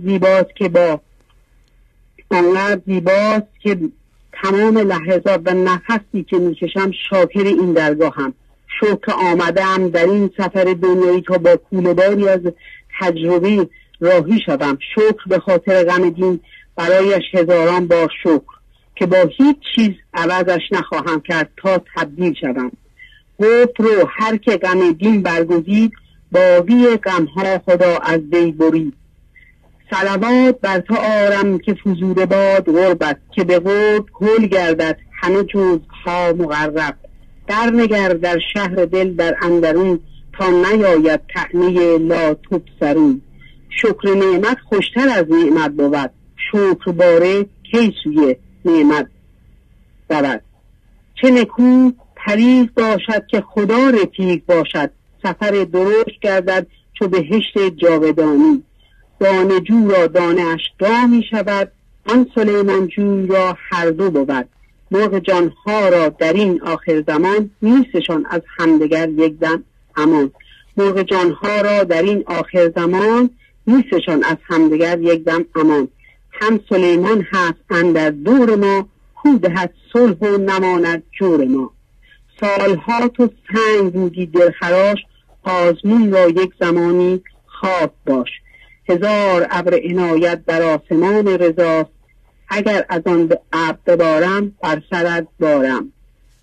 زیباست که تمام لحظات و نفسی که میکشم شاکر این درگاهم. شکر آمدم در این سفر دنیایی تا با کوله‌باری از تجربه راهی شدم. شکر به خاطر غم دین، برایش هزاران بار شکر که با هیچ چیز عوضش نخواهم کرد تا تبدیل شدم. گفت رو هر که غم دین برگزید، باقی غمها خدا از وی برید. صلوات بر تو آرم که فزوده باد غربت، که به قرب کل گردد همه جزها مقرب. در نگر در شهر دل در اندرون، تا نیاید طعنه لا تبصرون. شکر نعمت خوشتر از نعمت بود، شکر باره کی سوی نعمت بود. چه نکو طریق باشد که خدا رفیق باشد، سفر درشت گردد چو بهشت جاودانی. دانه جو را دانه اش دا می شود، آن سلیمان جوی را هر دو بود. مرغ جانها را در این آخر زمان، نیستشان از همدیگر یک دم امان. مرغ جانها را در این آخر زمان، نیستشان از همدیگر یک دم امان. هم سلیمان هست اندر دور ما، کو دهد صلح و نماند جور ما. سالها تو سنگ بودی دلخراش، آزمون را یک زمانی خواب باش. هزار ابر عنایت در آسمان رضاست، اگر از آن ابر بارم بر سرت بارم.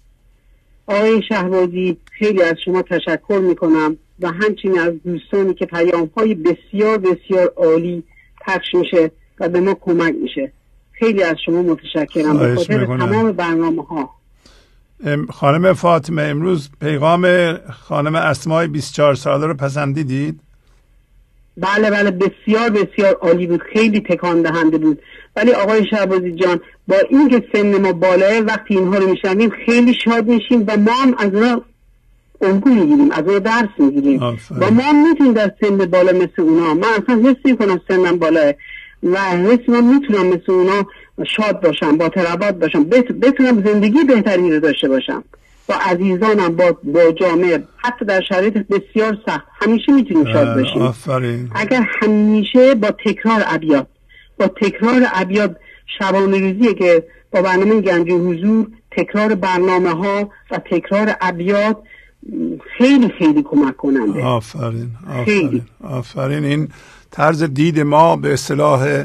آقای شهبازی خیلی از شما تشکر میکنم و همچنین از دوستانی که پیام‌های بسیار بسیار عالی پخش میشه و به ما کمک میشه. خیلی از شما متشکرم به خاطر تمام برنامه‌ها. خانم فاطمه، امروز پیغام خانم اسماء 24 ساله رو پسندیدید؟ بله بسیار بسیار عالی بود، خیلی تکان دهنده بود. ولی آقای شهبازی جان، با اینکه سن ما بالاه، وقتی اینها رو میشنویم خیلی شاد میشیم و ما هم از اونها الگو میگیریم، از اونها درس میگیریم و ما هم میتونیم در سن بالا مثل اونا. من اصلا حس میکنم سنم بالاه و حس من میتونم مثل اونا شاد باشم، با تراوت باشم، بتونم زندگی بهتری رو داشته باشم با عزیزانم، با جامعه، حتی در شرایط بسیار سخت همیشه میتونیم شاد باشیم. آفرین. اگر همیشه با تکرار ابیات شبانه روزیه که با برنامه گنج حضور تکرار برنامه ها و تکرار ابیات خیلی خیلی کمک کننده. آفرین. این طرز دید ما به اصطلاح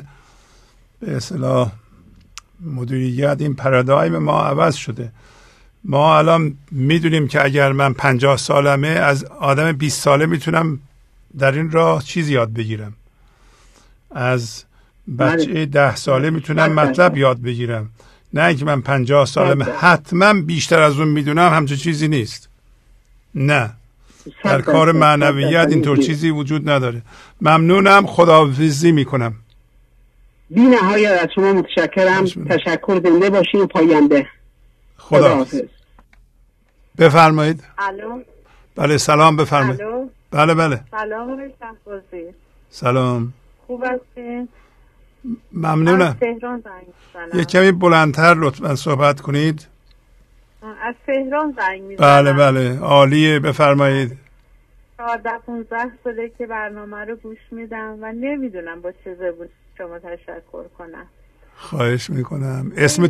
مدیریت، این پارادایم ما عوض شده. ما الان میدونیم که اگر من 50 سالمه، از آدم 20 ساله میتونم در این راه چیزی یاد بگیرم، از بچه 10 ساله میتونم مطلب یاد بگیرم. نه اینکه من 50 سالمه حتما بیشتر از اون میدونم، همچون چیزی نیست. نه، در کار معنویت اینطور چیزی وجود نداره. ممنونم، خداحافظی میکنم. بی نهایت از شما متشکرم. تشکر، زنده باشین و پاینده. خداحافظ. بفرمایید. الو. بله سلام، بفرمایید. الو. بله. سلام شهبازی. سلام. خوب هستین؟ ممنونم. از تهران زنگ میزنم. یک کمی بلندتر لطفا صحبت کنید. از تهران زنگ میزنم. بله عالیه، بفرمایید. 14-15 ساله که برنامه رو گوش میدم و نمیدونم با چه زبون شما تشکر کنم. خواهش میکنم.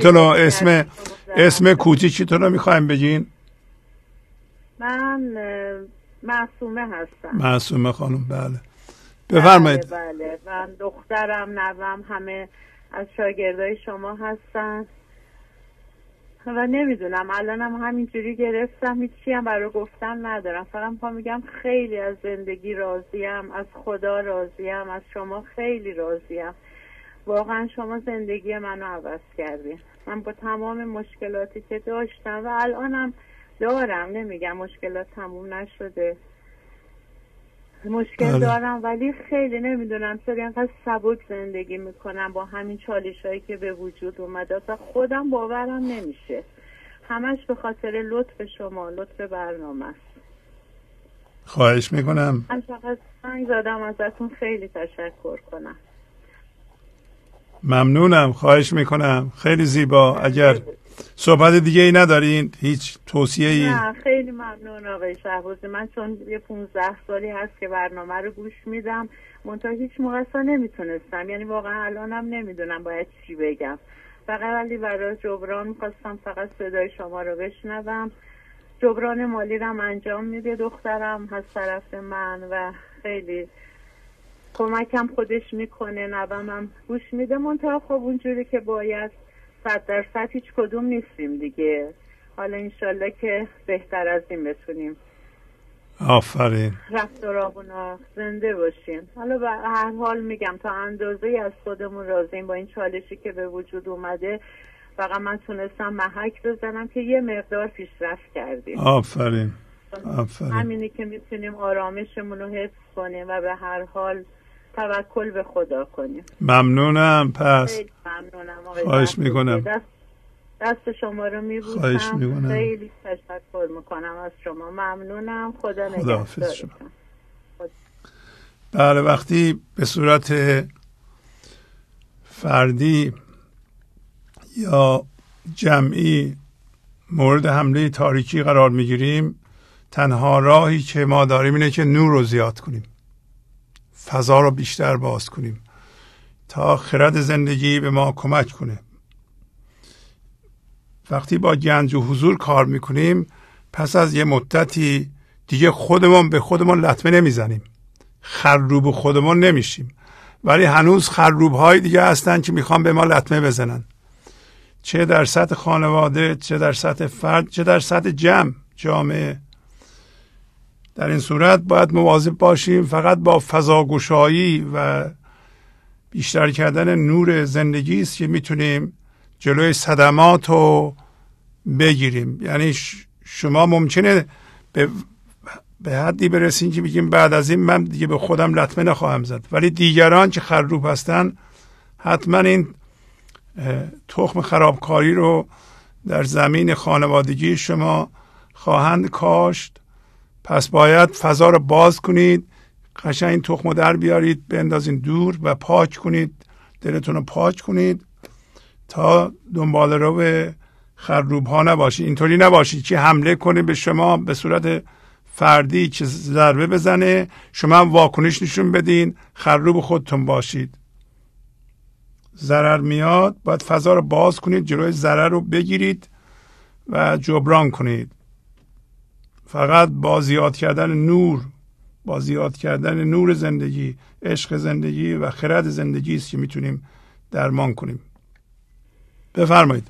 اسم کوچیکتون رو میخوایم بگین؟ من معصومه هستم. معصومه خانم، بله بفرمایید. بله من دخترم، نوام همه از شاگردای شما هستن و نمیدونم الانم همینجوری گرفتم، هیچی هم برای گفتن ندارم، فقط میگم خیلی از زندگی راضیم، از خدا راضیم، از شما خیلی راضیم. واقعا شما زندگی منو عوض کردین. من با تمام مشکلاتی که داشتم و الانم دارم، نمیگم مشکلات تموم نشده، مشکل دارم ولی خیلی نمیدونم چرا اینقدر سبک زندگی میکنم با همین چالشایی که به وجود اومده و خودم باورم نمیشه. همش به خاطر لطف شما، لطف برنامه است. خواهش میکنم. من فقط زنگ زدم ازتون خیلی تشکر کنم. ممنونم، خواهش میکنم، خیلی زیبا. اگر صحبت دیگه ای ندارین، هیچ توصیه ای؟ نه خیلی ممنون آقای شهبازی. من چون یه 15 سالی هست که برنامه رو گوش میدم، منتها هیچ موقع اصلا نمیتونستم، یعنی واقعا الانم نمیدونم باید چی بگم. فقط ولی برای جبران میخواستم فقط صدای شما رو بشنوم. جبران مالی رو انجام میده دخترم از طرف من و خیلی کمکم خودش میکنه، نوامم گوش میده، منتها خب اونجوری که باید 100% هیچ کدوم نیستیم دیگه. حالا انشالله که بهتر از این بتونیم. آفرین. رفت و راهونا زنده باشیم. حالا به هر حال میگم تا اندازه از خودمون راضیم با این چالشی که به وجود اومده. فقط من تونستم محک بزنم که یه مقدار پیشرفت کردیم. آفرین. آفرین. همینی که میتونیم آرامشمون رو حفظ کنیم و به هر حال توکل به خدا کنیم. ممنونم. پس خیلی ممنونم. خواهش میکنم. دست شما رو میبوسم. خواهش میکنم. خیلی تشکر میکنم از شما. ممنونم. خدا نگهدارتون. بله، وقتی به صورت فردی یا جمعی مورد حمله تاریکی قرار میگیریم، تنها راهی که ما داریم اینه که نور رو زیاد کنیم، فضا رو بیشتر باز کنیم تا خرد زندگی به ما کمک کنه. وقتی با گنج و حضور کار میکنیم، پس از یه مدتی دیگه خودمون به خودمون لطمه نمیزنیم، خروب خودمون نمیشیم، ولی هنوز خروب های دیگه هستن که میخوان به ما لطمه بزنن، چه در سطح خانواده، چه در سطح فرد، چه در سطح جامعه. در این صورت باید مواظب باشیم. فقط با فضاگشایی و بیشتر کردن نور زندگی است که میتونیم جلوی صدمات رو بگیریم. یعنی شما ممکنه به حدی برسین که بگیم بعد از این من دیگه به خودم لطمه نخواهم زد، ولی دیگران که خروب هستن حتما این تخم خرابکاری رو در زمین خانوادگی شما خواهند کاشت. پس باید فضا رو باز کنید، قشنگ این تخم رو در بیارید، بندازین دور و پاک کنید، دلتون رو پاک کنید تا دنبال رو به خروب ها نباشید. اینطوری نباشید که حمله کنه به شما به صورت فردی، که ضربه بزنه شما واکنش نشون بدین، خروب خودتون باشید. ضرر میاد، باید فضا رو باز کنید، جلوی ضرر رو بگیرید و جبران کنید. فقط با زیاد کردن نور، با زیاد کردن نور زندگی، عشق زندگی و خرد زندگی است که میتونیم درمان کنیم. بفرمایید.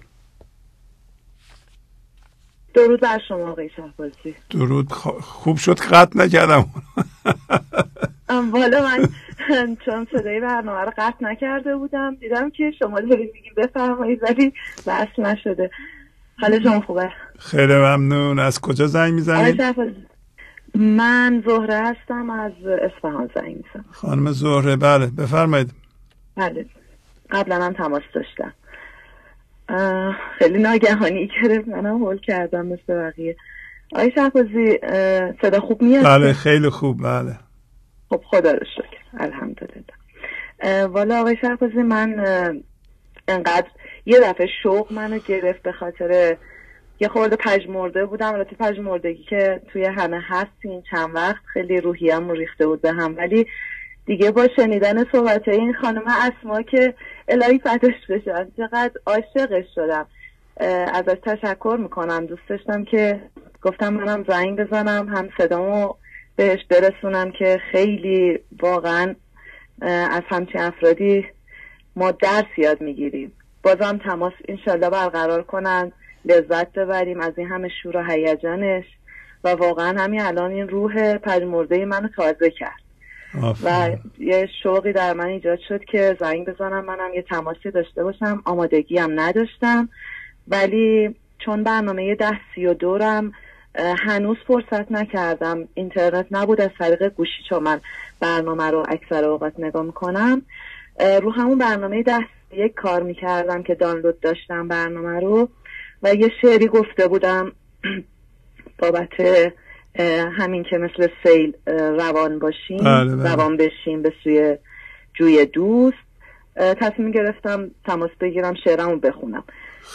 درود بر شما آقای شهبازی. درود. خوب شد قطع نکردم. والا من چون صدای برنامه رو قطع نکرده بودم، دیدم که شما دارید میگید بفرمایید ولی بس نشده. حال شما خوبه؟ خیلی ممنون. از کجا زنگ میزنید؟ من زهره هستم، از اصفهان زنگ میزنم. خانم زهره، بله بفرمایید. بله، قبلا هم تماس داشتم. خیلی ناگهانی گرفت، منم هول کردم مثل بقیه. آقای شهبازی صدا خوب میاد؟ بله خیلی خوب. بله خب خدا رو شکر، الحمدلله. والا آقای شهبازی، من انقدر یه دفعه شوق منو گرفت به خاطر یه خورده پژمرده بودم. البته پژمردگی که توی همه هست این چند وقت خیلی روحیه‌ام ریخته بود به هم، ولی دیگه با شنیدن صحبت‌های این خانم اسما که الهی فداش بشه، چقدر عاشقش شدم. ازش تشکر میکنم. دوست داشتم که گفتم منم زنگ بزنم، هم صدامو بهش برسونم که خیلی واقعا از همچین افرادی ما درس یاد میگیریم. بازم تماس انشالله برقرار کنن، لذت ببریم از این همه شور و هیجانش و واقعا همین الان این روح پژمرده منو تازه کرد و یه شوقی در من ایجاد شد که زنگ بزنم، منم یه تماسی داشته باشم. آمادگی هم نداشتم، ولی چون برنامه 10:32 رم هنوز فرصت نکردم، اینترنت نبود، از طریق گوشی چون من برنامه رو اکثر اوقات نگاه میکنم، رو همون برنامه 10:31 کار میکردم که دانلود داشتم برنامه رو و یه شعری گفته بودم بابت همین که مثل سیل روان باشیم، روان بشیم به سوی جوی دوست. تصمیم گرفتم تماس بگیرم، شعرمو بخونم.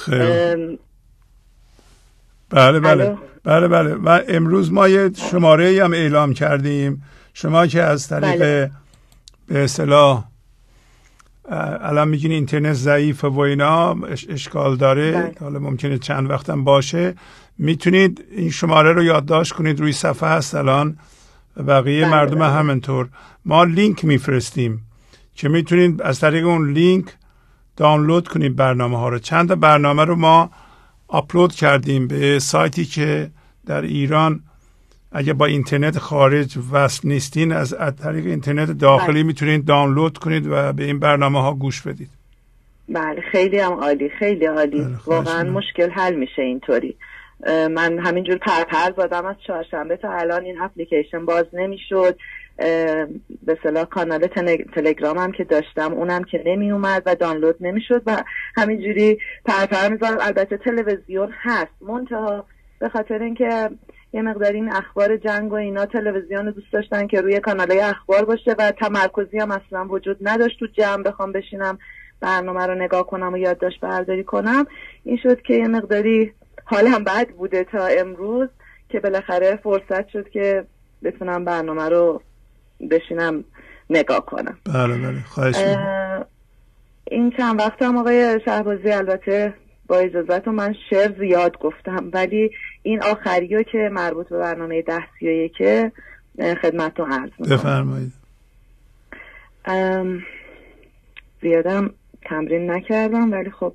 بله. و امروز ما یه شماره هم اعلام کردیم. شما که از طریق به اصطلاح الان میگین اینترنت ضعیفه و اینا اشکال داره، حالا ممکنه چند وقتم باشه، میتونید این شماره رو یادداشت کنید، روی صفحه هست الان، بقیه مردم همینطور. ما لینک میفرستیم که میتونید از طریق اون لینک دانلود کنید برنامه ها رو. چند برنامه رو ما آپلود کردیم به سایتی که در ایران اگه با اینترنت خارج وصل نیستین از طریق اینترنت داخلی میتونید دانلود کنید و به این برنامه ها گوش بدید. بله خیلی هم عالی، خیلی عالی. واقعا مشکل حل میشه اینطوری. من همینجور پرپر زدم از چهارشنبه تا الان این اپلیکیشن باز نمیشد. به اصطلاح کانال تلگرامم که داشتم اونم که نمی اومد و دانلود نمیشد و همینجوری پرپر میزدم. البته تلویزیون هست، منتها به خاطر اینکه یه مقدار این اخبار جنگ و اینا تلویزیون دوست داشتن که روی کانالای اخبار باشه و تمرکزی هم اصلا وجود نداشت تو جمع بخوام بشینم برنامه رو نگاه کنم و یادداشت برداری کنم. این شد که یه مقداری حالم بد بوده تا امروز که بالاخره فرصت شد که بتونم برنامه رو بشینم نگاه کنم. بله خواهش می‌کنم. این چند وقت هم آقای شهبازی البته با اجازهتون من شعر زیاد گفتم، ولی این آخریو که مربوط به برنامه 1031 که خدمتتون عرض می‌کنم. بفرمایید. زیادم تمرین نکردم ولی خب.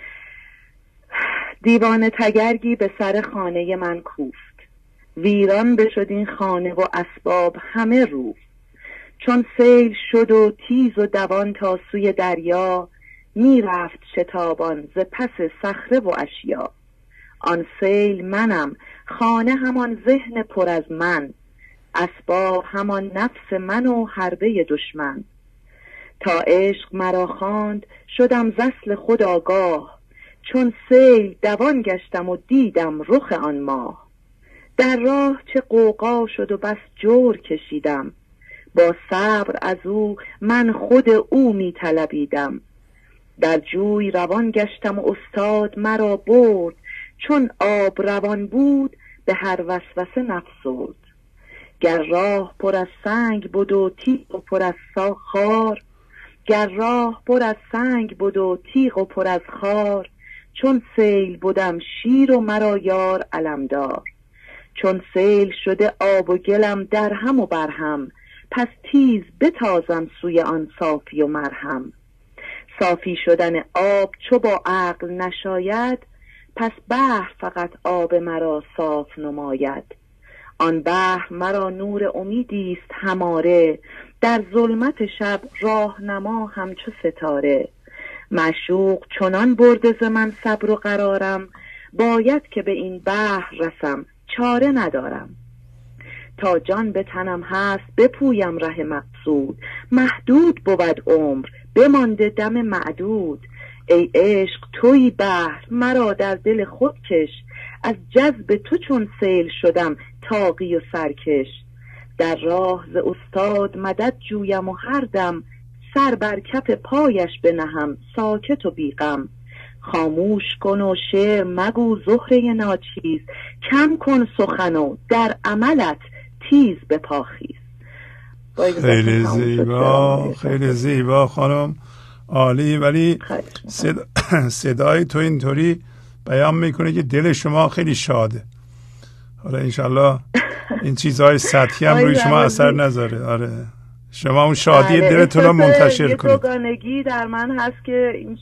دیوانه تگرگی به سر خانه من کوفت، ویران بشد این خانه و اسباب همه روفت. چون سیل شد و تیز و دوان تا سوی دریا، می رفت شتابان ز پس صخره و اشیا. آن سیل منم، خانه همان ذهن پر از من، اسباب همان نفس من و حربه دشمن. تا عشق مرا خواند شدم ز اصل خود آگاه، چون سیل دوان گشتم و دیدم رخ آن ماه. در راه چه غوغا شد و بس جور کشیدم، با صبر از او من خود او می طلبیدم. در جوی روان گشتم و استاد مرا برد، چون آب روان بود به هر وسوسه نفسرد. گر راه پر از سنگ بود و تیغ و پر از خار، گر راه پر از سنگ بود و تیغ و پر از خار، چون سیل بودم شیر و مرا یار علمدار. چون سیل شده آب و گلم در هم و برهم، پس تیز بتازم سوی آن صافی و مرهم. صافی شدن آب چو با عقل نشاید، پس بحر فقط آب مرا صاف نماید. آن بحر مرا نور امیدیست هماره، در ظلمت شب راهنما همچو ستاره. معشوق چنان برده ز من صبر و قرارم، باید که به این بحر رسم چاره ندارم. تا جان به تنم هست بپویم ره مقصود، محدود بود عمر بمانده دم معدود. ای عشق توی بحر مرا در دل خود کش، از جذب تو چون سیل شدم تاقی و سرکش. در راه ز استاد مدد جویم و هر دم، سر بر کف پایش بنهم ساکت و بیغم. خاموش کن و شعر مگو زهره ناچیز، کم کن سخن و در عملت تیز به پاخیز. خیلی زیبا، خیلی زیبا خانم، عالی. ولی صدای تو اینطوری بیان میکنه که دل شما خیلی شاده. حالا انشالله این چیزهای سطحی هم روی شما اثر نذاره. آره شما اون شادی دلتون رو منتشر کنید. یه دوگانگی در من هست که این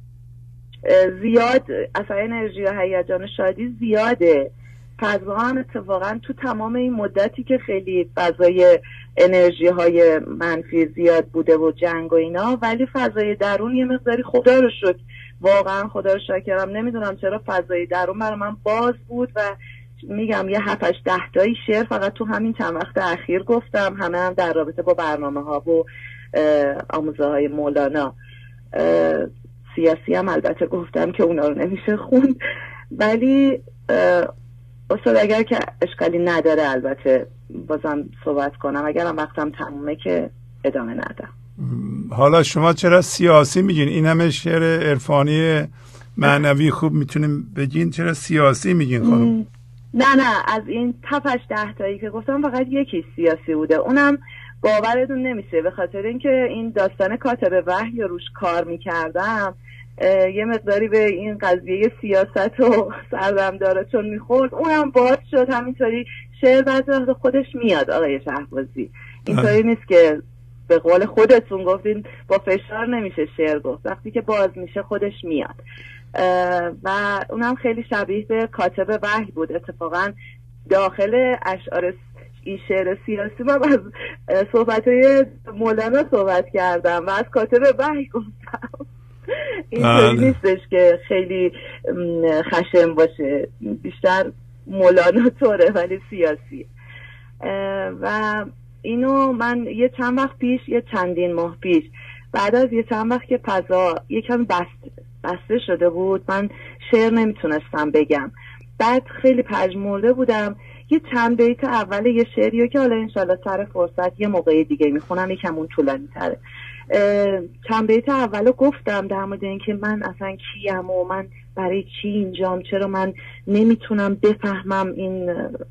زیاد اصلا انرژی و هیجان شادی زیاده. فضا هم اتفاقا تو تمام این مدتی که خیلی فضای انرژی های منفی زیاد بوده و جنگ و اینا، ولی فضای درون یه مقداری خدا رو شکر، واقعا خدا رو شکرم، نمیدونم چرا فضای درون برای من باز بود و میگم یه 7-8 تایی شعر فقط تو همین چند وقت اخیر گفتم، همه هم در رابطه با برنامه ها و آموزه های مولانا. سیاسی هم البته گفتم که اونا رو نمیشه خوند، ولی استاد اگر که اشکالی نداره البته بازم صحبت کنم، اگرم وقتم تمومه که ادامه ندم. حالا شما چرا سیاسی میگین؟ این همه شعر عرفانی معنوی خوب میتونیم بگین، چرا سیاسی میگین خانم؟ نه از این 7-10 تایی که گفتم فقط یکی سیاسی بوده، اونم باورتون نمیشه به خاطر اینکه این داستان کاتب وحی روش کار میکردم یه مقداری به این قضیه سیاست و سردم داره چون میخورد، اونم باز شد. همینطوری شعر بعضی وقت خودش میاد آقای شهبازی، اینطوری نیست که به قول خودتون گفتین با فشار نمیشه شعر گفت، وقتی که باز میشه خودش میاد. و اونم خیلی شبیه به کاتب وحی بود. اتفاقا داخل اشعار این شعر سیاسی من از صحبت‌های مولانا صحبت کردم و از کاتب وحی گفتم. اینطوری نیستش که خیلی خشن باشه، بیشتر مولانا طوره ولی سیاسی. و اینو من یه چندین ماه پیش بعد از یه چند وقت که فضا یکم بسته شده بود، من شعر نمیتونستم بگم، بعد خیلی پژمرده بودم. یه چند بیت اول یه شعریو که حالا انشالله سر فرصت یه موقع دیگه میخونم، یکم اون طولانی تره. چند بیت اولو گفتم در مورد این که من اصلا کیم و من برای چی اینجام، چرا من نمیتونم بفهمم این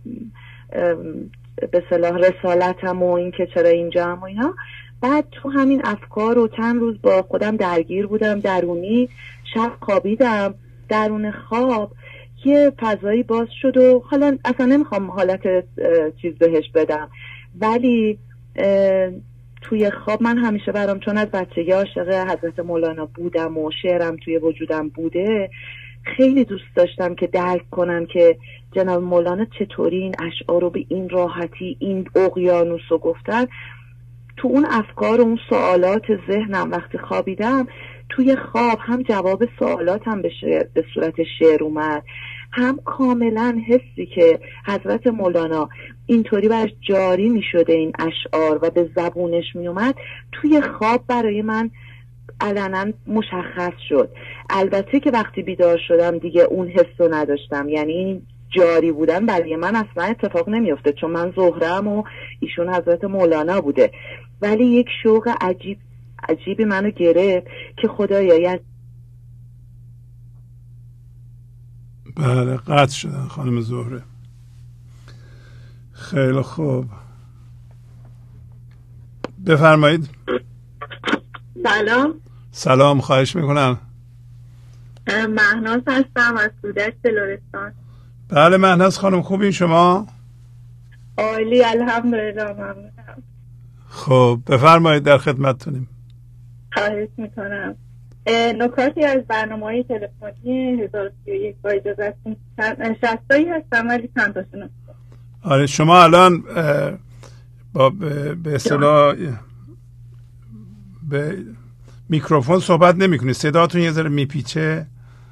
به صلاح رسالتم و این که چرا اینجام و اینا. بعد تو همین افکار و چند روز با خودم درگیر بودم درونی، شب خوابیدم، درون خواب یه فضایی باز شد و حالا اصلا نمیخوام حالت چیز بهش بدم، ولی توی خواب من همیشه برام چون از بچگی عاشق حضرت مولانا بودم و شعرم توی وجودم بوده، خیلی دوست داشتم که درک کنم که جناب مولانا چطوری این اشعار رو به این راحتی این اقیانوس رو گفتن. تو اون افکار و اون سوالات ذهنم وقتی خوابیدم، توی خواب هم جواب سوالاتم به صورت شعر اومد، هم کاملا حسی که حضرت مولانا اینطوری برش جاری می شده این اشعار و به زبونش می اومد، توی خواب برای من علنا مشخص شد. البته که وقتی بیدار شدم دیگه اون حس رو نداشتم، یعنی این جاری بودن برای من اصلا اتفاق نمیفته چون من زهره‌ام و ایشون حضرت مولانا بوده، ولی یک شوق عجیبی منو گرفت که خدایا. بله قطع شدن خانم زهره. خیلی خوب، بفرمایید. سلام، خواهش میکنم. مهناز هستم از کودک لرستان. بله مهناز خانم، خوبین شما؟ عالی الحمدلله، ممنونم. خب بفرمایید، در خدمتتونیم. خواهش میکنم. نکاتی از برنامه‌های تلفنی 1031 با اجازهتون 60 تایی هستم ولی چند تاشون. آره شما الان با به اصطلاح به میکروفون صحبت نمی‌کنید، صداتون یه ذره میپیچه.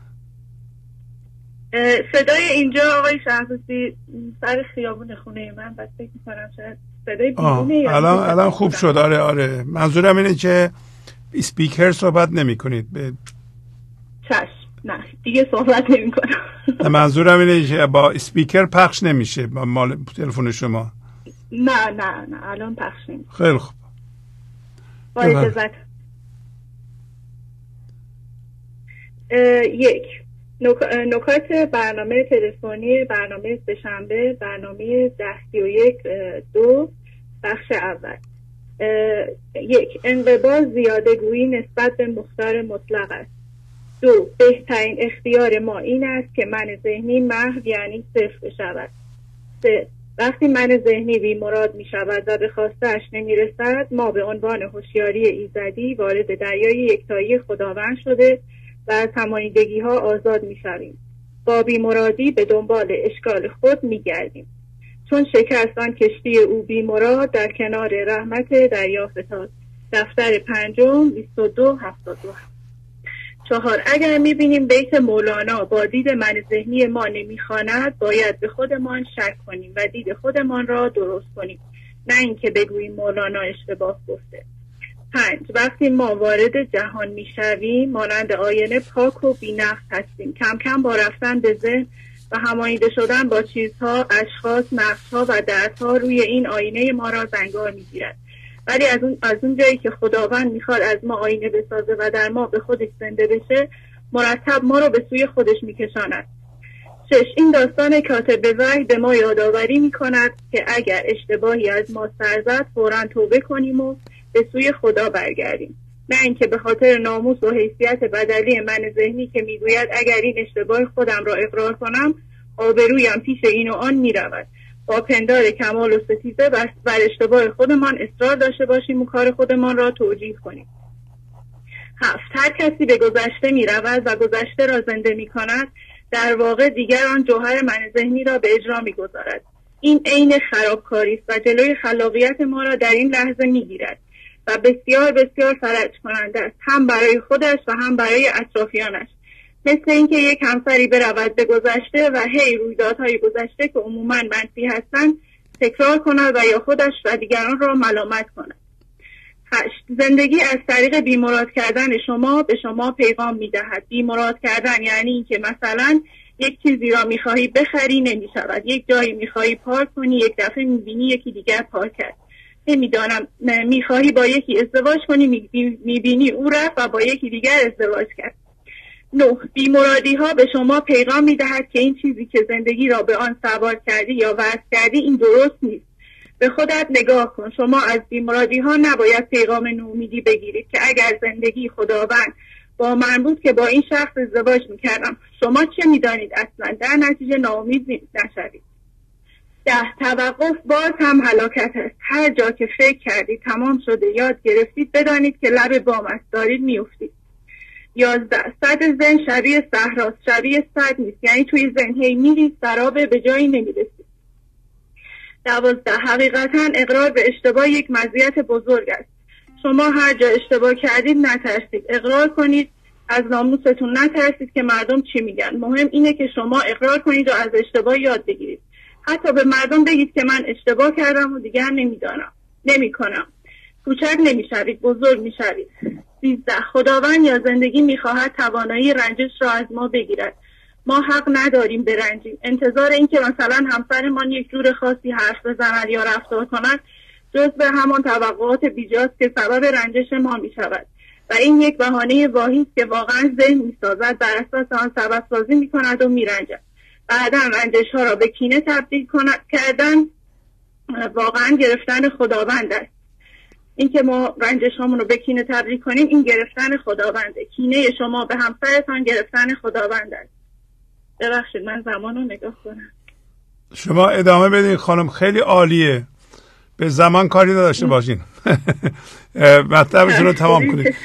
صدای اینجا آقای شهبازی سر خیابون خونه من، بعد فکر می‌کنم شاید صدای بیرونه. الان خوب شد. آره منظورم اینه که اسپیکر صحبت نمی‌کنید. چشم، نه دیگه صحبت نمی‌کنم. منظورم اینه که با اسپیکر پخش نمیشه با مال تلفن شما. نه الان پخش نمیشه. خیلی خوب، با اجازت. یک نکات برنامه تلفنی برنامه سه‌شنبه، برنامه 1031-2 بخش اول. 1. انقباض زیاده گویی نسبت به مختار مطلق است. 2. بهترین اختیار ما این است که من ذهنی محو یعنی صفر بشود. 3. وقتی من ذهنی بی مراد می شود و به خواسته‌اش نمی رسد، ما به عنوان هوشیاری ایزدی وارد دریای یکتایی خداوند شده و از همانیدگی ها آزاد می شویم. با بی مرادی به دنبال اشکال خود می گردیم. چون شکست آن کشتی او بی مراد در کنار رحمت دریا فتاد. دفتر 5 2272. 4. اگر می بینیم بیت مولانا با دید من ذهنی ما نمی خواند، باید به خودمان شک کنیم و دید خودمان را درست کنیم، نه اینکه بگوییم مولانا اشتباه گفته. 5. وقتی ما وارد جهان می شویم مانند آینه پاک و بی نقص هستیم. کم کم با رفتن به ذهن و هماهنگ شدن با چیزها، اشخاص، نقش‌ها و دردها روی این آینه ما را زنگار می‌گیرد. ولی از اون جایی که خداوند میخواد از ما آینه بسازه و در ما به خودش زنده بشه، مرتب ما رو به سوی خودش میکشاند. 6. این داستان کاتب وحی به ما یادآوری میکند که اگر اشتباهی از ما سر زد فوراً توبه کنیم و به سوی خدا برگردیم، نه اینکه به خاطر ناموس و حیثیت بدلی من ذهنی که میگوید اگر این اشتباه خودم را اقرار کنم آبرویم پیش این و آن میرود، با پندار کمال و ستیزه بر اشتباه خودمان اصرار داشته باشیم و کار خودمان را توجیه کنیم. 7. هر کسی به گذشته می رود و گذشته را زنده می کند، در واقع دیگر آن جوهر من ذهنی را به اجرا می گذارد. این عین خرابکاری است و جلوی خلاقیت ما را در این لحظه می گیرد و بسیار بسیار فلج کننده است، هم برای خودش و هم برای اطرافیانش. مثل اینکه یک همسری برود به گذشته و هی رویدادهای گذشته که عموماً منفی هستند تکرار کند و یا خودش و دیگران را ملامت کند. 8. زندگی از طریق بیمراد کردن شما به شما پیغام می‌دهد. بیمراد کردن یعنی اینکه مثلا یک چیزی را می‌خواهی بخری نمی‌شود، یک جایی می‌خواهی پارک کنی یک دفعه می‌بینی یکی دیگر پارک کرد. نمی‌دانم می‌خواهی با یکی ازدواج کنی می‌بینی او رفت و با یکی دیگر ازدواج کرد. 9. بیمرادی ها به شما پیغام می دهد که این چیزی که زندگی را به آن سوار کردی یا وصل کردی این درست نیست. به خودت نگاه کن. شما از بیمرادی ها نباید پیغام نومیدی بگیرید که اگر زندگی خداوند با من بود که با این شخص ازدواج می کردم. شما چه می دانید اصلا؟ در نتیجه ناامید نشوید. 10. توقف باز هم هلاکت است. هر جا که فکر کردید تمام شده یاد گرفتید بدانید که لب بام است، دارید می افتید. 11. سد ذهن شبیه صحراست، شبیه سد نیست، یعنی توی ذهن هی میری سرابه به جایی نمیرسی. 12. حقیقتا اقرار به اشتباه یک مزیت بزرگ است. شما هر جا اشتباه کردید نترسید، اقرار کنید، از ناموستون نترسید که مردم چی میگن. مهم اینه که شما اقرار کنید و از اشتباه یاد بگیرید. حتی به مردم بگید که من اشتباه کردم و دیگر نمیکنم. کوچک نمیشوید، بزرگ میشوید. 13. خداوند یا زندگی میخواهد توانایی رنجش را از ما بگیرد. ما حق نداریم برنجیم. انتظار این که مثلا همسرمان یک جور خاصی حرف بزند یا رفتار کند جزء همان توقعات بیجاست که سبب رنجش ما میشود و این یک بهانه واهی است که واقعا ذهن میسازد، بر اساس آن سبب سازی میکند و میرنجد. بعدا رنجش ها را به کینه تبدیل کردن واقعا گرفتن خداوند است. این که ما رنجش هامون رو به کینه تبدیل کنیم این گرفتن خداونده. کینه شما به همسرتان گرفتن خداوند است. ببخشید من زمان رو نگاه کنم. شما ادامه بدین خانم، خیلی عالیه. به زمان کاری نداشته باشین. مطلبتون رو تمام کنید.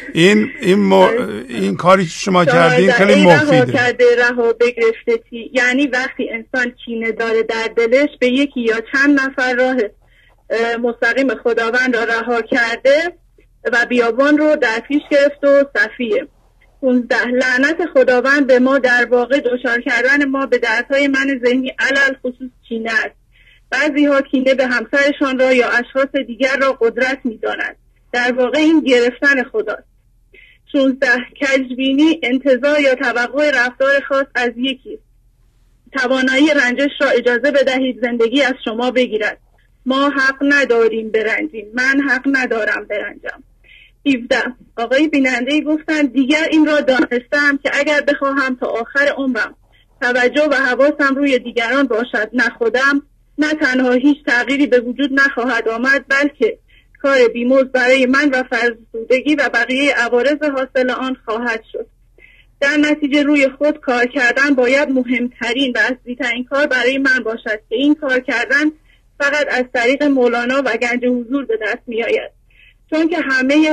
این کاری که شما کردین خیلی مفیده. رها بگرفتتی، یعنی وقتی انسان کینه داره در دلش به یکی یا چند نفر راه مستقیم خداوند را رها کرده و بیابان رو در پیش گرفت و صفیه. 15. لعنت خداوند به ما در واقع دچار کردن ما به دردهای من ذهنی علل خصوص کینه است. بعضی ها کینه به همسرشان را یا اشخاص دیگر را قدرت می دانند. در واقع این گرفتن خداست. 16. کجبینی، انتظار یا توقع رفتار خاص از یکی. توانایی رنجش را اجازه بدهید زندگی از شما بگیرد. ما حق نداریم برنجیم. من حق ندارم برنجم. 17. آقای بیننده گفتن دیگر این را دانستم که اگر بخواهم تا آخر عمرم توجه و حواسم روی دیگران باشد نه خودم، نه تنها هیچ تغییری به وجود نخواهد آمد بلکه کار بیمزد برای من و فرسودگی و بقیه عوارض حاصل آن خواهد شد. در نتیجه روی خود کار کردن باید مهمترین و اصلی‌ترین کار برای من باشد که این کار کردن فقط از طریق مولانا و گنج حضور به دست می آید. چون که همه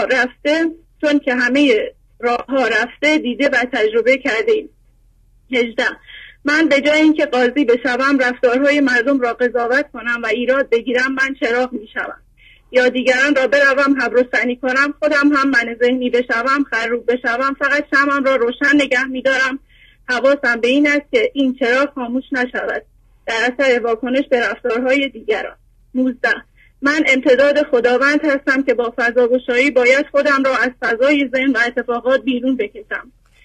راه ها رفته دیده و تجربه کرده ایم. 18. من به جای اینکه قاضی بشوم رفتارهای مردم را قضاوت کنم و ایراد بگیرم من چراغ می شوم یا دیگران را بروم حبرستنی کنم، خودم هم من ذهنی بشوم، خروب بشوم، فقط شمعم را روشن نگه می دارم. حواسم به این است که این چراغ خاموش نشود در اثر واکنش به رفتارهای دیگران. 19. من امتداد خداوند هستم که با فضاگشایی باید خودم را از فضای ذهن و اتفاقات بیرون بکشم.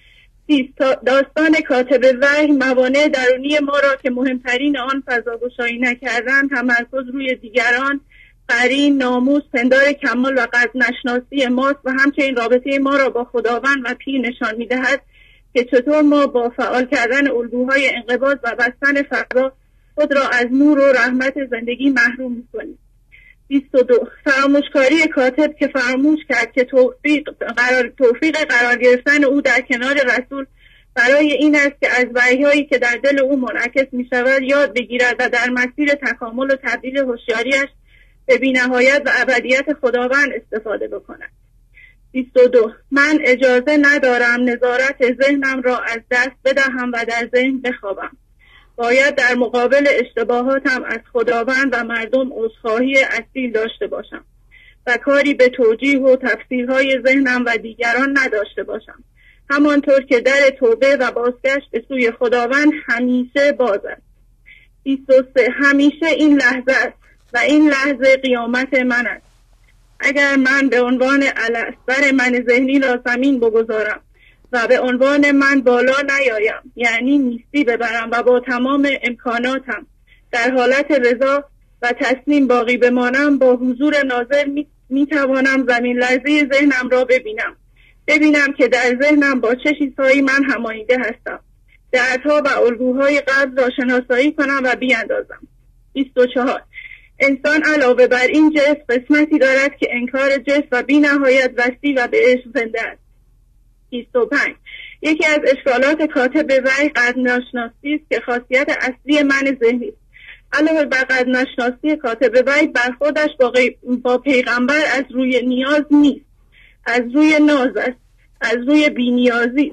داستان کاتب وحی موانع درونی ما را که مهمترین آن فضاگشایی نکردن، تمرکز روی دیگران، قرین، ناموس، پندار کمال و قدر نشناسی ماست و همچنین رابطه ما را با خداوند و پیر نشان می‌دهد که چطور ما با فعال کردن الگوهای انقباض و بستن فضا خود را از نور و رحمت زندگی محروم می‌کنیم. 22. فراموشکاری کاتب که فراموش کرد که توفیق قرار گرفتن او در کنار رسول برای این است که از وحی‌هایی که در دل او منعکس می‌شود یاد بگیرد و در مسیر تکامل و تبدیل هوشیاریش به بی‌نهایت و ابدیت خداوند استفاده بکند. 22. من اجازه ندارم نظارت ذهنم را از دست بدهم و در ذهن بخوابم. باید در مقابل اشتباهاتم از خداوند و مردم عذرخواهی اصیل داشته باشم و کاری به توجیه و تفسیرهای ذهنم و دیگران نداشته باشم، همانطور که در توبه و بازگشت به سوی خداوند همیشه باز است. 23. همیشه این لحظه است و این لحظه قیامت من است. اگر من به عنوان الاصغر من ذهنی را زمین بگذارم و به عنوان من بالا نیایم، یعنی نیستی ببرم و با تمام امکاناتم در حالت رضا و تسلیم باقی بمانم، با حضور ناظر میتوانم زمین لرزی ذهنم را ببینم که در ذهنم با چه چیزهایی من همانیده هستم، دردها و الگوهای قبل را شناسایی کنم و بیاندازم. 24. انسان علاوه بر این جسم قسمتی دارد که انکار جسم و بی نهایت وسیع و به عشق زنده است. 25. یکی از اشکالات کاتب وحی قدرنشناسی است که خاصیت اصلی من ذهنی است. علاوه بر قدرنشناسی کاتب وحی برخوردش با پیغمبر از روی نیاز نیست، از روی ناز است، از روی بی‌نیازی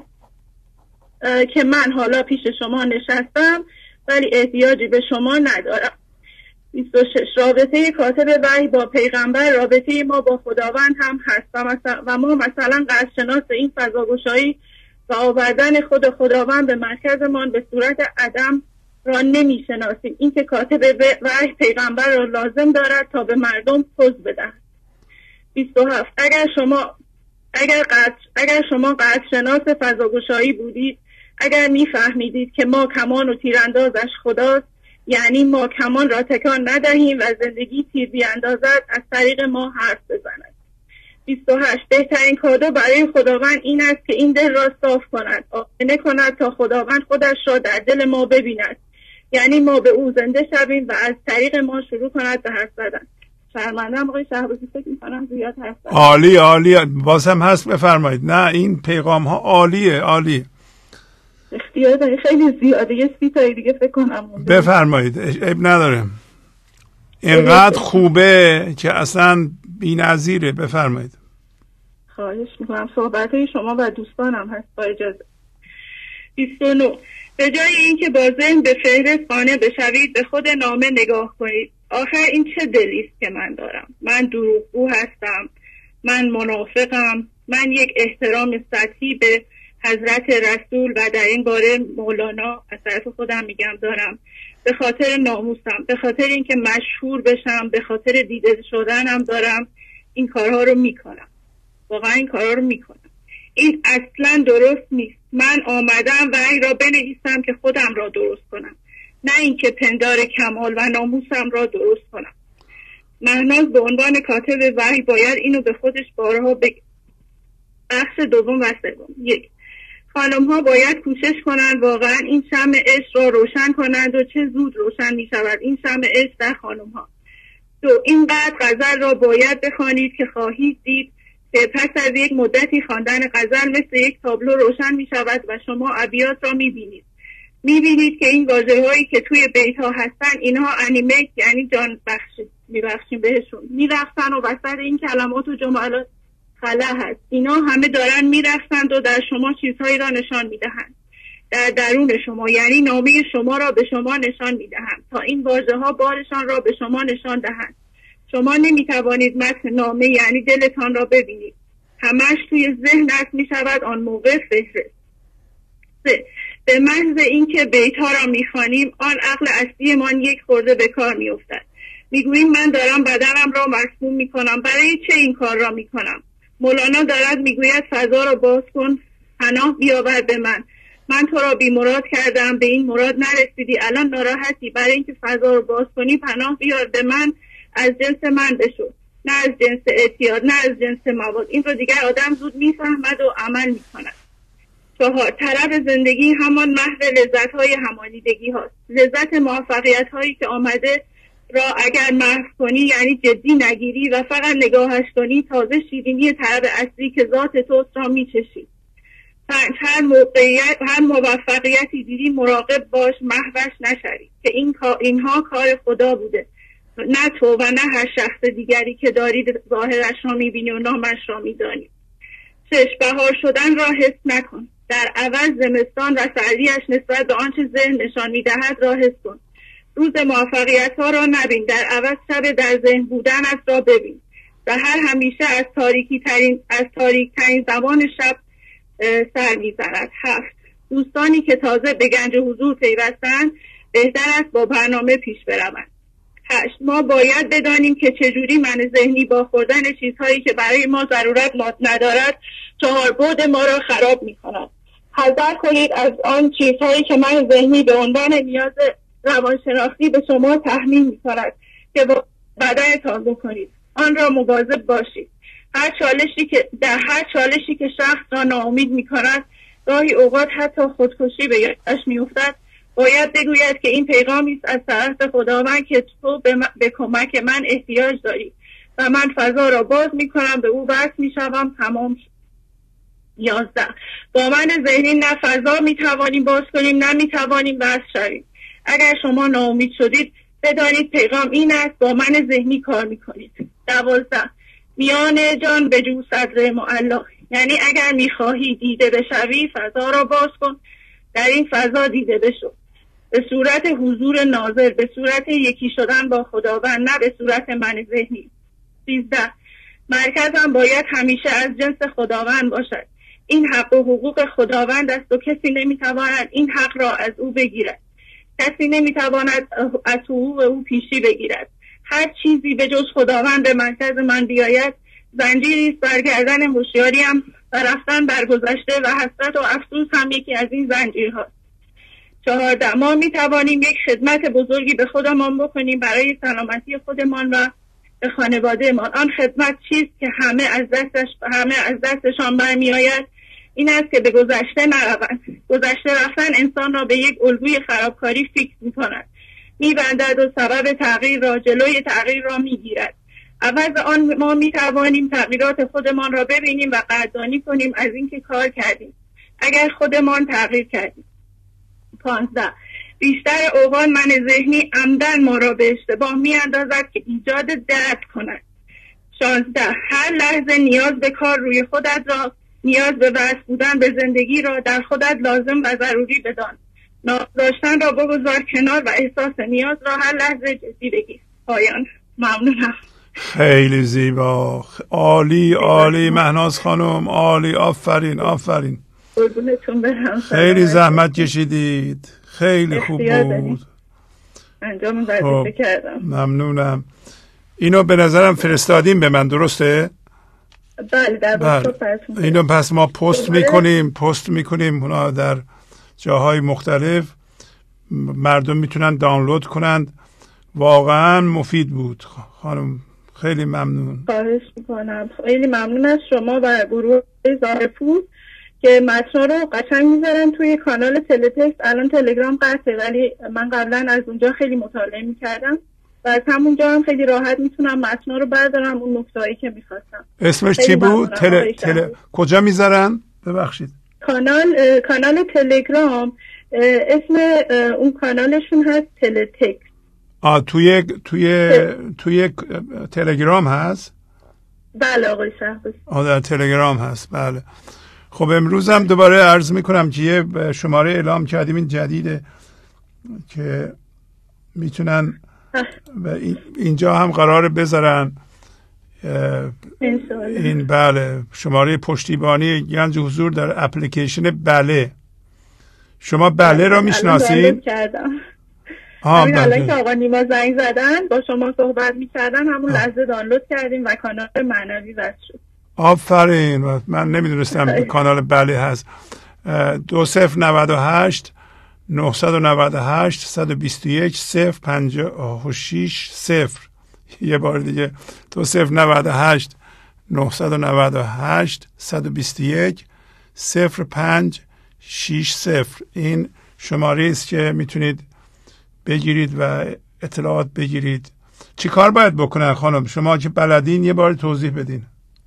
که من حالا پیش شما نشستم ولی احتیاجی به شما ندارم. 26. رابطه کاتب وحی با پیغمبر رابطه ما با خداوند هم هست و ما مثلا قدرشناس این فضاگشایی و آوردن خود خداوند به مرکزمان به صورت عدم را نمی شناسیم. این که کاتب وحی پیغمبر را لازم دارد تا به مردم پوز بدهد. 27. اگر شما قدرشناس فضاگشایی بودید، اگر می فهمیدید که ما کمان و تیراندازش خداست، یعنی ما کمان را تکان ندهیم و زندگی تیر بیاندازد، از طریق ما حرف بزند. 28. بهترین کادو برای خداوند این است که این دل را صاف کند، آینه کند تا خداوند خودش را در دل ما ببیند، یعنی ما به او زنده شویم و از طریق ما شروع کند به حرف زدن. شرمندم آقای شهبازی، فکر می‌کنم زیاد حرف زدم. عالی بازم هست، بفرمایید. نه این پیغام ها عالیه. اختیار داری، خیلی زیاده، یه 30 تا دیگه فکر کنم. بفرمایید، عیب نداره. اینقدر خوبه که اصلا بی‌نظیره. بفرمایید. خواهش میکنم. صحبت‌های شما و دوستانم هست با اجازه. 29. به جای اینکه با ذهن به فهرست قانع بشوید، به خود نامه نگاه کنید. آخر این چه دلیست که من دارم؟ من دروغگو هستم، من منافقم، من یک احترام سطحی به حضرت رسول و در این باره مولانا از طرف خودم میگم دارم، به خاطر ناموسم، به خاطر اینکه مشهور بشم، به خاطر دیده شدنم دارم این کارها رو میکنم. واقعا این کارها رو میکنم. این اصلا درست نیست. من آمدم وحی را بنویسم که خودم را درست کنم، نه اینکه پندار کمال و ناموسم را درست کنم. مهناز به عنوان کاتب وحی باید اینو به خودش بارها بگه. بخش دوم و سوم. 1. خانم ها باید کوشش کنند واقعا این شمع عشق را روشن کنند و چه زود روشن می شود این شمع عشق در خانم ها. 2. اینقدر غزل را باید بخوانید که خواهید دید که پس از یک مدتی خواندن غزل مثل یک تابلو روشن می شود و شما ابیات را می بینید. می بینید که این واژه هایی که توی بیت ها هستن، اینها انیمه، یعنی جان می بخشیم بهشون، می رقصن و وسط این کلمات و جملات خلا هست. اینا همه دارن میرقصند و در شما چیزهایی را نشان میدهند، در درون شما، یعنی نامه شما را به شما نشان میدهند تا این واژه ها بارشان را به شما نشان دهند. شما نمیتوانید متن نامه یعنی دلتان را ببینید، همش توی ذهن است میشود آن موقع فهرست. 3. به محض اینکه بیت ها را میخوانیم، آن عقل اصلیمان یک خورده به کار میافتد. میگوییم من دارم بدنم را مسموم میکنم. برای چه این کار را میکنم؟ مولانا دارد میگوید فضا را باز کن پناه بیاور به من تو را بی مراد کردم، به این مراد نرسیدی، الان ناراحتی، برای اینکه فضا رو باز کنی پناه بیار به من، از جنس من بشو، نه از جنس اعتیاد، نه از جنس مواد. این رو دیگر آدم زود میفهمد و عمل میکند. 4. طلب زندگی همان محو لذت‌های همانیدگی هاست. لذت موفقیت هایی که آمده را اگر محو کنی، یعنی جدی نگیری و فقط نگاهش کنی، تازه شیرینی طلب اصلی که ذات توست را میچشی. 5. هر موفقیتی دیدی مراقب باش محوش نشوی که اینها کار خدا بوده، نه تو و نه هر شخص دیگری که داری ظاهرش را میبینی و نامش را میدانی. 6. بهار شدن را حس نکن، در عوض زمستان و سردیش نسبت به آنچه ذهن نشان میدهد را حس کن. روز موفقیت ها را نبین، در عوض شب در ذهن بودنت را ببین. سحر همیشه از تاریک ترین زمان شب سر میزند. 7. دوستانی که تازه به گنج حضور پیوستند بهتر است با برنامه پیش بروند. 8. ما باید بدانیم که چجوری من ذهنی با خوردن چیزهایی که برای ما ضرورت ندارد 4 بعد ما را خراب می کند. حذر کنید از آن چیزهایی که من ذهنی به عنوان نیاز روانشناختی به شما تحمیل می کند که بدنتان بکنید. آن را مواظب باشید. هر چالشی که شخص را ناامید می کند، گاهی اوقات حتی خودکشی به یادش می افتد، باید بگوید که این پیغامی است از طرف خداوند که تو به کمک من احتیاج داری و من فضا را باز می کنم، به او وصل می شوم. تمام. 11. با من ذهنی نه فضا می توانیم باز کنیم نه می توانیم وصل شویم. اگر شما ناامید شدید بدانید پیغام این است، با من ذهنی کار می کنید. 12. میان جان به جو صدر معلا، یعنی اگر می خواهی دیده بشوی فضا را باز کن، در این فضا دیده بشو، به صورت حضور ناظر، به صورت یکی شدن با خداوند، نه به صورت من ذهنی. 13. مرکزم باید همیشه از جنس خداوند باشد. این حق و حقوق خداوند است و کسی نمیتواند این حق را از او بگیرد. کسی نمیتواند از حقوق او پیشی بگیرد. هر چیزی به جز خداوند به مرکز من بیاید زنجیری است بر گردن هوشیاریم و رفتن بر گذشته و حسرت و افسوس هم یکی از این زنجیرهاست. 14. ما می توانیم یک خدمت بزرگی به خودمان بکنیم برای سلامتی خودمان و به خانوادهمان. آن خدمت چیست که همه از دستشان برمی آید؟ این است که به گذشته نروند. گذشته رفتن انسان را به یک الگوی خرابکاری فیکس می کند، می بندد و سبب تغییر را، جلوی تغییر را می گیرد. عوض آن ما می توانیم تغییرات خودمان را ببینیم و قدردانی کنیم از اینکه کار کردیم اگر خودمان تغییر کردیم. 15. بیشتر اوقات من ذهنی عمدن ما را به اشتباه می اندازد که ایجاد درد کند. 16. هر لحظه نیاز به کار روی خودت را، نیاز به وصل بودن به زندگی را در خودت لازم و ضروری بدان. ناز داشتن را بگذار کنار و احساس نیاز را هر لحظه جدی بگیر. پایان. ممنونم. خیلی زیبا، عالی عالی مهناز خانم، عالی، آفرین آفرین. خیلی زحمت کشیدید، خیلی خوب بود. انجام وظیفه کردم. ممنونم. اینو به نظرم فرستادیم به من، درسته؟ بله در اینو پس ما پست میکنیم اونا در جاهای مختلف، مردم میتونن دانلود کنند. واقعا مفید بود خانم، خیلی ممنون. خواهش میکنم، خیلی ممنون از شما و گروه زارپور که متن رو قشنگ میذارن توی کانال تلتکست. الان تلگرام قطعه، ولی من قبلا از اونجا خیلی مطالعه میکردم و از همونجا هم خیلی راحت میتونم متن رو بردارم اون نکتهایی که میخواستم. اسمش چی بود؟ کجا میذارن؟ ببخشید. کانال تلگرام، اسم اون کانالشون هست تلتکست. توی تلگرام هست؟ بله آقای شهبازی. در تلگرام هست. بله. خب امروز هم دوباره عرض میکنم که یه شماره اعلام کردیم این جدیده که میتونن اینجا هم قرار بذارن این. بله، شماره پشتیبانی گنج حضور در اپلیکیشن بله. شما بله را میشناسید؟ الان که آقا نیما زنگ زدن با شما صحبت میکردن همون لحظه دانلود کردیم و کانال معنوی وصل شد. آفرین، من نمیدونستم کانال بله هست. 2098 998 121 056 0. یه بار دیگه 2098 998 121 056 0. این شماره است که میتونید بگیرید و اطلاعات بگیرید. چی کار باید بکنن خانم؟ شما که بلدین یه بار توضیح بدین.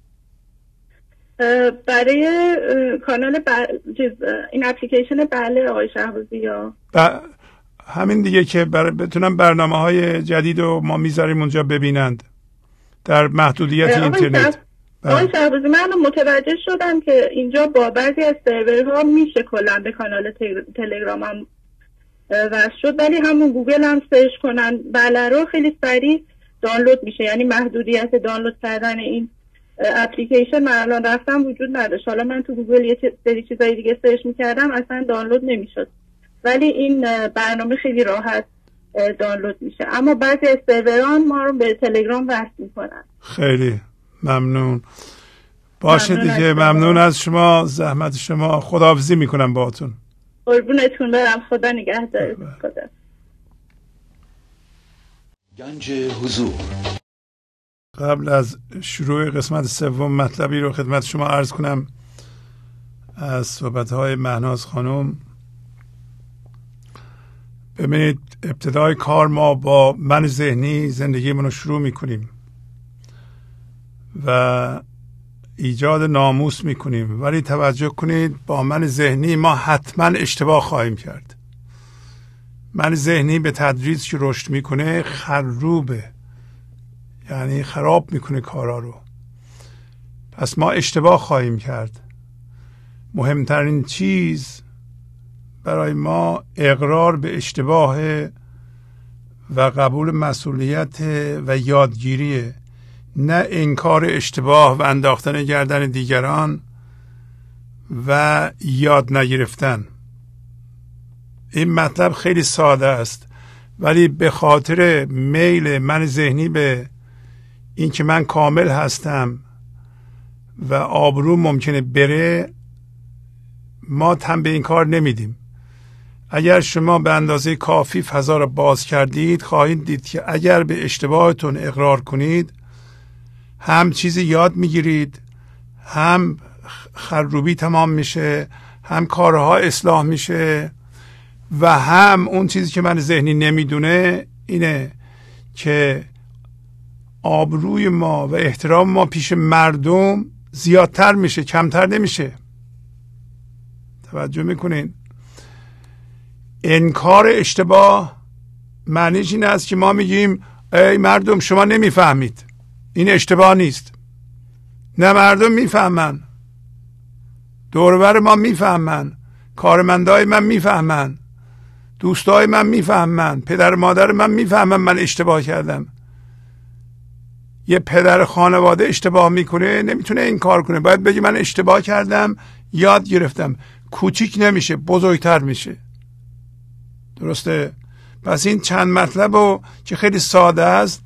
برای کانال این اپلیکیشن بله آقای شهبازی یا همین دیگه که بتونن برنامه‌های جدید رو ما میذاریم اونجا ببینند در محدودیت اینترنت. آقای شهبازی من متوجه شدم که اینجا با بعضی از سرورها میشه کلا به کانال تلگرام هم وصل شد، ولی همون گوگل هم سرچ کنن بله رو خیلی سریع دانلود میشه. یعنی محدودیت دانلود کردن این اپلیکیشن من الان رفتم وجود نداشت. حالا من تو گوگل یه سری چیزای دیگه سرچ میکردم اصلا دانلود نمیشد، ولی این برنامه خیلی راحت دانلود میشه. اما بعضی از سروران ما رو به تلگرام وصل میکنن. خیلی ممنون. باشه دیگه، ممنون از شما، زحمت شما. خداحافظی میکنم باهاتون. قربونتون برم، خدا نگهدارتون. خدا. گنج حضور. قبل از شروع قسمت سوم مطلبی رو خدمت شما عرض کنم از صحبت‌های مهناز خانم. ببینید، ابتدای کار ما با من ذهنی زندگیمون رو شروع میکنیم و ایجاد ناموس میکنیم، ولی توجه کنید با من ذهنی ما حتما اشتباه خواهیم کرد. من ذهنی به تدریج که رشد میکنه خروبه، یعنی خراب میکنه کارا رو. پس ما اشتباه خواهیم کرد. مهمترین چیز برای ما اقرار به اشتباه و قبول مسئولیت و یادگیریه، نه انکار اشتباه و انداختن گردن دیگران و یاد نگرفتن. این مطلب خیلی ساده است، ولی به خاطر میل من ذهنی به این که من کامل هستم و آبرو ممکنه بره، ما تن به این کار نمیدیم. اگر شما به اندازه کافی فضا را باز کردید، خواهید دید که اگر به اشتباهتون اقرار کنید، هم چیزی یاد میگیرید، هم خروبی تمام میشه، هم کارها اصلاح میشه، و هم اون چیزی که من ذهنی نمیدونه اینه که آبروی ما و احترام ما پیش مردم زیادتر میشه، کمتر نمیشه. توجه میکنین؟ انکار اشتباه معنیش این است که ما میگیم ای مردم شما نمیفهمید، این اشتباه نیست. نه، مردم میفهمن، دور و بر ما میفهمن، کارمندای من میفهمن، دوستای من میفهمن، پدر مادر من میفهمن من اشتباه کردم. یه پدر خانواده اشتباه میکنه نمیتونه این کار کنه، باید بگی من اشتباه کردم، یاد گرفتم. کوچیک نمیشه، بزرگتر میشه. درسته؟ پس این چند مطلب رو که خیلی ساده است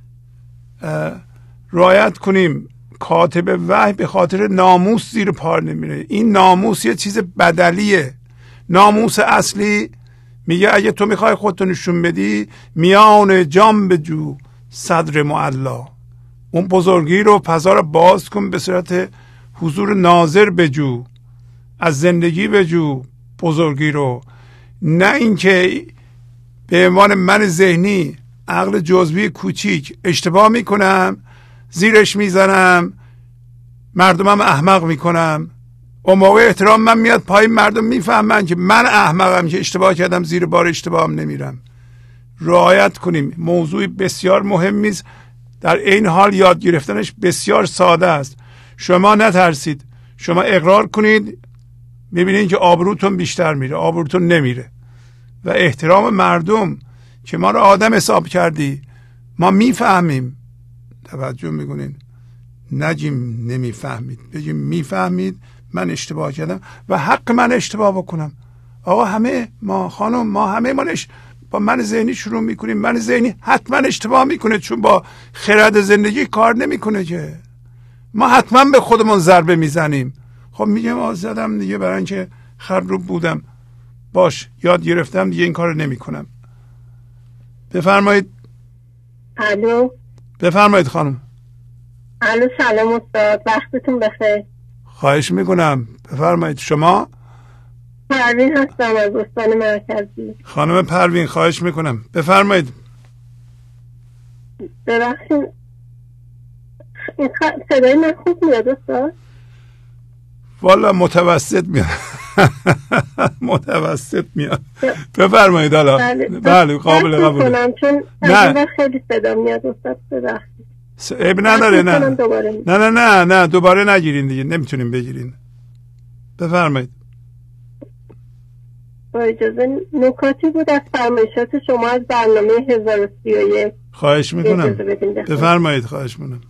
رعایت کنیم. کاتب وحی به خاطر ناموس زیر پا نمیره. این ناموس یه چیز بدلیه. ناموس اصلی میگه اگه تو میخوای خودتو نشون بدی، میان جام بجو صدر معلا. اون بزرگی رو، فضا رو باز کن، به صورت حضور ناظر بجو، از زندگی بجو بزرگی رو، نه اینکه به عنوان من ذهنی عقل جزوی کوچیک اشتباه میکنم، زیرش میزنم، مردمم احمق میکنم. اون موقع احترام من میاد پایین، مردم میفهمن که من احمقم که اشتباه کردم، زیر بار اشتباهم نمیرم. رعایت کنیم. موضوع بسیار مهمی است، در این حال یاد گرفتنش بسیار ساده است. شما نترسید، شما اقرار کنید، میبینید که آبروتون بیشتر میره، آبروتون نمیره. و احترام مردم که ما رو آدم حساب کردی، ما میفهمیم. توجه میکنین؟ نگیم نمیفهمید، بگیم میفهمید، من اشتباه کردم و حق من اشتباه بکنم. آقا همه ما، خانم، ما همه با من ذهنی شروع میکنیم. من ذهنی حتما اشتباه میکنه، چون با خرد زندگی کار نمیکنه که. ما حتما به خودمون ضربه میزنیم. خب میگم زدم دیگه، برای اینکه خراب بودم، باش یاد گرفتم دیگه این کارو نمیکنم. بفرمایید. الو. بفرمایید خانم. الو سلام استاد، وقتتون بخیر. خواهش میکنم، بفرمایید. شما؟ پروین هستم از استان مرکزی. خانم پروین خواهش میکنم بفرمایید. ببخشید این صدای من خوب میاد استاد؟ والا متوسط میاد. متوسط میاد. بفرمایید. حالا بله قابل قبوله. چون نه خیلی صدا میاد استاد. ببخشید عیب نداره. نه دوباره نگیرین دیگه، نمیتونیم بگیرین. بفرمایید. با اجازه نکاتی بود از فرمایشات شما از برنامه 1031. خواهش میکنم بفرمایید. خواهش میکنم.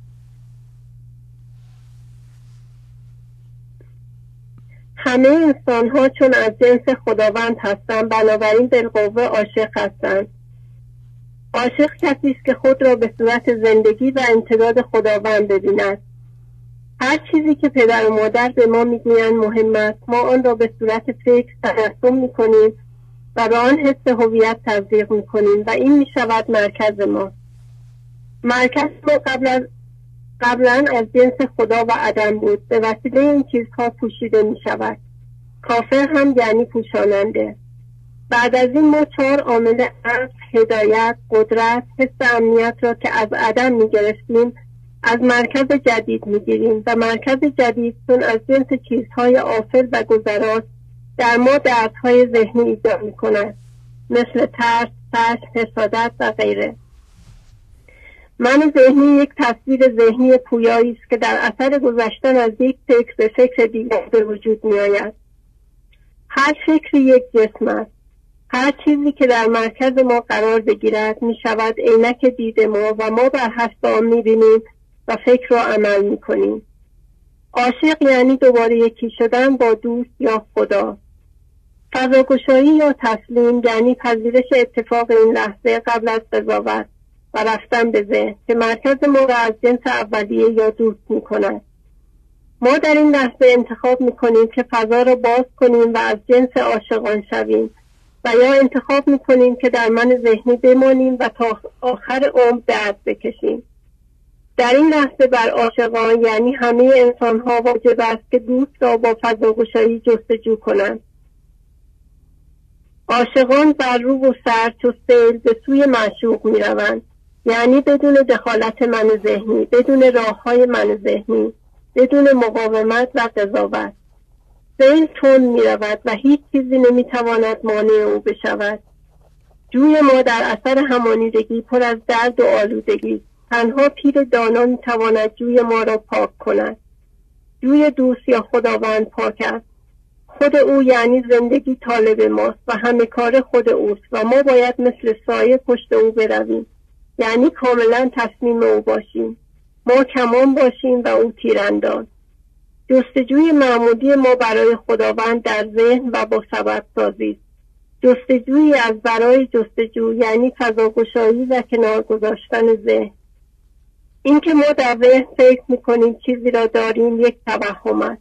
همه انسان ها چون از جنس خداوند هستند، بنابراین بالقوه عاشق هستند. عاشق کسی است که خود را به صورت زندگی و امتداد خداوند ببیند. هر چیزی که پدر و مادر به ما میگویند مهم است، ما آن را به صورت فکر تجسم میکنیم و به آن حس هویت تزریق میکنیم و این میشود مرکز ما. مرکز ما قبلا از جنس خدا و عدم بود. به وسیله این چیزها پوشیده میشود. کافر هم یعنی پوشاننده. بعد از این ما 4 عامل عقل، هدایت، قدرت، حس امنیت را که از عدم میگرفتیم از مرکز جدید میگیریم و مرکز جدید چون از جنس چیزهای آفل و گذراست در ما دردهای ذهنی ایجاد میکند، مثل ترس، خشم، حسادت و غیره. من ذهنی یک تصویر ذهنی پویایی است که در اثر گذشتن از یک فکر به فکر دیگر به وجود میآید. هر فکری یک جسم است. هر چیزی که در مرکز ما قرار بگیرد می شود عینک دید ما و ما بر حسب آن می بینیم و فکر را عمل می کنیم. عاشق یعنی دوباره یکی شدن با دوست یا خدا. فضاگشایی یا تسلیم یعنی پذیرش اتفاق این لحظه قبل از قضاوت و رفتن به ذهن که مرکز ما را از جنس اولیه یا دوست می کند. ما در این لحظه انتخاب می کنیم که فضا را باز کنیم و از جنس عاشقان شویم و یا انتخاب می کنیم که در من ذهنی بمانیم و تا آخر عمر درد بکشیم. در این لحظه بر عاشقان یعنی همه انسان ها واجب است که دوست را با فضاگشایی جستجو کنند. عاشقان بر رو و سر چو سیل به سوی معشوق می روند، یعنی بدون دخالت من ذهنی، بدون راه های من ذهنی، بدون مقاومت و قضاوت. سیل تند می رود و هیچ چیزی نمی تواند مانع او بشود. جوی ما در اثر همانیدگی پر از درد و آلودگی. تنها پیر دانا می تواند جوی ما را پاک کند. جوی دوست یا خداوند پاک است. خود او یعنی زندگی طالب ماست و همه کار خود اوست و ما باید مثل سایه پشت او برویم، یعنی کاملا تسلیم او باشیم. ما کمان باشیم و او تیرانداز. جستجوی معمولی ما برای خداوند در ذهن و با سبب سازی. جستجویی از برای جستجو یعنی فضاگشایی و کنار گذاشتن ذهن. این که ما در ذهن فکر میکنیم چیزی را داریم یک توهم است.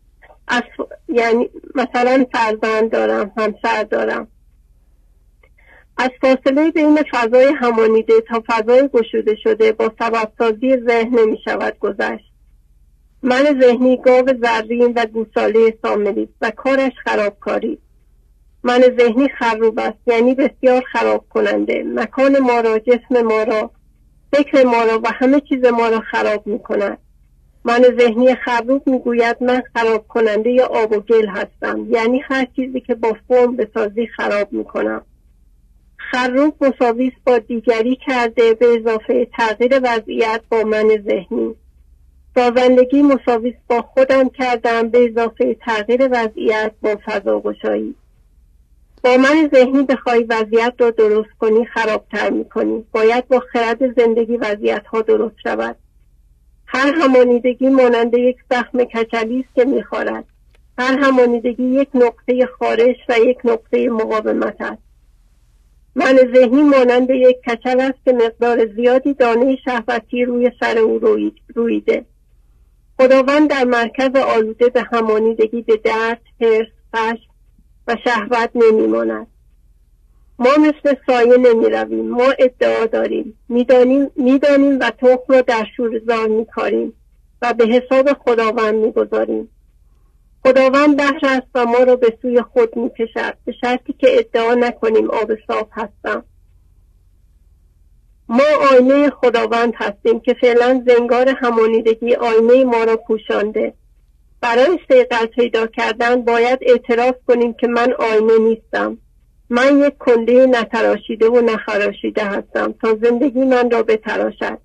یعنی مثلا فرزند دارم، همسر دارم. از فاصله بین فضای همانیده تا فضای گشوده شده با سبب سازی ذهن نمی شود گذشت. من ذهنی گاو زرین و گوساله سامری و کارش خرابکاری. من ذهنی خروب است، یعنی بسیار خراب کننده. مکان ما را، جسم ما را، فکر ما را و همه چیز ما را خراب می کند. من ذهنی خروب می گوید من خراب کننده یا آب و گل هستم، یعنی هر چیزی که با فرم بسازی خراب می کنم. خروب مساوی است با دیگری کرده به اضافه تغییر وضعیت با من ذهنی. سازندگی مساوی است با خودم کردم به اضافه تغییر وضعیت با فضاگشایی. با من ذهنی بخوای وضعیت را درست کنی خرابتر میکنی. باید با خرد زندگی وضعیت ها درست شود. هر همانیدگی مانند یک زخم کچلی است که میخارد. هر همانیدگی یک نقطه خارش و یک نقطه مقاومت است. من ذهنی مانند یک کچل است که مقدار زیادی دانه شهوتی روی سر او رویده. خداوند در مرکز آلوده به همانیدگی به درد، حرص، خشم و شهوت نمی‌ماند. ما مثل سایه نمی رویم. ما ادعا داریم، میدانیم و تخم را در شوره‌زار می‌کاریم و به حساب خداوند می‌گذاریم. خداوند بحر است و ما را به سوی خود می‌کشد، به شرطی که ادعا نکنیم آب صاف هستم. ما آینه خداوند هستیم که فعلا زنگار همانیدگی آینه ما را پوشانده. برای صیقل پیدا کردن باید اعتراف کنیم که من آینه نیستم. من یک کنده نتراشیده و نخراشیده هستم تا زندگی من را بتراشد.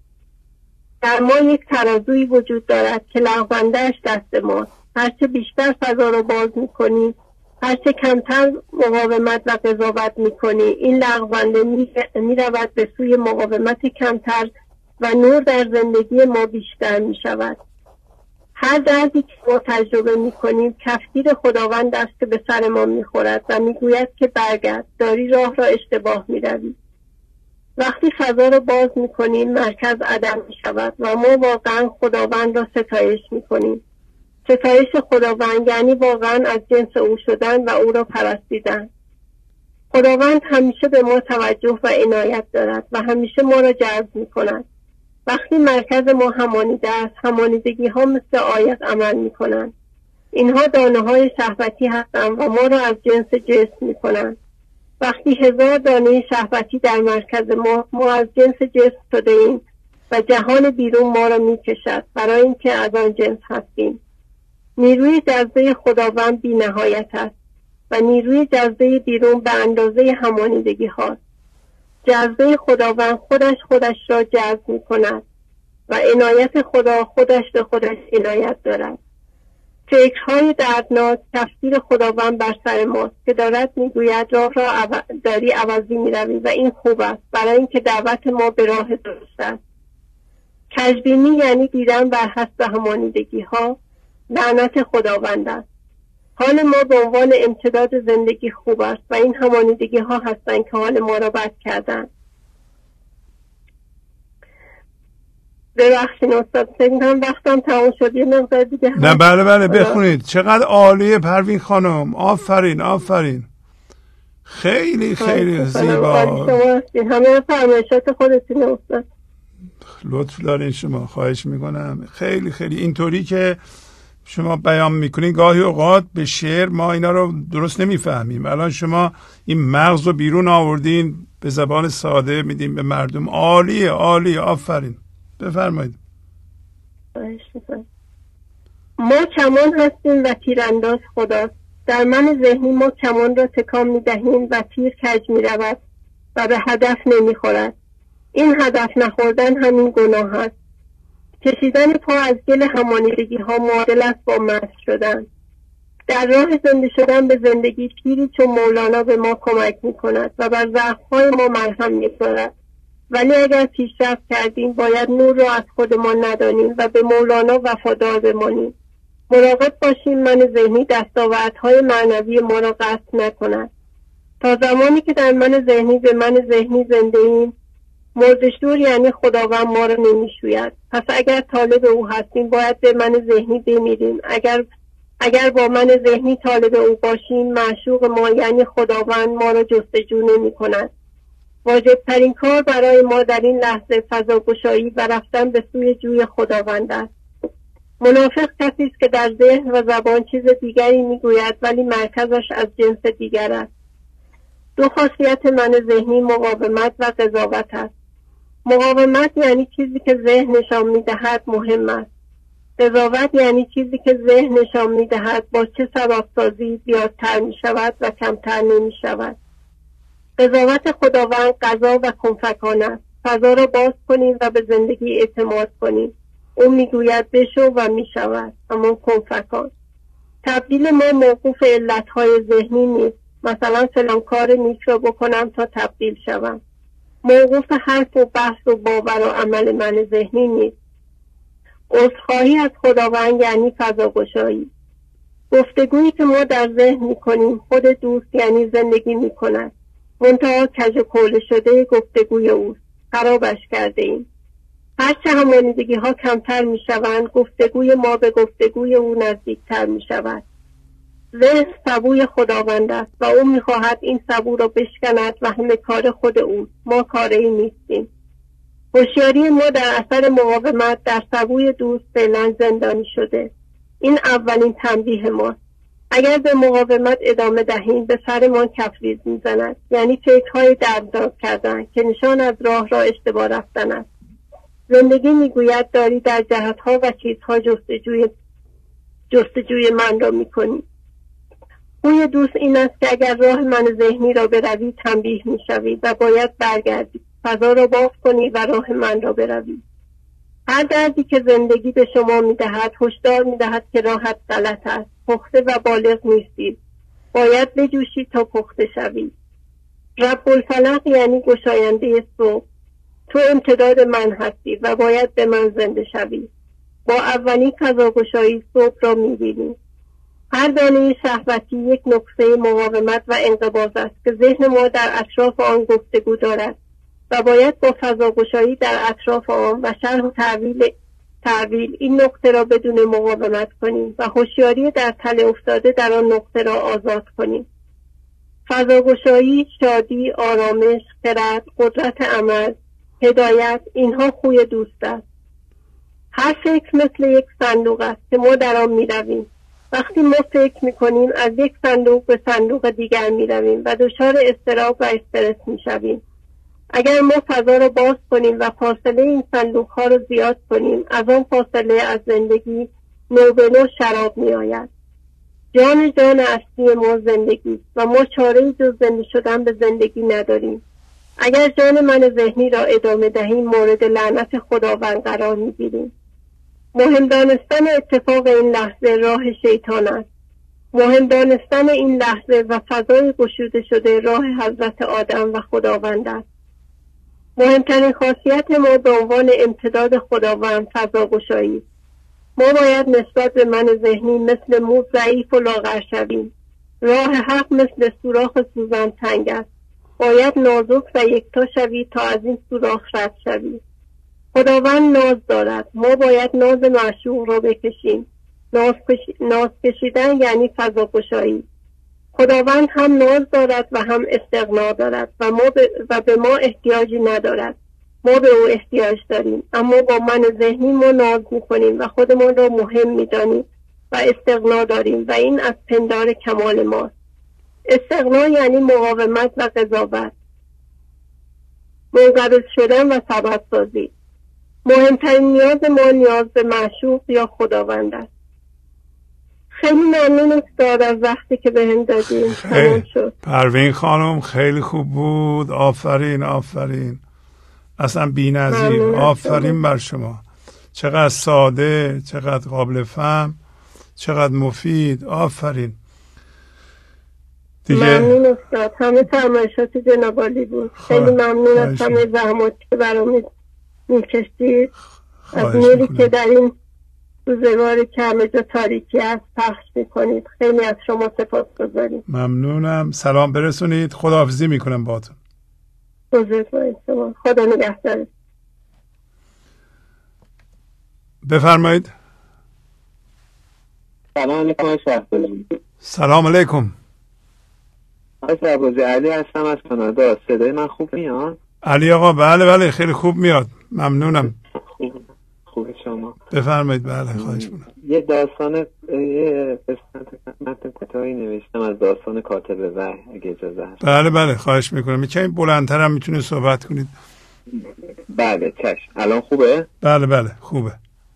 در ما یک ترازویی وجود دارد که لغونده‌اش دست ماست. هرچه بیشتر فضا را باز می‌کنی، هرچه کمتر مقاومت و قضاوت می‌کنی، این لغونده می‌رود به سوی مقاومت کمتر و نور در زندگی ما بیشتر می‌شود. هر دردی که ما تجربه می‌کنیم کفگیر خداوند است که به سر ما می‌خورد و می‌گوید که برگرد، داری راه را اشتباه می‌روی. وقتی فضا را باز می‌کنیم مرکز عدم می‌شود و ما واقعا خداوند را ستایش می‌کنیم. ستایش خداوند یعنی واقعا از جنس او شدن و او را پرستیدن. خداوند همیشه به ما توجه و عنایت دارد و همیشه ما را جذب می‌کند. وقتی مرکز ما همانیده است، همانیدگی ها مثل آیت عمل می‌کنند. اینها دانه های شهوتی هستند و ما را از جنس جسم می‌کنند. وقتی 1000 دانه شهوتی در مرکز ما از جنس جسم شده ایم و جهان بیرون ما را می‌کشد برای اینکه از آن جنس هستیم. نیروی جذبه خداوند بی نهایت است و نیروی جذبه بیرون به اندازه همانیدگی هاست. جذبه خداوند خودش را جذب می کند و عنایت خدا خودش به خودش عنایت دارد. فکرهای دردناک تفسیر خداوند بر سر ماست که دارد میگوید راه را داری عوضی می روی و این خوب است برای اینکه دعوت ما به راه درست است. کژبینی یعنی دیدن بر حسب همانیدگی ها لعنت خداوند است. حال ما به عنوان امتداد زندگی خوب است و این همانیدگی ها هستند که حال ما را بد کردن. ببخشید استاد، فکر وقتم تمام شد، یه مقدار دیگه. نه بله بخونید. چقدر عالیه پروین خانم، آفرین. خیلی خیلی زیبا. همه فرمایشات خودتون استاد. لطف دارین شما، خواهش میکنم. خیلی خیلی اینطوری که شما بیان میکنین گاهی اوقات به شعر ما اینا رو درست نمیفهمیم. الان شما این مغز رو بیرون آوردین، به زبان ساده میدین به مردم. عالیه آفرین. بفرمایید. ما کمان هستیم و تیرانداز خداست. در من ذهنی ما کمان را تکان میدهیم و تیر کج میرود و به هدف نمیخورد. این هدف نخوردن همین گناه است. کشیدن پا از گل همانیدگی ها معادل است با مسخ شدن. در راه زنده شدن به زندگی پیری چون مولانا به ما کمک می کند و بر ضعف‌های ما مرهم می گذارد. ولی اگر پیشرفت کردیم باید نور را از خودمان ندانیم و به مولانا وفادار بمانیم. مراقب باشیم من ذهنی دستاوردهای معنوی ما را قطع نکند. تا زمانی که در من ذهنی به من ذهنی زنده ایم، مردشدور یعنی خداوند ما را نمیشوید. پس اگر طالب او هستیم باید به من ذهنی بمیریم. اگر با من ذهنی طالب او باشیم، معشوق ما یعنی خداوند ما را جستجو نمی کند. واجب ترین کار برای ما در این لحظه فضاگشایی و رفتن به سوی جوی خداوند است. منافق کسی است که در ذهن و زبان چیز دیگری میگوید ولی مرکزش از جنس دیگر است. دو خاصیت من ذهنی مقاومت و قضاوت است. مقاومت یعنی چیزی که ذهن نشان میدهد مهم است. قضاوت یعنی چیزی که ذهن نشان میدهد با چه سببسازی زیادتر میشود و کمتر نمیشود. قضاوت خداوند قضا و کنفکان است. فضا را باز کنیم و به زندگی اعتماد کنیم. او میگوید بشو و میشود، اما کنفکان. تبدیل ما موقوف علتهای ذهنی نیست. مثلا فلان کار نیک را بکنم تا تبدیل شوم. موقوف حرف و بحث و باور و عمل من ذهنی نیست. عذرخواهی از خداوند یعنی فضاگشایی. گفتگویی که ما در ذهن میکنیم خود دوست یعنی زندگی میکند. منتها کج و کوله شده گفتگوی اوست. خرابش کرده ایم. هرچه همانیدگی ها کمتر می شوند، گفتگوی ما به گفتگوی او نزدیکتر می شود. ذهن سبوی خداوند است و او می خواهد این سبو را بشکند و همه کار خود او، ما کاری نیستیم. هوشیاری ما در اثر مقاومت در سبوی دوست فعلا زندانی شده. این اولین تنبیه ماست. اگر به مقاومت ادامه دهیم به سرمان کفریز میزند، یعنی فکرهای دردناک کردن که نشان از راه را اشتباه رفتن است. زندگی میگوید داری در جهتها و چیزها جستجوی من را میکنی. خوی دوست این است که اگر راه من ذهنی را بروی تنبیه میشوی و باید برگردی، فضا را باز کنی و راه من را بروی. هر دردی که زندگی به شما میدهد هشدار میدهد که راهت غلط است، پخته و بالغ نیستی، باید بجوشی تا پخته شوی. رب الفلق یعنی گشاینده صبح، تو امتداد من هستی و باید به من زنده شوی. با اولین فضاگشایی صبح را میبینی. هر دانه شهوتی یک نقطه مقاومت و انقباض است که ذهن ما در اطراف آن گفتگو دارد و باید با فضاگشایی در اطراف آن و شرح و تعویل این نقطه را بدون مقاومت کنیم و هوشیاری در تله افتاده در آن نقطه را آزاد کنیم. فضاگشایی، شادی، آرامش، خرد، قدرت عمل، هدایت، اینها خوی دوست است. هر فکر مثل یک صندوق است که ما در آن می‌رویم. وقتی ما فکر می‌کنیم از یک صندوق به صندوق دیگر می‌رویم و دچار اضطراب و استرس می‌شویم. اگر ما فضا را باز کنیم و فاصله این صندوق‌ها را زیاد کنیم، از آن فاصله از زندگی نو به نو شراب می‌آید. جان اصلی ما زندگی و ما چاره‌ای جز زنده شدن به زندگی نداریم. اگر جان من ذهنی را ادامه دهیم مورد لعنت خداوند قرار می‌گیریم. مهم دانستن اتفاق این لحظه راه شیطان است. مهم دانستن این لحظه و فضای گشوده شده راه حضرت آدم و خداوند است. مهمترین خاصیت ما به عنوان امتداد خداوند فضاگشایی. ما باید نسبت به من ذهنی مثل موز ضعیف و لاغر شویم. راه حق مثل سوراخ سوزن تنگ است. باید نازک و یکتا شوی تا از این سوراخ رد شوی. خداوند ناز دارد. ما باید ناز معشوق را بکشیم. ناز کشیدن یعنی فضاگشایی. خداوند هم ناز دارد و هم استغنا دارد و به ما احتیاجی ندارد. ما به او احتیاج داریم، اما با من ذهنی ما ناز میکنیم و خودمان را مهم میدانیم و استغنا داریم و این از پندار کمال ماست. استغنا یعنی مقاومت و قضاوت، منقبض شدن و سبب سازی. مهمترین نیاز ما نیاز به معشوق یا خداوند است. خیلی ممنون استاد از وقتی که به هم دادیم. تمام شد. پروین خانم خیلی خوب بود. آفرین آفرین، اصلا بی نظیر. آفرین بر شما. چقدر ساده، چقدر قابل فهم، چقدر مفید. آفرین دیگه. ممنون استاد، همه فرمایشات جناب عالی بود. خیلی ممنون از همه زحماتی که برام میکشید، از نوری که در این روزگاری که همه جا تاریکی است پخش میکنید. خیلی از شما سپاسگزاریم. ممنونم. سلام برسونید. خداحافظی میکنم باهاتون. بزرگ باشید شما. خدا نگهدار. بفرمایید. سلام علیکم شهبازی. سلام علیکم شهبازی. علی هستم از کانادا. صدای من خوب میاد؟ علی آقا بله خیلی خوب میاد. ممنونم. خوب شما. بفرمایید. بله خواهش میکنم. یه داستان متن کوتاهی نوشتم از داستان کاتب وحی اگه اجازه هست. بله خواهش میکنم. یکمی بلندتر هم میتونید صحبت کنید. بله چشم. الان خوبه؟ بله خوبه.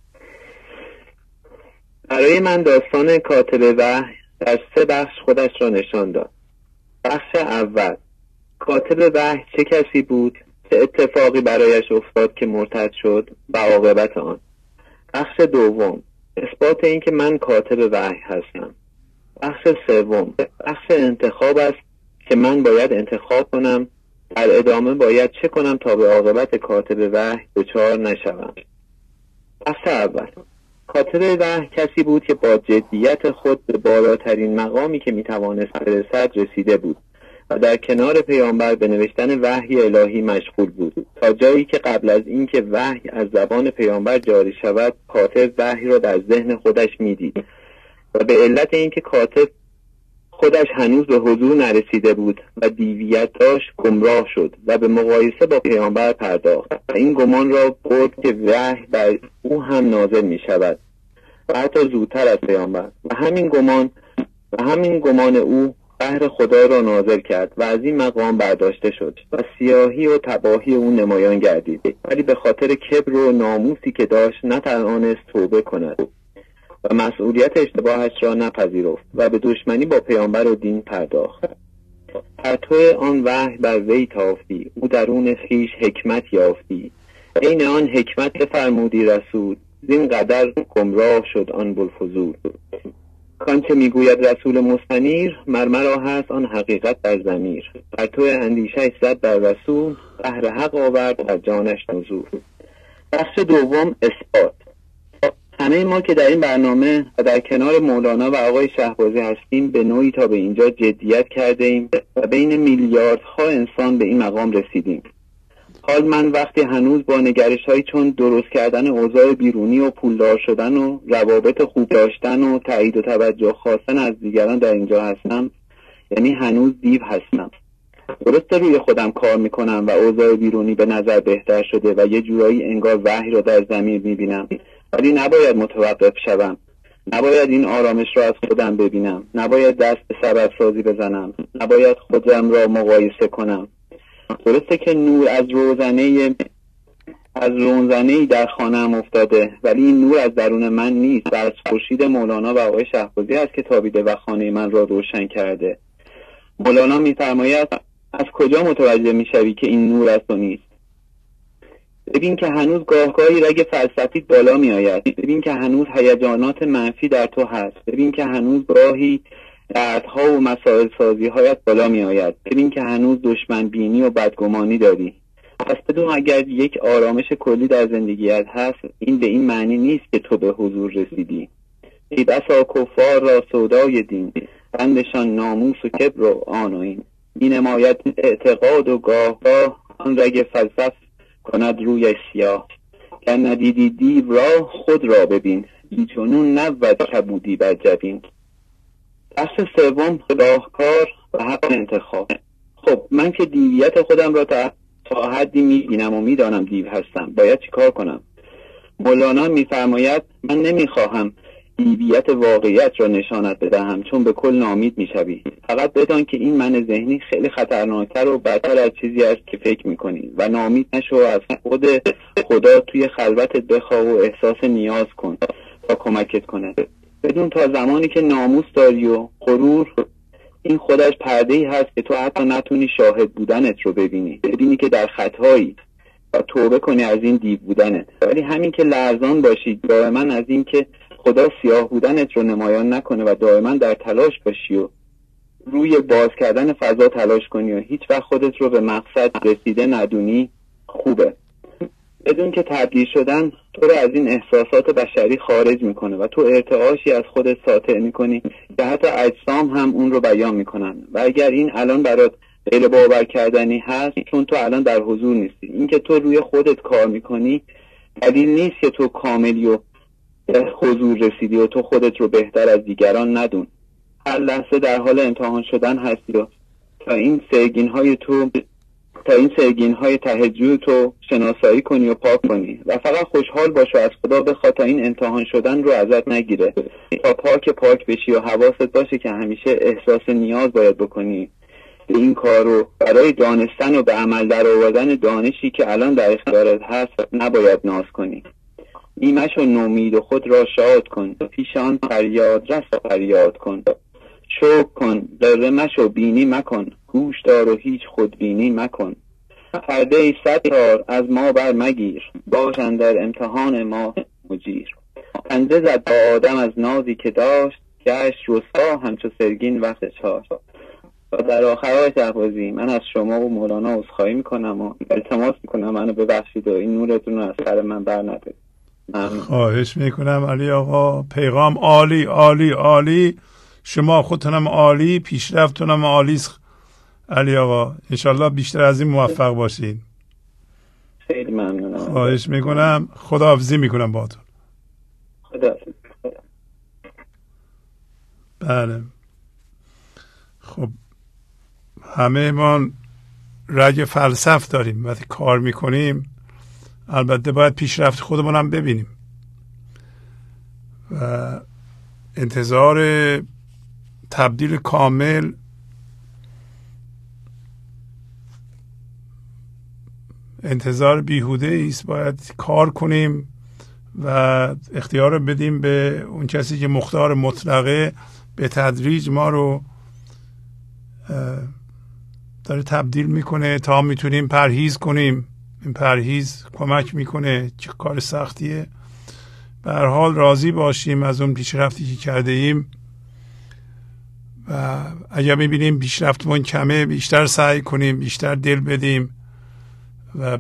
برای من داستان کاتب وحی در 3 بخش خودش را نشان داد. بخش اول، کاتب وحی چه کسی بود، چه اتفاقی برایش افتاد که مرتد شد و عاقبت آن. بخش دوم، اثبات این که من کاتب وحی هستم. بخش سوم، بخش انتخاب است که من باید انتخاب کنم، در ادامه باید چه کنم تا به عاقبت کاتب وحی دچار نشوم. بخش اول، کاتب وحی کسی بود که با جدیت خود به بالاترین مقامی که میتوانست برسد رسیده بود و در کنار پیامبر به نوشتن وحی الهی مشغول بود، تا جایی که قبل از اینکه وحی از زبان پیامبر جاری شود کاتب وحی را در ذهن خودش میدید و به علت اینکه کاتب خودش هنوز به حضور نرسیده بود و دیویت داشت گمراه شد و به مقایسه با پیامبر پرداخت و این گمان را برد که وحی بر او هم نازل می شود و حتی زودتر از پیامبر و همین گمان او قهر خدا را نازل کرد و از این مقام برداشته شد و سیاهی و تباهی او نمایان گردید، ولی به خاطر کبر و ناموسی که داشت نتوانست توبه کند و مسئولیت اشتباهش را نپذیرفت و به دشمنی با پیامبر و دین پرداخت. پرتو آن وحی بر وی تافتی، او درون خویش حکمت یافتی، عین آن حکمت بفرمودی رسول، زین قدر گمراه شد آن بوالفضول. کانچه میگوید رسول مستنیر، مرمرا هست آن حقیقت در ضمیر. پرتو اندیشش زد در رسول، قهر حق آورد در جانش نزول. بخش دوم، اثبات. همه ما که در این برنامه و در کنار مولانا و آقای شهبازی هستیم به نوعی تا به اینجا جدیت کرده ایم و بین میلیاردها انسان به این مقام رسیدیم. حال من وقتی هنوز با نگرش‌هایی چون درست کردن اوضاع بیرونی و پولدار شدن و روابط خوب داشتن و تایید و توجه خواستن از دیگران در اینجا هستم، یعنی هنوز دیو هستم. درسته روی خودم کار میکنم و اوضاع بیرونی به نظر بهتر شده و یه جورایی انگار وحی را در ضمیر میبینم، ولی نباید متوقف شوم. نباید این آرامش را از خودم ببینم. نباید دست به سبب سازی بزنم. نباید خودم را مقایسه کنم. درسته که نور از روزنه‌ای در خانه‌ام افتاده، ولی این نور از درون من نیست و از خورشید مولانا و آقای شهبازی است که تابیده و خانه من را روشن کرده. مولانا می‌فرماید از کجا متوجه می‌شوی که این نور از تو نیست؟ ببین که هنوز گاهگاهی رگ فلسفیت بالا می‌آید. ببین که هنوز هیجانات منفی در تو هست. ببین که هنوز گاهی دردها و مسائل سازی هایت بالا می آید. ببین که هنوز دشمن بینی و بدگمانی داری. پس بدون اگر یک آرامش کلی در زندگیت هست، این به این معنی نیست که تو به حضور رسیدی. ای بسا کفار را سودای دین، بندشان ناموس و کبر و آن و این. این نمایت اعتقاد و گاه آن رگ فلسف کند روی سیاه. گر ندیدی دیو را خود را ببین، بیچونون نبود کبودی بر جبین. بخش سوم، راهکار و حق انتخاب. خب من که دیویت خودم را تا حدی میبینم و میدانم دیو هستم، باید چی کار کنم؟ مولانا میفرماید من نمیخواهم دیویت واقعیت را نشانت بدهم، چون به کل ناامید میشوی. فقط بدان که این من ذهنی خیلی خطرناکتر و بدتر از چیزی است که فکر میکنی و ناامید نشو. از خود خدا توی خلوتت بخواه و احساس نیاز کن تا کمکت کنه. بدون تا زمانی که ناموس داری و غرور، این خودش پرده‌ای هست که تو حتی نتونی شاهد بودنت رو ببینی که در خطایی و توبه کنی از این دیو بودنت. ولی همین که لرزان باشی دائما از این که خدا سیاه بودنت رو نمایان نکنه و دائما در تلاش باشی و روی باز کردن فضا تلاش کنی و هیچ وقت خودت رو به مقصد رسیده ندونی، خوبه. بدون که تبدیل شدن تو رو از این احساسات بشری خارج میکنه و تو ارتعاشی از خودت ساطع میکنی که حتی اجسام هم اون رو بیان میکنن. و اگر این الان برات غیر باور کردنی هست، چون تو الان در حضور نیستی. این که تو روی خودت کار میکنی دلیل نیست که تو کاملی و حضور رسیدی و تو خودت رو بهتر از دیگران ندون. هر لحظه در حال امتحان شدن هستی و تا این سرگین های تهجد تو شناسایی کنی و پاک کنی و فقط خوشحال باش و از خدا بخواه تا این امتحان شدن رو ازت نگیره، تا پاک بشی و حواست باشه که همیشه احساس نیاز باید بکنی به این کار رو برای دانستن و به عمل در آوردن دانشی که الان در اختیارت هست نباید ناز کنی. نیمش و نومید و خود را شاد کن، پیش آن فریاد رس فریاد کن. شکر کن ذره مشو بینی مکن، گوش دار و هیچ خودبینی مکن. پرده ای 100 تار از ما بر مگیر، باش اندر امتحان ما مجیر. پنجه زد با آدم از نازی که داشت، گشت رسوا همچو سرگین وقت چاشت. و در آخر شهبازی من از شما و مولانا عذرخواهی میکنم و التماس میکنم منو ببخشید و این نورتون رو از سر من بر ندارید. خواهش میکنم علی آقا. پیغام عالی عالی عالی. شما خودتونم عالی، پیشرفتونم عالی. علی آقا انشالله بیشتر از این موفق باشین. خیلی ممنونم. خواهش میکنم. خداحافظی میکنم باهاتون. خداحافظ. بله خب همه ما رگ فلسف داریم. وقتی کار میکنیم البته باید پیشرفت خودمون هم ببینیم و انتظار تبدیل کامل انتظار بیهوده است. باید کار کنیم و اختیار بدیم به اون کسی که مختار مطلقه به تدریج ما رو داره تبدیل میکنه تا میتونیم پرهیز کنیم. این پرهیز کمک میکنه، چه کار سختیه. به هر حال راضی باشیم از اون پیشرفتی که کرده ایم و اگر میبینیم پیشرفتمون کمه بیشتر سعی کنیم، بیشتر دل بدیم و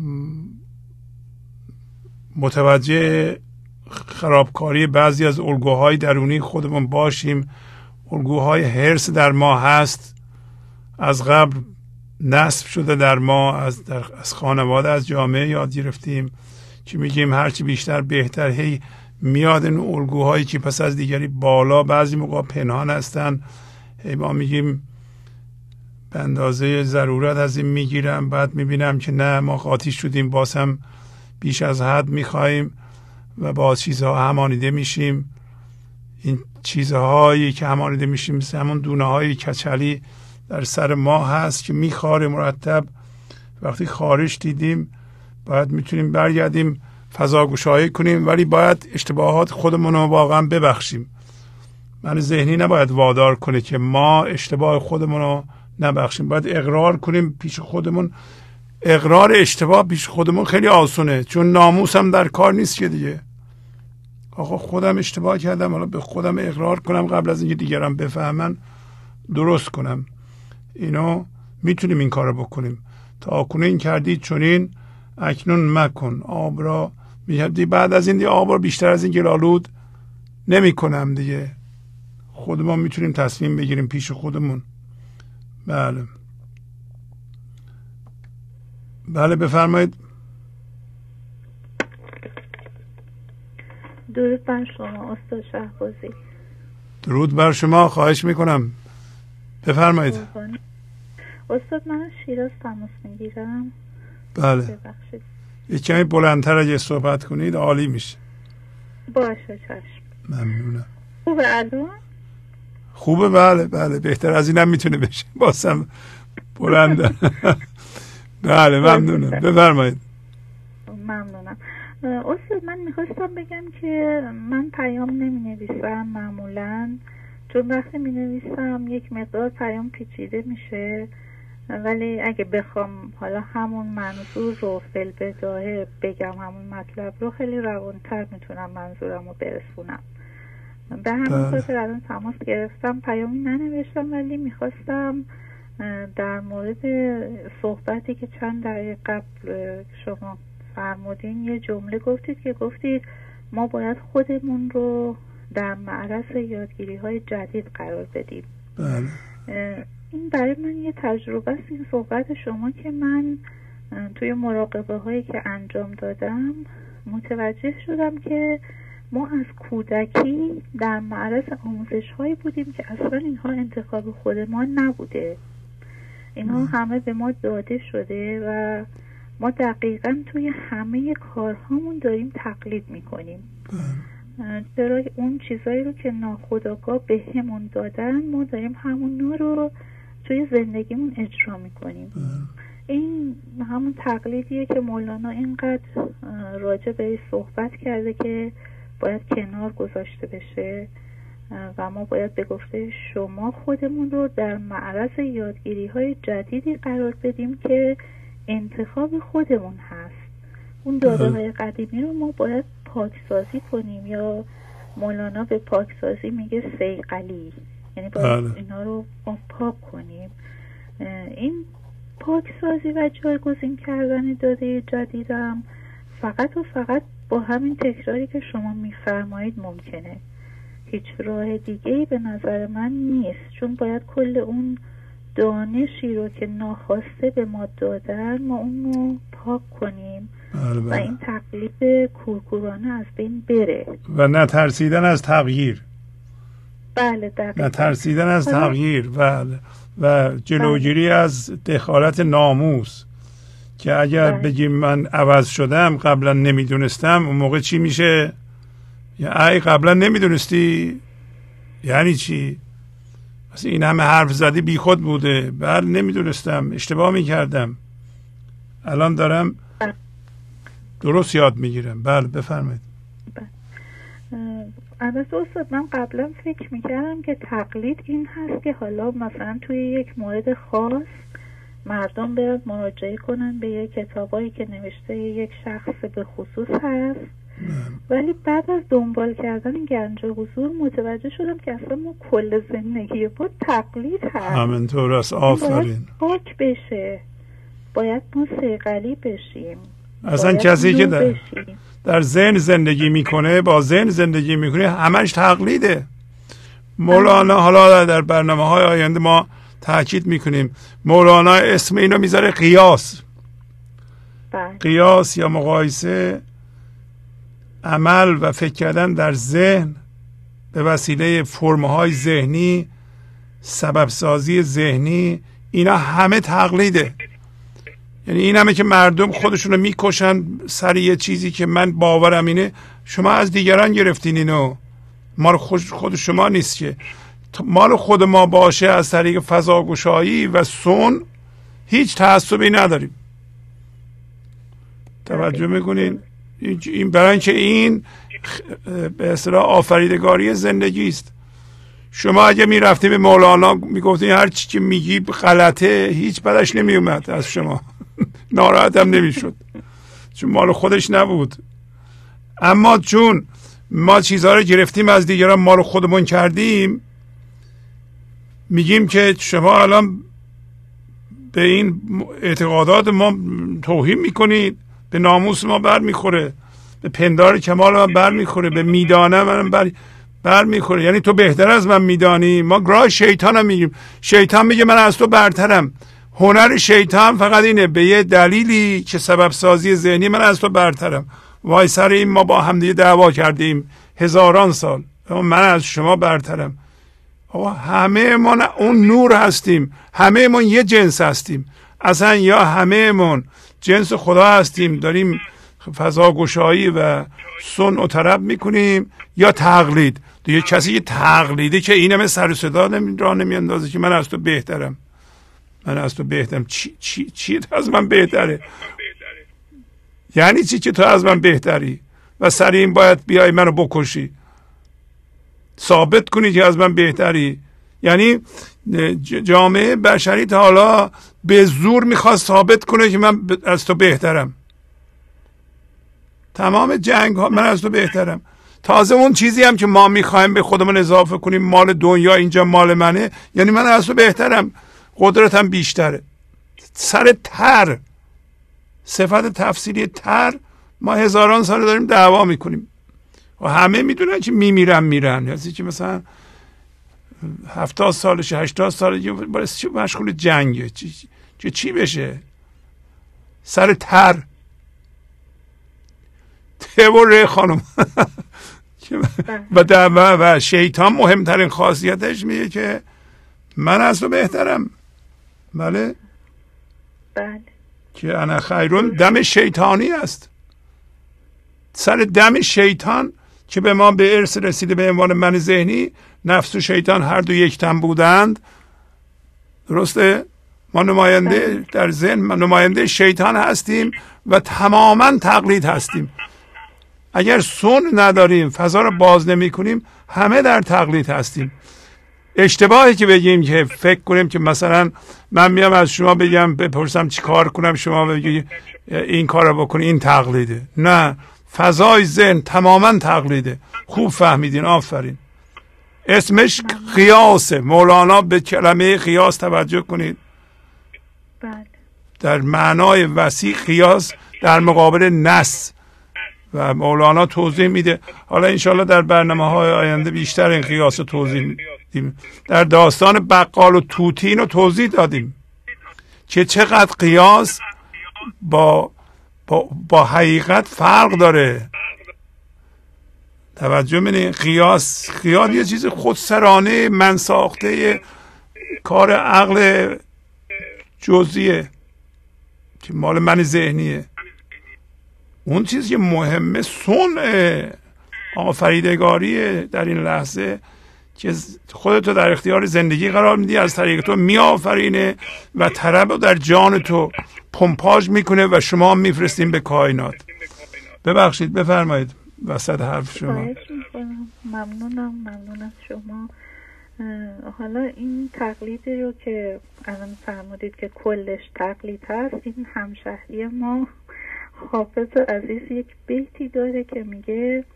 متوجه خرابکاری بعضی از الگوهای درونی خودمون باشیم. الگوهای حرص در ما هست، از قبل نصب شده در ما، از خانواده، از جامعه یاد گرفتیم که میگیم هرچی بیشتر بهتر. هی میاد این الگوهایی که پس از دیگری بالا، بعضی موقع پنهان هستن، هی ما میگیم به اندازه ضرورت از این میگیرم، بعد میبینم که نه، ما قاطی شدیم، باز هم بیش از حد میخواییم و با چیزها همانیده میشیم. این چیزهایی که همانیده میشیم مثل همون دونه های کچلی در سر ما هست که میخاره مرتب. وقتی خارش دیدیم باید میتونیم برگردیم فضاگشایی کنیم، ولی باید اشتباهات خودمون رو واقعا ببخشیم. من ذهنی نباید وادار کنه که ما اشتباه خودمون رو نبخشیم. باید اقرار کنیم پیش خودمون. اقرار اشتباه پیش خودمون خیلی آسونه، چون ناموس هم در کار نیست که دیگه. آقا خودم اشتباه کردم، حالا به خودم اقرار کنم قبل از اینکه دیگران بفهمن، درست کنم. اینو میتونیم این کارو بکنیم. تا کنین کردید چنین اکنون مکن. آب را بعد از این دیگه آب را بیشتر از این گلالود نمی کنم دیگه. خودمون میتونیم تصمیم بگیریم پیش خودمون. بله بله بفرمایید. درود بر شما استاد شهبازی. درود بر شما، خواهش میکنم بفرمایید. استاد من شیراز تماس میگیرم. بله ببخشید یک کمی بلندتر اگه صحبت کنید عالی میشه. باشه چشم. ممنونم. خوبه الان؟ خوبه بله بله، بهتر از اینم میتونه بشه، بازم بلنده. بله ممنونم، بفرمایید. ممنونم استاد. من میخواستم بگم که من پیام نمی نویسم معمولا، چون وقتی می نویسم یک مقدار پیام پیچیده میشه، ولی اگه بخوام حالا همون منظور رو فی‌البداهه بگم، همون مطلب رو، خیلی روانتر میتونم منظورم رو برسونم. به همین خاطر الان تماس گرفتم، پیامی ننوشتم، ولی میخواستم در مورد صحبتی که چند دقیقه قبل شما فرمودین یه جمله گفتید که گفتید ما باید خودمون رو در معرض یادگیری های جدید قرار بدیم. بله. این برای من یه تجربه است این صحبت شما، که من توی مراقبه هایی که انجام دادم متوجه شدم که ما از کودکی در معرض آموزش هایی بودیم که اصلا اینها انتخاب خود ما نبوده. اینها همه به ما داده شده و ما دقیقاً توی همه کارهامون داریم تقلید میکنیم. چرا اون چیزایی رو که ناخودآگاه به همون دادن ما داریم همون رو توی زندگیمون اجرا میکنیم. این همون تقلیدیه که مولانا اینقدر راجع به صحبت کرده که باید کنار گذاشته بشه و ما باید به گفته شما خودمون رو در معرض یادگیری های جدیدی قرار بدیم که انتخاب خودمون هست. اون داده های قدیمی رو ما باید پاکسازی کنیم، یا مولانا به پاکسازی میگه صیقلی، یعنی باید اینا رو پاک کنیم. این پاکسازی و جایگزین کردن داده جدیدم فقط و فقط با همین تکراری که شما میفرمایید ممکنه. هیچ راه دیگه‌ای به نظر من نیست، چون باید کل اون دانشی رو که ناخواسته به ما دادن ما اون رو پاک کنیم و این تقلید کورکورانه از بین بره و نترسیدن از تغییر. بله دقیقا. نترسیدن از تغییر و جلوگیری از دخالت ناموس که اگر بگیم من عوض شدم قبلا نمیدونستم، اون موقع چی میشه؟ یا ای قبلا نمیدونستی یعنی چی؟ مثلا این همه حرف زدی بی خود بوده. بله نمیدونستم، اشتباه میکردم، الان دارم درست یاد میگیرم. بله بفرمایید. البته استاد من قبلا فکر میکردم که تقلید این هست که حالا مثلا توی یک مورد خاص مردم برن مراجعه کنن به یک کتابایی که نوشته یک شخص به خصوص هست، ولی بعد از دنبال کردن این گنج حضور متوجه شدم که اصلا ما کل زندگی با تقلید هست. همینطور است. آفرین. باید پاک بشه، باید ما صیقلی بشیم. اصلا کسی که در ذهن زندگی میکنه، با ذهن زندگی میکنه، همش تقلیده. مولانا حالا در برنامه‌های آینده ما تاکید میکنیم، مولانا اسم اینو میذاره قیاس. قیاس یا مقایسه، عمل و فکر کردن در ذهن به وسیله فرم‌های ذهنی، سبب سازی ذهنی، اینا همه تقلیده. یعنی این همه که مردم خودشونو میکشن سر یه چیزی که من باورم اینه، شما از دیگران گرفتین اینو، مال خود شما نیست که. مال خود ما باشه از طریق فضاگشایی و سن هیچ تعصبی نداریم. توجه میکنین؟ این برای اینکه این به اصطلاح آفریدگاری زندگی است. شما اگه میرفتیم به مولانا میگفتین هر چی که میگی غلطه، هیچ بدش نمیومد از شما، ناراحت هم نمیشد چون مال خودش نبود. اما چون ما چیزها رو گرفتیم از دیگران، مال خودمون کردیم، میگیم که شما الان به این اعتقادات ما توهین میکنید، به ناموس ما بر میخوره، به پندار کمال من بر میخوره، به میدانه من بر میخوره. یعنی تو بهتر از من میدانی. ما راه شیطان هم میگیم. شیطان میگه من از تو برترم. هنر شیطان فقط اینه، به یه دلیلی که سبب سازی ذهنی، من از تو برترم. وای سر این ما با هم دیگه دعوا کردیم هزاران سال، من از شما برترم. همه ما اون نور هستیم، همه ما یه جنس هستیم. اصلا یا همه ما جنس خدا هستیم، داریم فضا گشایی و سن و طرب میکنیم، یا تقلید. دیگه کسی که تقلیده که این همه سر و صدا را نمیاندازه که من از تو بهترم، من از تو بهترم. چی تو از من بهتره؟ یعنی چی که تو از من بهتری و سر این باید بیای منو بکشی، ثابت کنی که از من بهتری؟ یعنی جامعه بشری تا حالا به زور میخواست ثابت کنه که من از تو بهترم. تمام جنگ ها من از تو بهترم. تازه اون چیزی هم که ما میخوایم به خودمون اضافه کنیم، مال دنیا اینجا مال منه، یعنی من از تو بهترم، قدرتم بیشتره. سر تر، صفت تفسیری تر، ما هزاران سال داریم دعوا میکنیم و همه میدونن که میمیرن. یعنی که مثلا 70 سالش 80 سالش باید مشغول جنگه، چی بشه؟ سر تر تبره خانم. و شیطان مهمترین خاصیتش میگه که من از تو بهترم. بله که انا خیرون دم شیطانی است. سر دم شیطان که به ما به ارث رسیده به عنوان من ذهنی، نفس و شیطان هر دو یک تن بودند. درسته؟ ما نماینده در ذهن نماینده شیطان هستیم و تماما تقلید هستیم. اگر سن نداریم، فضا رو باز نمی کنیم، همه در تقلید هستیم. اشتباهی که بگیم که فکر کنیم که مثلا من میام از شما بگم بپرسم چی کار کنم، شما بگی این کار رو بکنی، این تقلیده. نه، فضای ذهن تماما تقلیده. خوب فهمیدین، آفرین. اسمش قیاسه. مولانا به کلمه قیاس توجه کنید. در معنای وسیع قیاس در مقابل نص، و مولانا توضیح میده. حالا انشالله در برنامه های آینده بیشتر این قیاس توضیح دیم. در داستان بقال و توتین رو توضیح دادیم که چقدر قیاس با حقیقت فرق داره. توجه منه. خیال یه چیز خودسرانه من ساخته کار عقل جزئیه که مال من ذهنیه. اون چیزی که مهمه صنع آفریدگاریه در این لحظه که خودتو در اختیار زندگی قرار میدی، از طریق تو میآفرینه و طرب رو در جان تو پمپاژ میکنه و شما میفرستین به کائنات. ببخشید بفرمایید وسط حرف شما. ممنون از شما. حالا این تقلیدی رو که الان فرمودید که کلش تقلید هست، این همشهری ما حافظ عزیز یک بیتی داره که میگه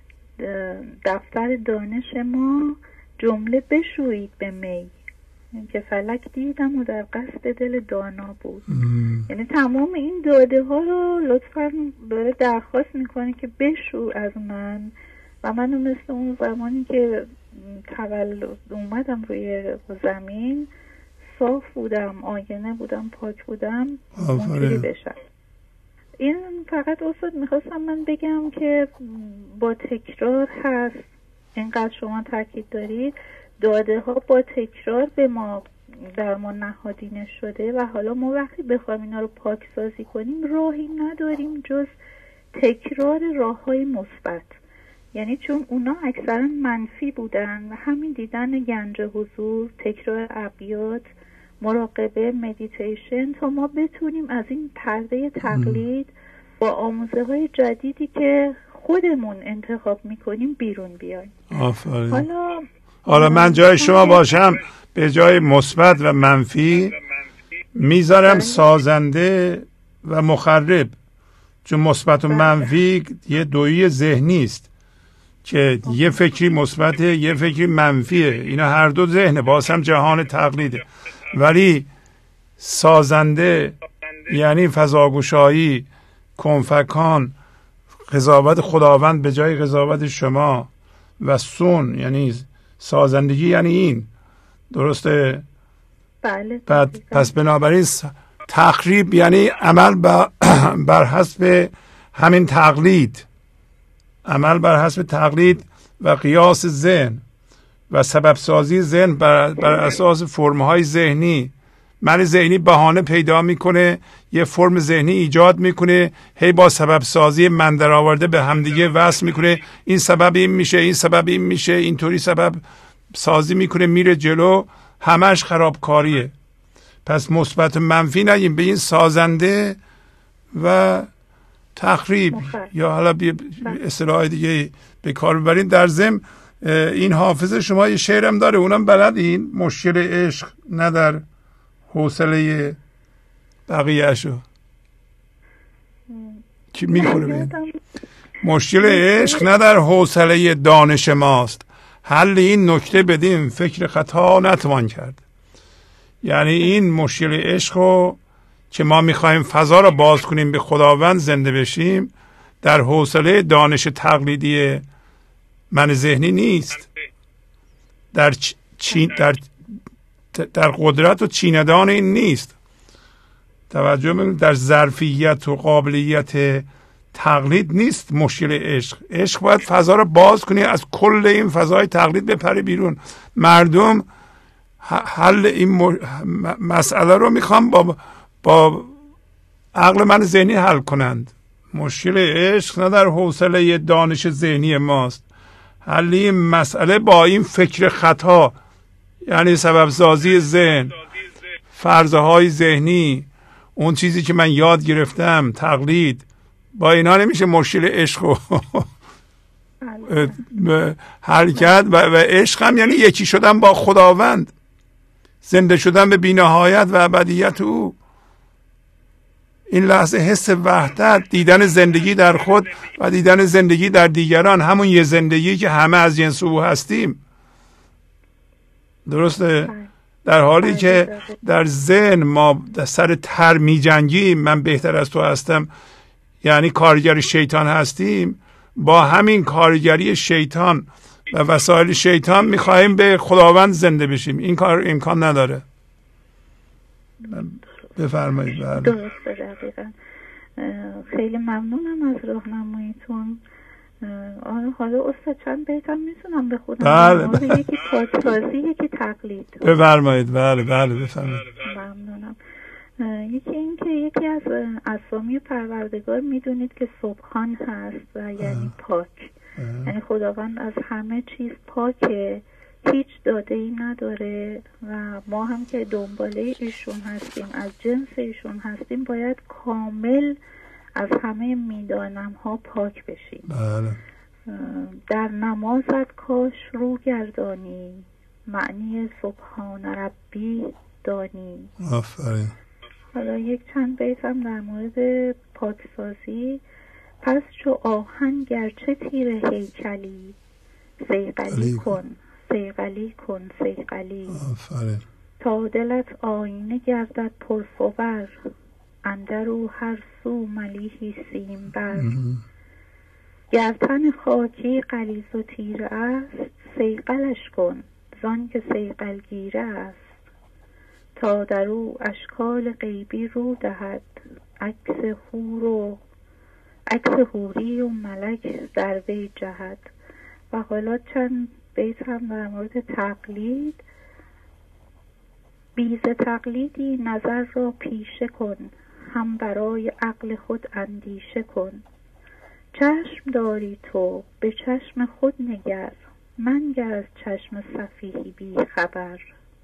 دفتر دانش ما جمله بشویید به می، که فلک دیدم و در قصد دل دانا بود. یعنی تمام این داده ها رو لطفاً داره درخواست میکنه که بشو از من، و منو مثل اون زمانی که تولد اومدم روی زمین صاف بودم، آینه بودم، پاک بودم، منطقی بشم. این فقط استاد میخواستم من بگم که با تکرار هست، اینقدر شما تاکید دارید داده ها با تکرار به ما در ما نهادینه شده و حالا ما وقتی بخوایم اینا رو پاکسازی کنیم راهی نداریم جز تکرار راه های مثبت. یعنی چون اونا اکثرا منفی بودن و همین دیدن گنج حضور، تکرار ابیات، مراقبه، مدیتیشن، تا ما بتونیم از این پرده تقلید با آموزه های جدیدی که خودمون انتخاب میکنیم بیرون بیایم. آفرین. حالا من جای شما باشم به جای مثبت و منفی میذارم سازنده و مخرب، چون مثبت و منفی یه دویی ذهنی است که یه فکری مثبته یه فکری منفیه، اینا هر دو ذهنه، باز هم جهان تقلیده. ولی سازنده یعنی فضاگوشایی، کنفکان، قضاوت خداوند به جای قضاوت شما، و سون یعنی سازندگی، یعنی این درسته؟ بله. پس بنابراین تخریب یعنی عمل بر حسب همین تقلید، عمل بر حسب تقلید و قیاس ذهن و سبب سازی ذهن بر اساس فرم‌های ذهنی. من ذهنی بهانه پیدا میکنه، یه فرم ذهنی ایجاد میکنه، هی با سبب سازی من در آورده به همدیگه وصل میکنه، این سبب این میشه، این سبب این میشه، اینطوری سبب سازی میکنه، میره جلو، همش خرابکاریه. پس مثبت منفی نگیم، به این سازنده و تخریب یا حالا اصطلاح دیگه به کار ببرین. در ضمن این حافظ شما یه شعرم داره، اونم بلدین، مشکل عشق نه در حوصله بقیه‌شو کی میخوره بین؟ مشکل عشق نه در حوصله دانش ماست، حل این نکته بدیم فکر خطا نتوان کرد. یعنی این مشکل عشق که ما میخوایم فضا رو باز کنیم به خداوند زنده بشیم، در حوصله دانش تقلیدی من ذهنی نیست، در قدرت و چیندان این نیست. توجه بکنید، در ظرفیت و قابلیت تقلید نیست مشکل عشق. عشق باید فضا رو باز کنی، از کل این فضای تقلید بپره بیرون. مردم حل این مسئله رو میخوام با عقل من ذهنی حل کنند. مشکل عشق نه در حوصله دانش ذهنی ماست، حل این مسئله با این فکر خطا، یعنی سبب سازی ذهن، فرضه های ذهنی، اون چیزی که من یاد گرفتم، تقلید. با اینا نمیشه مشکل عشق رو حل کرد. و عشق هم یعنی یکی شدن با خداوند، زنده شدن به بی‌نهایت و ابدیت او. این لحظه حس وحدت، دیدن زندگی در خود و دیدن زندگی در دیگران، همون یه زندگی که همه از جنس او هستیم. درسته؟ در حالی که در ذهن ما سر تر می جنگیم، من بهتر از تو هستم، یعنی کارگر شیطان هستیم. با همین کارگری شیطان و وسایل شیطان میخواهیم به خداوند زنده بشیم. این کار امکان نداره. بفرمایید. درسته، دقیقا. خیلی ممنونم از راهنماییتون. حالا استاد چند بیتم میتونم بخونم؟ بله. یکی پاکسازی، یکی تقلید. بفرمایید. بله بفرمایید. ممنونم. یکی این که یکی از اسامی پروردگار میدونید که سبحان هست و یعنی پاک. یعنی خداوند از همه چیز پاکه، هیچ داده ای نداره و ما هم که دنباله ایشون هستیم، از جنس ایشون هستیم، باید کامل از همه میدانم ها پاک بشیم. بله. در نمازت کاش رو گردانی، معنی سبحان ربی دانی. آفرین. حالا یک چند بیت هم در مورد پاکسازی. پس چو آهن گرچه تیر هیکلی، صیقلی کن صیقلی کن صیقلی. آفرین. تا دلت آینه گردد پرصور، اندرو هر سو ملیحی سیم بر. گرتن خاکی غلیظ و تیره است، صیقلش کن زان که صیقل گیره است. تا درو اشکال غیبی رو دهد، عکس حوری و ملک در وی جهد. و حالا چند بیت هم در مورد تقلید. بیز تقلیدی نظر را پیشه کن، هم برای عقل خود اندیشه کن. چشم داری تو به چشم خود نگر، منگر از چشم سفیهی بی خبر.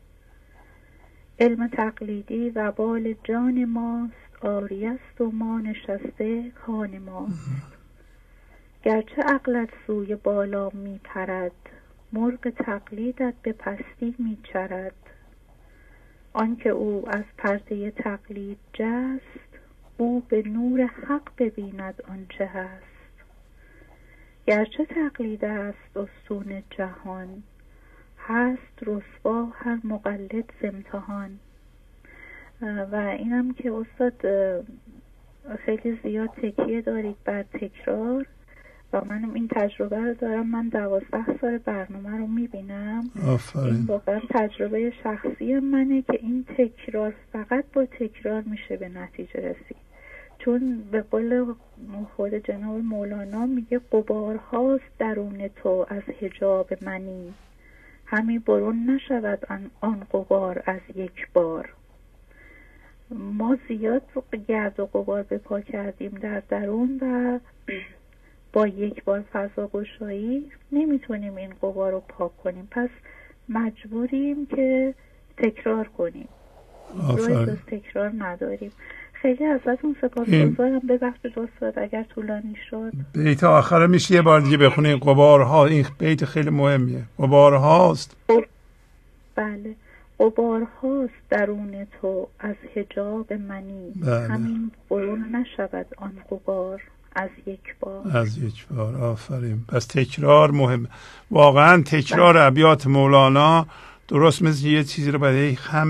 علم تقلیدی وبال جان ماست، عاری است و ما نشسته کان ماست. گرچه عقلت سوی بالا می پرد، مرغ تقلیدت به پستی می چرد. آنکه او از پرده تقلید جست، او به نور حق ببیند آنچه هست. گرچه تقلید است استون جهان، هست رسوا هر مقلد ز امتحان. و اینم که استاد خیلی زیاد تکیه دارید بر تکرار و منم این تجربه رو دارم. من 12 سال برنامه رو میبینم. این واقعا تجربه شخصی منه که این تکرار، فقط با تکرار میشه به نتیجه رسید. چون به قول خود جناب مولانا میگه غبارهاست درون تو از حجاب منی، همی برون نشود آن غبار از یک بار. ما زیاد گرد و غبار به پا کردیم در درون و با یک بار فضا گشایی نمیتونیم این غبار رو پاک کنیم، پس مجبوریم که تکرار کنیم. روی جز تکرار نداریم. خیلی ازتون سپاسگزارم. ببخشید استاد اگر طولانی شد. بیت آخر میشه یه بار دیگه بخونین؟ غبارها، این بیت خیلی مهمیه. غبارهاست. بله. غبارهاست درون تو از حجاب منی، همین برون نشود آن غبار از یک بار. از یک بار. آفرین. پس تکرار مهم. واقعا تکرار ابیات مولانا درست مثل یه چیزی رو بعد خم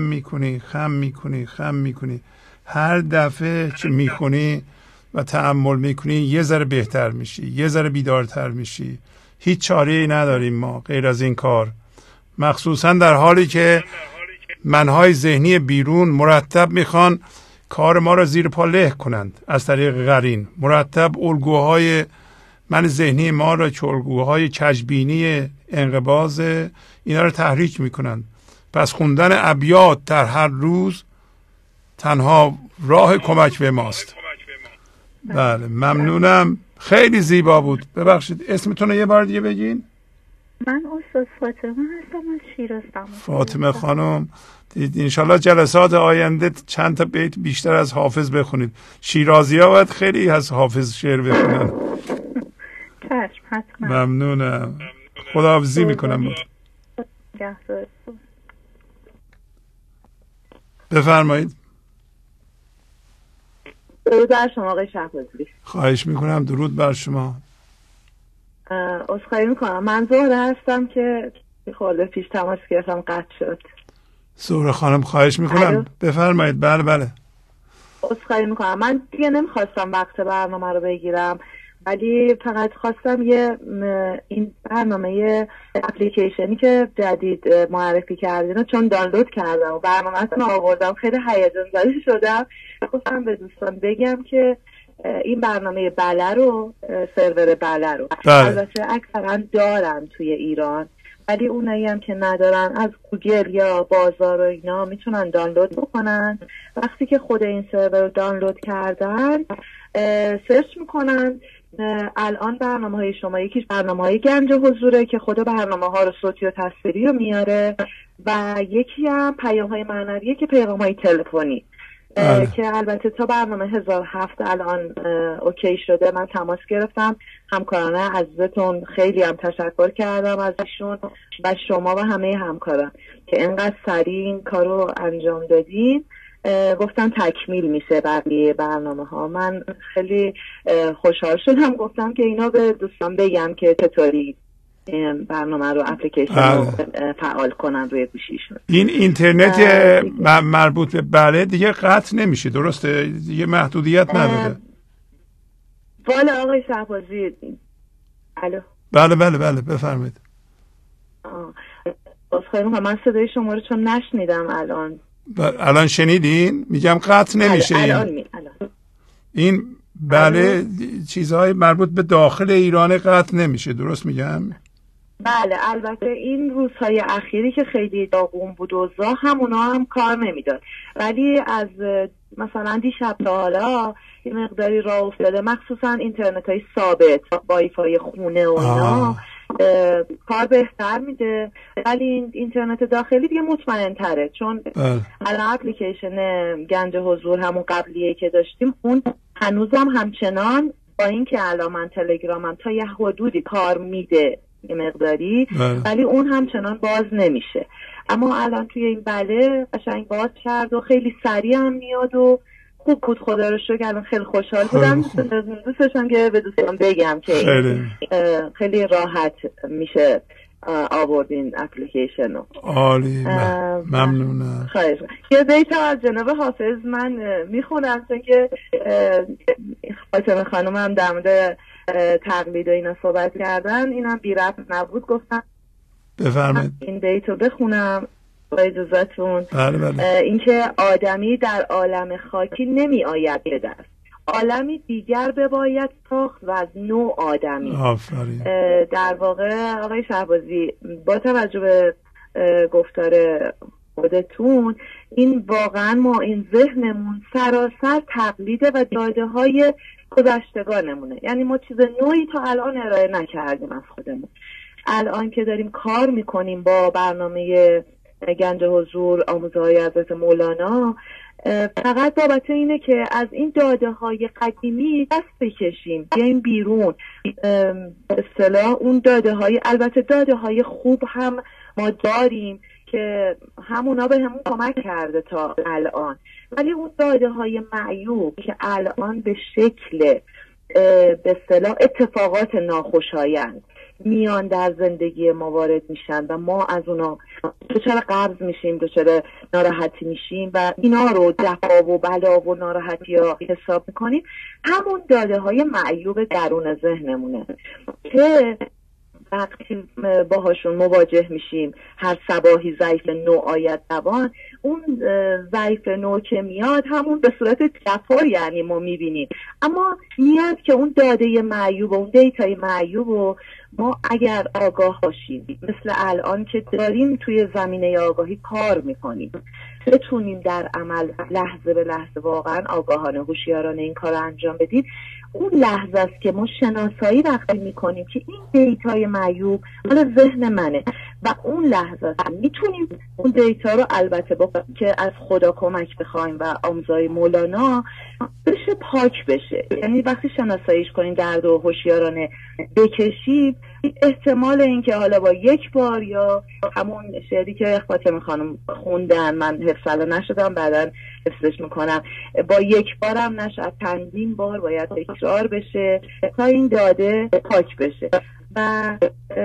میکنی هر دفعه که میخونی و تأمل میکنی یه ذره بهتر میشی، یه ذره بیدارتر میشی. هیچ چاره‌ای نداریم ما غیر از این کار، مخصوصا در حالی که منهای ذهنی بیرون مرتب میخوان کار ما را زیر پا له کنند از طریق قرین. مرتب الگوهای من ذهنی ما را که الگوهای کجبینی انقباض اینا را تحریک میکنند. پس خوندن ابیات در هر روز تنها راه کمک به ماست. بله ممنونم، خیلی زیبا بود. ببخشید اسمتون رو یه بار دیگه بگین. من استاد فاطمه هستم از شیراز. فاطمه خانم، انشالله جلسات آینده چند تا بیت بیشتر از حافظ بخونید. شیرازی ها باید خیلی از حافظ شعر بخونن. چشم حتما. ممنونم. خداحافظی میکنم. بفرمایید. درود بر شما آقای شهبازی. خواهش میکنم. درود بر شما. عذرخواهی میکنم، من زهره هستم که خورده پیش تماس گرفتم قطع شد. زهره خانم خواهش میکنم بفرمایید. بله. عذرخواهی میکنم، من دیگه نمیخواستم وقت برنامه رو بگیرم ولی فقط خواستم این برنامه اپلیکیشنی که جدید معرفی کردین چون دانلود کردم و برنامه‌تون آوردم خیلی هیجان زده شدم. خواستم به دوستان بگم که این برنامه بله رو، سرور بله رو البته اکثرا دارن توی ایران، ولی اونایی هم که ندارن از گوگل یا بازار و اینا میتونن دانلود بکنن. وقتی که خود این سرور رو دانلود کردن سرچ میکنن. الان برنامه‌های شما یکیش برنامه‌های گنج حضوره که خود برنامه‌ها رو صوتی و تصویری رو میاره و یکی هم پیام‌های معنویه که پیام‌های تلفنی که البته تا برنامه 1007 الان اوکی شده. من تماس گرفتم، همکاران عزیزتون خیلی هم تشکر کردم ازشون و شما و همه همکاران که اینقدر سریع این کارو انجام دادین. گفتم تکمیل میشه بقیه برنامه ها. من خیلی خوشحال شدم، گفتم که اینا به دوستان بگم که چطوری برنامه رو اپلیکیشن رو فعال کنن روی گوشیشون. این اینترنت مربوط به بله دیگه قطع نمیشه، درسته؟ دیگه محدودیت نداره. والا آقای شهبازی. الو. بله بفرمایید. من صدای شما رو چون نشنیدم الان شنیدین؟ میگم قطع نمیشه. الان. این بله چیزهای مربوط به داخل ایران قطع نمیشه، درست میگم؟ بله البته این روزهای اخیری که خیلی داغون بود اوضاع همونا هم کار نمیداد، ولی از مثلا دیشب تا حالا یه مقداری راه افتاده، مخصوصا اینترنت های ثابت وای فای خونه و اینا کار بهتر میده، ولی این اینترنت داخلی دیگه مطمئن تره چون الان اپلیکیشن گنج حضور همون قبلیه که داشتیم اون هنوزم همچنان با اینکه الان من تلگرامم تا یه حدودی کار میده یه مقداری ولی اون همچنان باز نمیشه. اما الان توی این بله قشنگ باز کرد و خیلی سریع هم میاد و خوب بود، خدا رو شکر. الان خیلی خوشحال بودم، دوست داشتم که به دوستان بگم که خیلی راحت میشه آوردین اپلیکیشن رو. عالی، ممنونم. خواهش. یه بیت از جناب حافظ من میخونم چون که فاطمه خانم هم در مورد تقلید و اینا صحبت کردن، اینم بی ربط نبود، گفتم بفرمایید این بیت رو بخونم با اجازتون. بله. اینکه آدمی در عالم خاکی نمی آید به دست، عالمی دیگر بباید ساخت و از نوع آدمی. آفرین. در واقع آقای شهبازی با توجه به گفتار خودتون این واقعا ما این ذهنمون سراسر تقلیده و داده های گذشتگانمونه، یعنی ما چیز نوعی تا الان ارائه نکردیم از خودمون. الان که داریم کار میکنیم با برنامه گنج حضور آموزه های حضرت مولانا، فقط بابت اینه که از این داده های قدیمی دست بکشیم، بیایم بیرون. به اصطلاح اون داده های، البته داده های خوب هم ما داریم که همونا به همون کمک کرده تا الان، ولی اون داده های معیوب که الان به شکل به اصطلاح اتفاقات ناخوشایند میان در زندگی ما وارد میشن و ما از اونا دچار قبض میشیم، دچار ناراحتی میشیم و اینا رو جفا و بلا و ناراحتی ها حساب میکنیم، همون داده های معیوب درون ذهنمونه که وقتی باهاشون مواجه میشیم هر صباحی ضعیف نو آید دوان، اون ضعیف نو که میاد همون به صورت جفا یعنی ما میبینیم، اما میاد که اون داده معیوب و اون دیتای معیوب و ما اگر آگاه باشیم مثل الان که داریم توی زمینه آگاهی کار میکنیم، بتونیم در عمل لحظه به لحظه واقعا آگاهانه هوشیارانه این کار رو انجام بدیم، اون لحظه است که ما شناسایی وقتی میکنیم که این دیتای معیوب حالا ذهن منه و اون لحظه است میتونیم اون دیتا رو البته که از خدا کمک بخوایم و آموزهای مولانا بشه پاک بشه، یعنی وقتی شناساییش کنیم درد و هوشیارانه بکشیم، احتمال اینکه حالا با یک بار یا همون شعری که فاطمه خانم خوندن من حفظه نشدم بعداً حفظش میکنم، با یک بارم نشه چندین بار باید تکرار بشه تا این داده پاک بشه و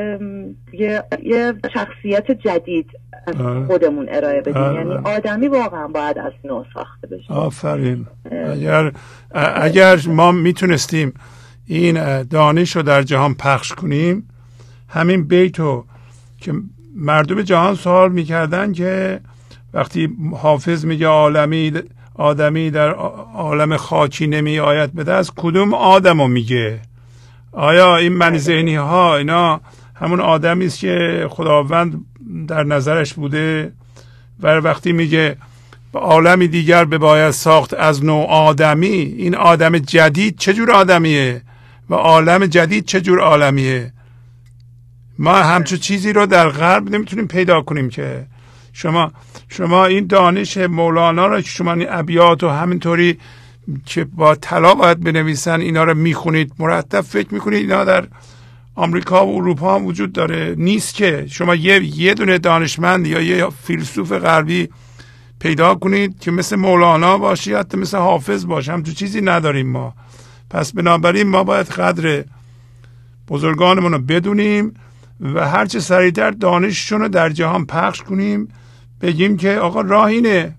یه شخصیت جدید از خودمون ارائه بدیم، یعنی آدمی واقعا باید از نو ساخته بشه. آفرین. اگر ما میتونستیم این دانش رو در جهان پخش کنیم، همین بیتو که مردم جهان سوال میکردن که وقتی حافظ میگه آدمی در عالم خاکی نمی آید به دست، کدوم آدمو میگه؟ آیا این من ذهنی ها اینا همون آدمی است که خداوند در نظرش بوده؟ و وقتی میگه عالمی دیگر بباید ساخت از نوع آدمی، این آدم جدید چجور آدمیه و عالم جدید چجور عالمیه؟ ما همچون چیزی رو در غرب نمیتونیم پیدا کنیم که شما این دانش مولانا رو که شما این ابیات و همینطوری که با طلا باید بنویسن اینا رو میخونید مرتب، فکر میکنید اینا در آمریکا و اروپا هم وجود داره؟ نیست که. شما یه دونه دانشمند یا یه فیلسوف غربی پیدا کنید که مثل مولانا باشه، حتی مثل حافظ باشه، همچون چیزی نداریم ما. پس بنابراین ما باید قدر بزرگانمون رو بدونیم و هرچه سریعتر دانششون رو در جهان پخش کنیم، بگیم که آقا راه اینه.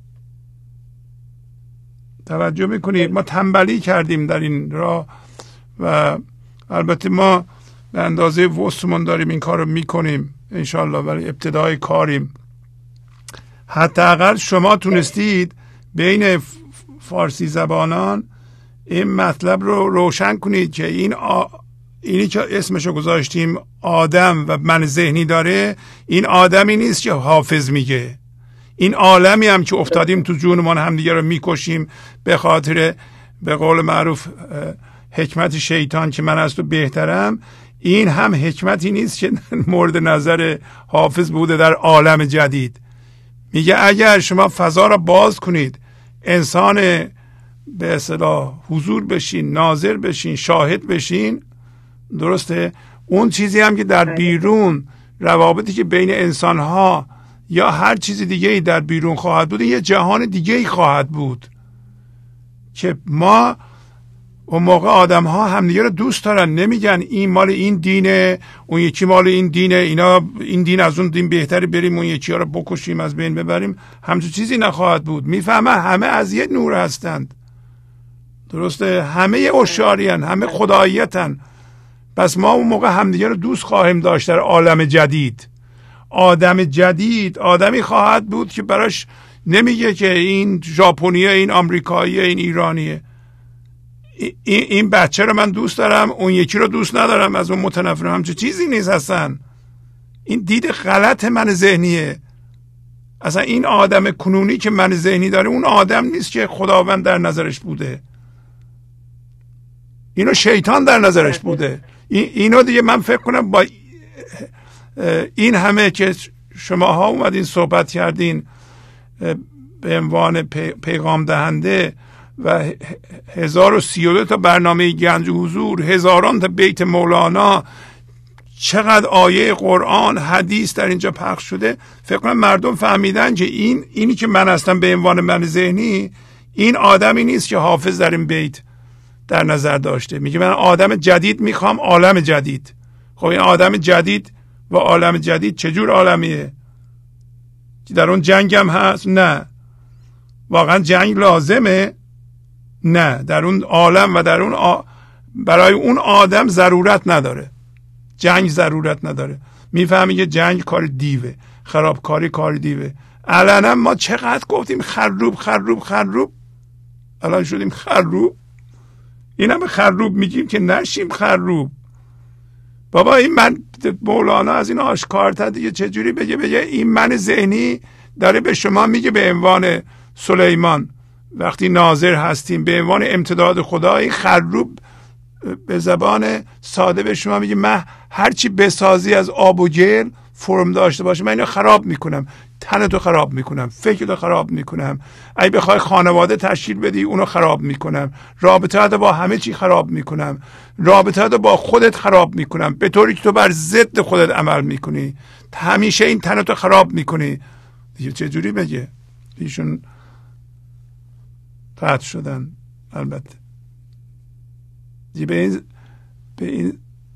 توجه میکنید ما تنبلی کردیم در این راه و البته ما به اندازه وسمون داریم این کار رو میکنیم انشالله، برای ابتدای کاریم. حداقل شما تونستید بین فارسی زبانان این مطلب رو روشن کنید که اینی که اسمشو گذاشتیم آدم و من ذهنی داره، این آدمی نیست که حافظ میگه. این عالمی هم که افتادیم تو جونمون همدیگه رو میکشیم به خاطر به قول معروف حکمت شیطان که من از تو بهترم، این هم حکمتی نیست که مورد نظر حافظ بوده در عالم جدید. میگه اگر شما فضا را باز کنید، انسان به اصطلاح حضور بشین، ناظر بشین، شاهد بشین، درسته؟ اون چیزی هم که در بیرون، روابطی که بین انسانها یا هر چیز دیگه ای در بیرون خواهد بود، یه جهان دیگه ای خواهد بود که ما اون موقع آدم ها همدیگه رو دوست دارن، نمیگن این مال این دینه اون یکی مال این دینه، اینا این دین از اون دین بهتری، بریم اون یکی ها رو بکشیم از بین ببریم. همچون چیزی نخواهد بود. میفهمه همه از یه نور هستند، درسته؟ همه هوشیارین، همه خداییتن. پس ما اون موقع همدیگه رو دوست خواهیم داشت در عالم جدید. آدم جدید آدمی خواهد بود که براش نمیگه که این ژاپنیه، این آمریکاییه، این ایرانیه، این بچه رو من دوست دارم اون یکی رو دوست ندارم، از اون متنفرم. همچه چیزی نیست اصلا. این دید غلط من ذهنیه. اصلا این آدم کنونی که من ذهنی داره اون آدم نیست که خداوند در نظرش بوده، اینو شیطان در نظرش بوده. اینو دیگه من فکر کنم با این همه که شماها اومدین صحبت کردین به عنوان پیغام دهنده و 1032 تا برنامه گنج حضور، هزاران تا بیت مولانا، چقدر آیه قرآن، حدیث در اینجا پخش شده، فکر کنم مردم فهمیدن که اینی که من هستم به عنوان من ذهنی، این آدمی نیست که حافظ در این بیت در نظر داشته. میگه من آدم جدید میخوام، عالم جدید. خب این آدم جدید و عالم جدید چجور عالمیه؟ در اون جنگ هم هست؟ نه. واقعا جنگ لازمه؟ نه. در اون عالم و در اون برای اون آدم ضرورت نداره. جنگ ضرورت نداره. میفهمی که جنگ کار دیوه، خرابکاری کار دیوه. الان ما چقدر گفتیم خروب خروب خروب، الان شدیم خروب. این هم خروب میگیم که نشیم خروب. بابا این من مولانا از این آشکارتر دیگه چجوری بگه این من ذهنی داره به شما میگه به عنوان سلیمان وقتی ناظر هستیم، به عنوان امتداد خدا. این خروب به زبان ساده به شما میگه من هرچی بسازی از آب و گل فرم داشته باشه من اینو خراب میکنم، تنتو خراب میکنم، فکرتو خراب میکنم، اگه بخوای خانواده تشکیل بدی اونو خراب میکنم، رابطه‌تو با همه چی خراب میکنم، رابطه‌تو با خودت خراب میکنم، به طوری که تو بر ضد خودت عمل میکنی، همیشه این تنتو خراب میکنی. دیگه چه جوری بگه؟ ایشون قطع شدن البته. به این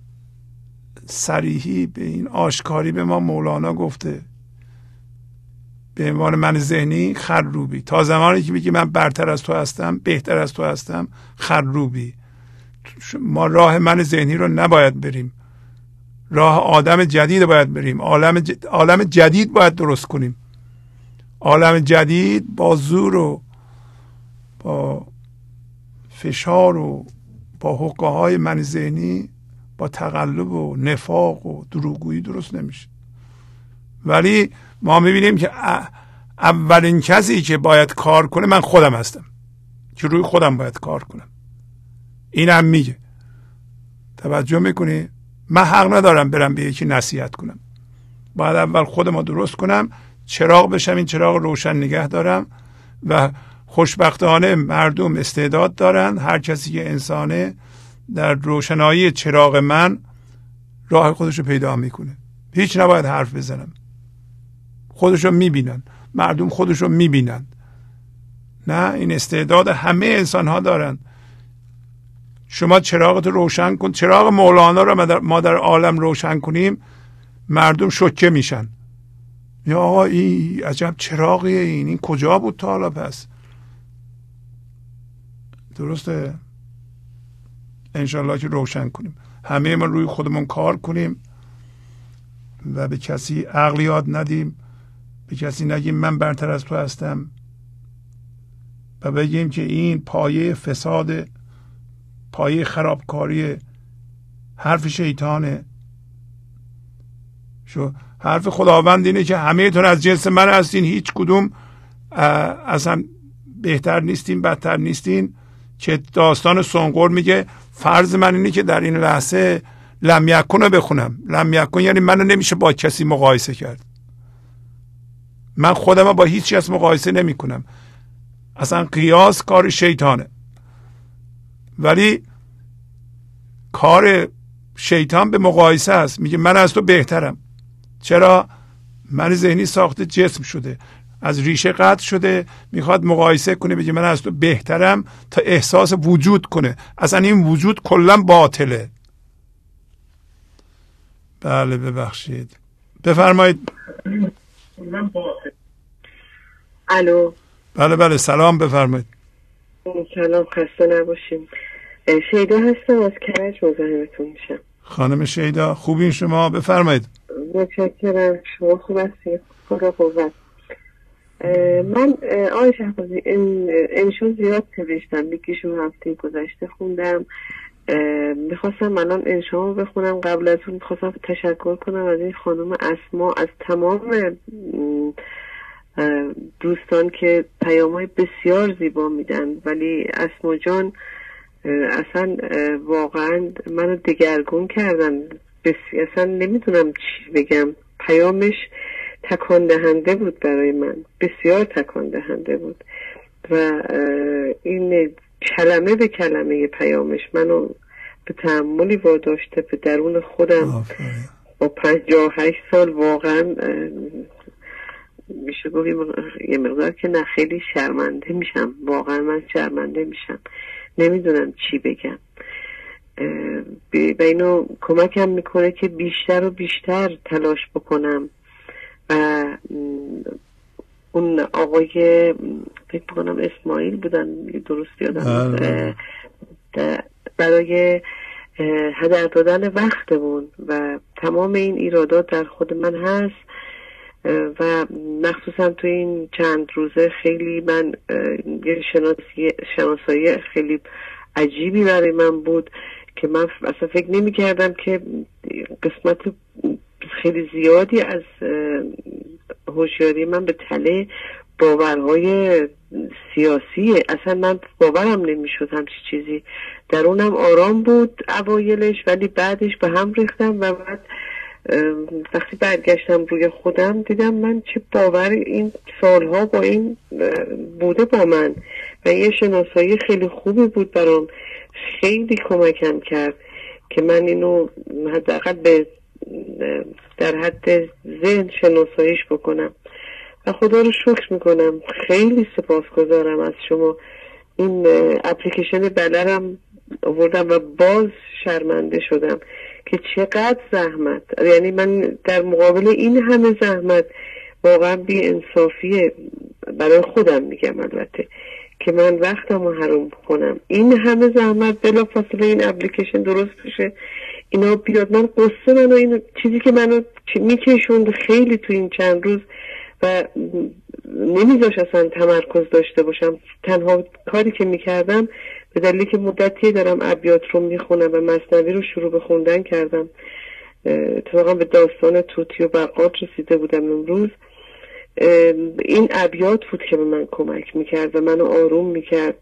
صریحی، به این آشکاری به ما مولانا گفته به عنوان من ذهنی خروبی. تا زمانی که میگی من برتر از تو هستم، بهتر از تو هستم، خروبی. ما راه من ذهنی رو نباید بریم، راه آدم جدید باید بریم. عالم جدید باید درست کنیم. عالم جدید با زور و با فشار و با حقه های من ذهنی، با تقلب و نفاق و دروغگویی درست نمیشه. ولی ما میبینیم که اولین کسی که باید کار کنه من خودم هستم، که روی خودم باید کار کنم. اینم میگه، توجه میکنی؟ من حق ندارم برم به یکی نصیحت کنم، باید اول خودم رو درست کنم، چراغ بشم، این چراغ روشن نگه دارم. و خوشبختانه مردم استعداد دارن، هر کسی که انسانه در روشنایی چراغ من راه خودش رو پیدا میکنه. هیچ نباید حرف بزنم، خودش رو میبینن، مردم خودش رو میبینن. نه، این استعداد همه انسان ها دارن. شما چراغت روشن کن، چراغ مولانا رو ما در عالم روشن کنیم، مردم شوکه میشن. یا آقا این عجب چراغیه، این کجا بود تا حالا؟ پس درسته، انشالله که روشن کنیم. همه ما روی خودمون کار کنیم و به کسی عقل یاد ندیم، به کسی نگیم من برتر از تو هستم، و بگیم که این پایه فساد، پایه خرابکاری، حرف شیطانه. حرف خداوند اینه که همه تون از جنس من هستین، هیچ کدوم اصلا بهتر نیستین بدتر نیستین. که داستان سنگور میگه فرض من اینه که در این لحظه لم یکن رو بخونم. لم یکن یعنی منو نمیشه با کسی مقایسه کرد، من خودم با هیچ کس مقایسه نمی کنم. اصلا قیاس کار شیطانه. ولی کار شیطان به مقایسه است، میگه من از تو بهترم. چرا؟ من ذهنی ساخته جسم شده، از ریشه قطع شده، میخواد مقایسه کنه، بگه من از تو بهترم تا احساس وجود کنه. اصلا این وجود کلا باطله. بله ببخشید، بفرمایید. الو. بله سلام، بفرمایید. سلام، خسته نباشیم. شیدا هستم، از کرج مزاحمتون میشم. خانم شیدا خوبین شما؟ بفرمایید. متشکرم، شما خوب هستید؟ خدا قوت. من آقای شهبازی انشا زیاد نوشتم، یکیشو هفته گذشته خوندم. میخواستم الان انشا رو بخونم. قبل از اون میخواستم تشکر کنم از این خانم اسما، از تمام دوستان که پیام‌های بسیار زیبا میدن. ولی اسما جان اصلا واقعا منو دگرگون کردن. اصلا نمیدونم چی بگم. پیامش تکان دهنده بود برای من، بسیار تکان دهنده بود. و این کلمه به کلمه پیامش منو به تأملی واداشته به درون خودم. با 58 سال واقعا میشه گفت یه مقدار که نه خیلی شرمنده میشم. واقعا من شرمنده میشم، نمیدونم چی بگم. و اینو کمکم میکنه که بیشتر و بیشتر تلاش بکنم. و اون آقای فکر بکنم اسماعیل بودن، درست یادم، برای هدر دادن وقتمون و تمام این ایرادات در خود من هست. و مخصوصا تو این چند روزه خیلی من یه شناسایی خیلی عجیبی برای من بود که من اصلا فکر نمی کردم که قسمت خیلی زیادی از هوشیاری من به تله باورهای سیاسیه. اصلا من باورم نمیشد همچی چیزی. درونم آرام بود اوایلش، ولی بعدش به هم ریختم. و بعد وقتی برگشتم روی خودم دیدم من چه باور این سالها با این بوده با من. و یه شناسایی خیلی خوبی بود برام، خیلی کمکم کرد که من اینو حداقل به در حد ذهن شناساییش بکنم. و خدا رو شکر میکنم، خیلی سپاسگزارم از شما. این اپلیکیشن بلرم آوردم و باز شرمنده شدم که چقدر زحمت، یعنی من در مقابل این همه زحمت واقعا بی انصافیه برای خودم، میگم البته، که من وقتم رو حروم کنم. این همه زحمت بلا فاصله این اپلیکیشن درست بشه، اینا بیاد. من قصه منو این چیزی که منو میکشوند خیلی تو این چند روز و نمیذاش اصلا تمرکز داشته باشم. تنها کاری که میکردم به دلیلی که مدتی دارم ابیات رو میخونم و مثنوی رو شروع به خوندن کردم، اتفاقا به داستان توتی و بقات رسیده بودم امروز. این ابیات بود که به من کمک میکرد و منو آروم میکرد.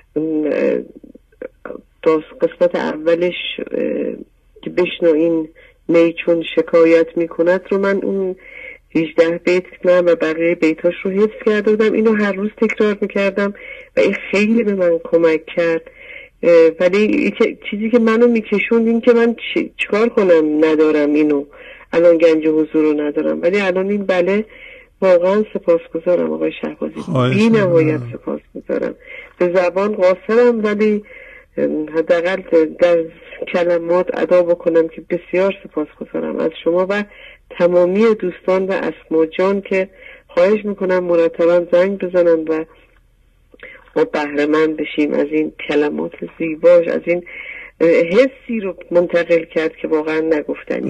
قسمت اولش که بشنو این می چون شکایت میکند رو من اون 18 بیت من و بقیه بیتاش رو حفظ کرده بودم. اینو هر روز تکرار میکردم و این خیلی به من کمک کرد. ولی چیزی که منو میکشوند این که من چیکار کنم، ندارم اینو، الان گنج حضور رو ندارم. ولی الان این بله، واقعا سپاسگزارم آقای شهبازی، بی نهایت سپاسگزارم. به زبان قاصرم ولی حداقل در کلمات ادا بکنم که بسیار سپاسگزارم از شما و تمامی دوستان و اسما جان که خواهش میکنم مرتبا زنگ بزنن و ما بهره مند بشیم از این کلمات زیباش، از این حسی رو منتقل کرد که واقعا نگفتنی.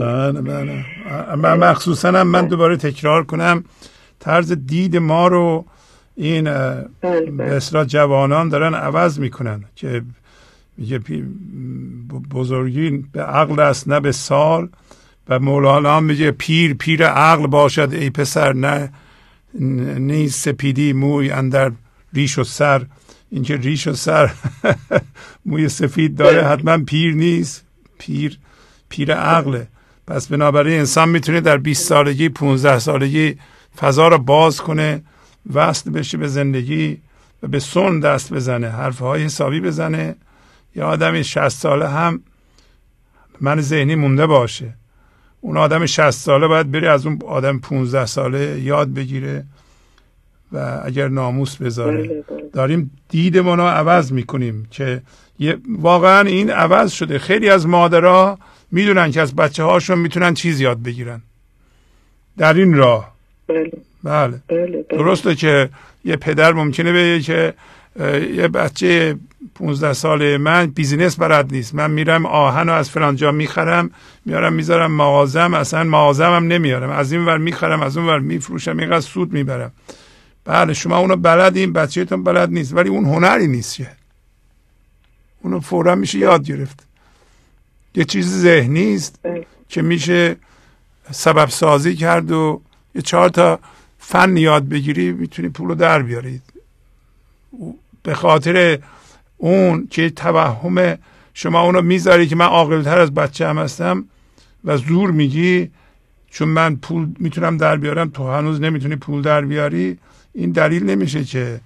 من مخصوصا هم من دوباره تکرار کنم طرز دید ما رو این به اصطلاح جوانان دارن عوض میکنن که میگه بزرگی به عقل است نه به سال، و مولانا میگه پیر عقل باشد ای پسر، نه نیست سپیدی موی اندر ریش و سر. اینکه ریش و سر موی سفید داره حتما پیر نیست، پیر عقله. پس بنابراین انسان میتونه در 20 سالگی 15 سالگی فضا رو باز کنه، وصل بشه به زندگی و به سن دست بزنه، حرفهای حسابی بزنه. یا آدمی 60 ساله هم من ذهنی مونده باشه، اون آدم 60 ساله باید بره از اون آدم 15 ساله یاد بگیره و اگر ناموس بذاره. داریم دیدمون رو عوض میکنیم که واقعا این عوض شده. خیلی از مادرها میدونن که از بچه هاشون میتونن چیز یاد بگیرن در این راه. بله. درسته که یه پدر ممکنه بگه که یه بچه 15 ساله من بیزینس بلد نیست، من میرم آهن رو از فلان جا میخرم میارم میذارم مغازم، اصلا مغازم هم نمیارم، از این ور میخرم از اون ور میفروشم، اینقدر سود میبرم. بله شما اونو بلدین، بچه‌تون بلد نیست، ولی اون هنری نیست که اونو فورا میشه یاد گرفت. یه چیز ذهنی است که میشه سبب سازی کرد و یه 4 تا فن یاد بگیری میتونی پولو در بیارید. به خاطر اون که توهم شما اونو میذاری که من عاقل‌تر از بچه هم هستم و زور میگی چون من پول میتونم در بیارم تو هنوز نمیتونی پول در بیاری، این دلیل نمیشه که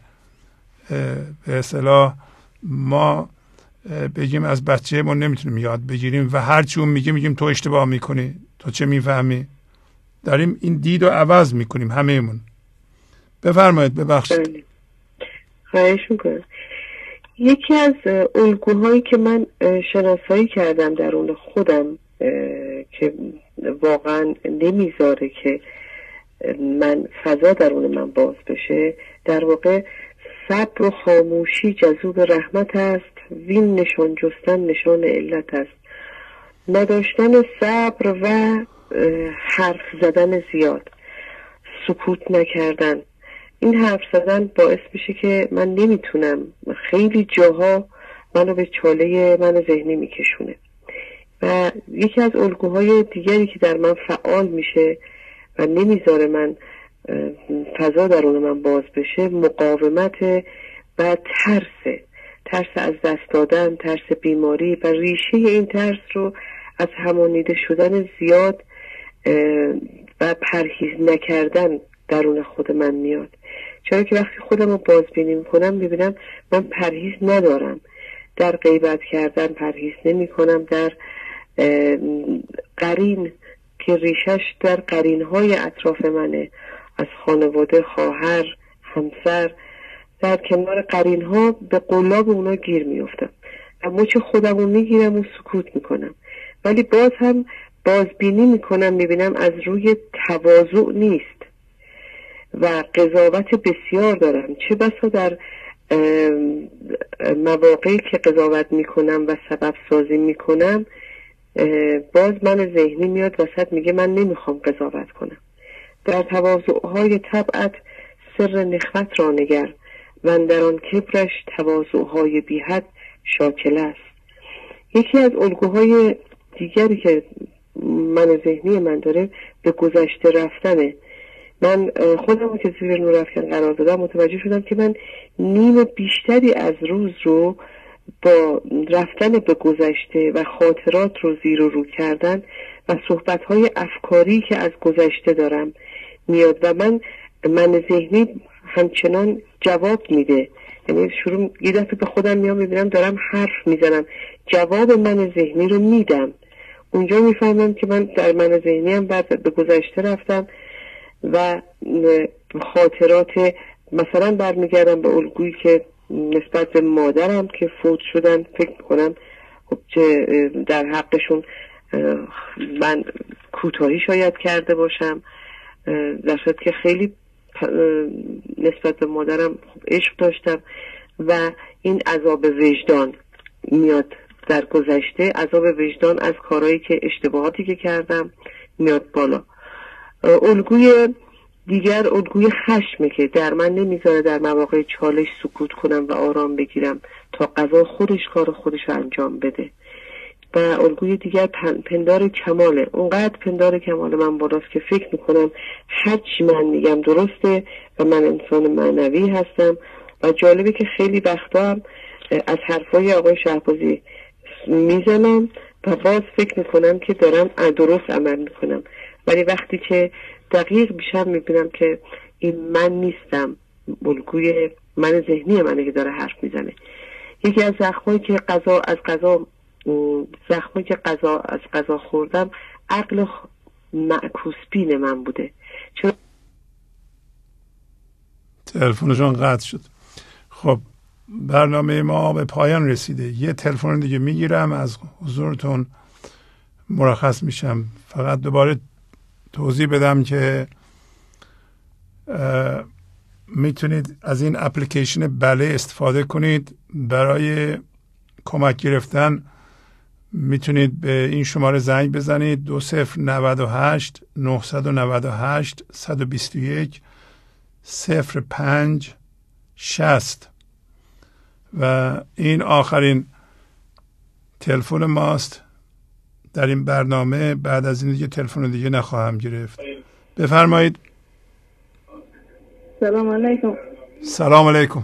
به اصطلاح ما بگیم از بچه ما نمیتونیم یاد بگیریم و هرچی اون میگیم تو اشتباه میکنی، تو چه میفهمی. داریم این دید رو عوض میکنیم همه‌مون. بفرمایید. ببخشید. خواهش میکنم. یکی از الگوهایی که من شناسایی کردم درون خودم که واقعا نمیذاره که من فضا درون من باز بشه، در واقع صبر و خاموشی جذوب رحمت است، وین نشان جستن نشان علت است. نداشتن صبر و حرف زدن زیاد، سکوت نکردن، این حرف زدن باعث میشه که من نمیتونم، خیلی جاها منو به چاله من ذهنی میکشونه. و یکی از الگوهای دیگری که در من فعال میشه و نمیذاره من فضا درون من باز بشه، مقاومت و ترس از دست دادن، ترس بیماری و ریشه این ترس رو از همانیده شدن زیاد و پرهیز نکردن درون خود من میاد. چرا که وقتی خودم رو بازبینی میکنم میبینم من پرهیز ندارم، در غیبت کردن پرهیز نمی کنم، در قرین که ریشش در قرینهای اطراف منه، از خانواده، خواهر، همسر، در کنار قرینها به قلاب اونا گیر میفتم و مچ خودم رو میگیرم و سکوت میکنم. ولی باز هم بازبینی میکنم میبینم از روی تواضع نیست و قضاوت بسیار دارم، چه بسا در مواقعی که قضاوت میکنم و سبب سازی میکنم، باز من ذهنی میاد وسط میگه من نمیخوام قضاوت کنم. در تواضعهای طبعت سر نخوت را نگر و در آن کبرش تواضعهای بی حد شاکل است. یکی از الگوهای دیگری که من ذهنی من داره به گذشته رفتنه. من خودم که زیر نور افکن قرار دادم متوجه شدم که من نیم بیشتری از روز رو با رفتن به گذشته و خاطرات رو زیر و رو کردن و صحبت‌های افکاری که از گذشته دارم میاد و من ذهنی همچنان جواب میده. یعنی یه دفعه به خودم میام میبینم دارم حرف میزنم، جواب من ذهنی رو میدم. اونجا میفهمم که من در من ذهنی هم بعد به گذشته رفتم و خاطرات مثلا برمیگردم به الگویی که نسبت به مادرم که فوت شدن، فکر میکنم خب چه در حقشون من کوتاهی شاید کرده باشم، در صورتی که خیلی نسبت به مادرم خب عشق داشتم و این عذاب وجدان میاد در گذشته. عذاب وجدان از کارهایی که اشتباهاتی که کردم میاد بالا. الگوی دیگر الگوی خشمه که در من نمیذاره در مواقع چالش سکوت کنم و آرام بگیرم تا قضا خودش کار خودش رو انجام بده. و الگوی دیگر پندار کماله. اونقدر پندار کمال من بالاست که فکر میکنم هرچی من میگم درسته و من انسان معنوی هستم. و جالبه که خیلی وقتا هم از حرفای آقای شهبازی میزنم و باز فکر میکنم که دارم درست عمل میکنم، ولی وقتی که دقیق میشم میبینم که این من نیستم، الگوی من ذهنی منه که داره حرف میزنه. یکی از زخمایی که از غذا خوردم عقل معکوس بین من بوده. چون تلفنشون قطع شد. خب برنامه ما به پایان رسیده. یه تلفن دیگه میگیرم، از حضورتون مرخص میشم. فقط دوباره توضیح بدم که میتونید از این اپلیکیشن بله استفاده کنید. برای کمک گرفتن میتونید به این شماره زنگ بزنید 2098 998 121 05 60 و این آخرین تلفن ماست در این برنامه. بعد از این دیگه تلفن دیگه نخواهم گرفت. بفرمایید. سلام علیکم. سلام علیکم.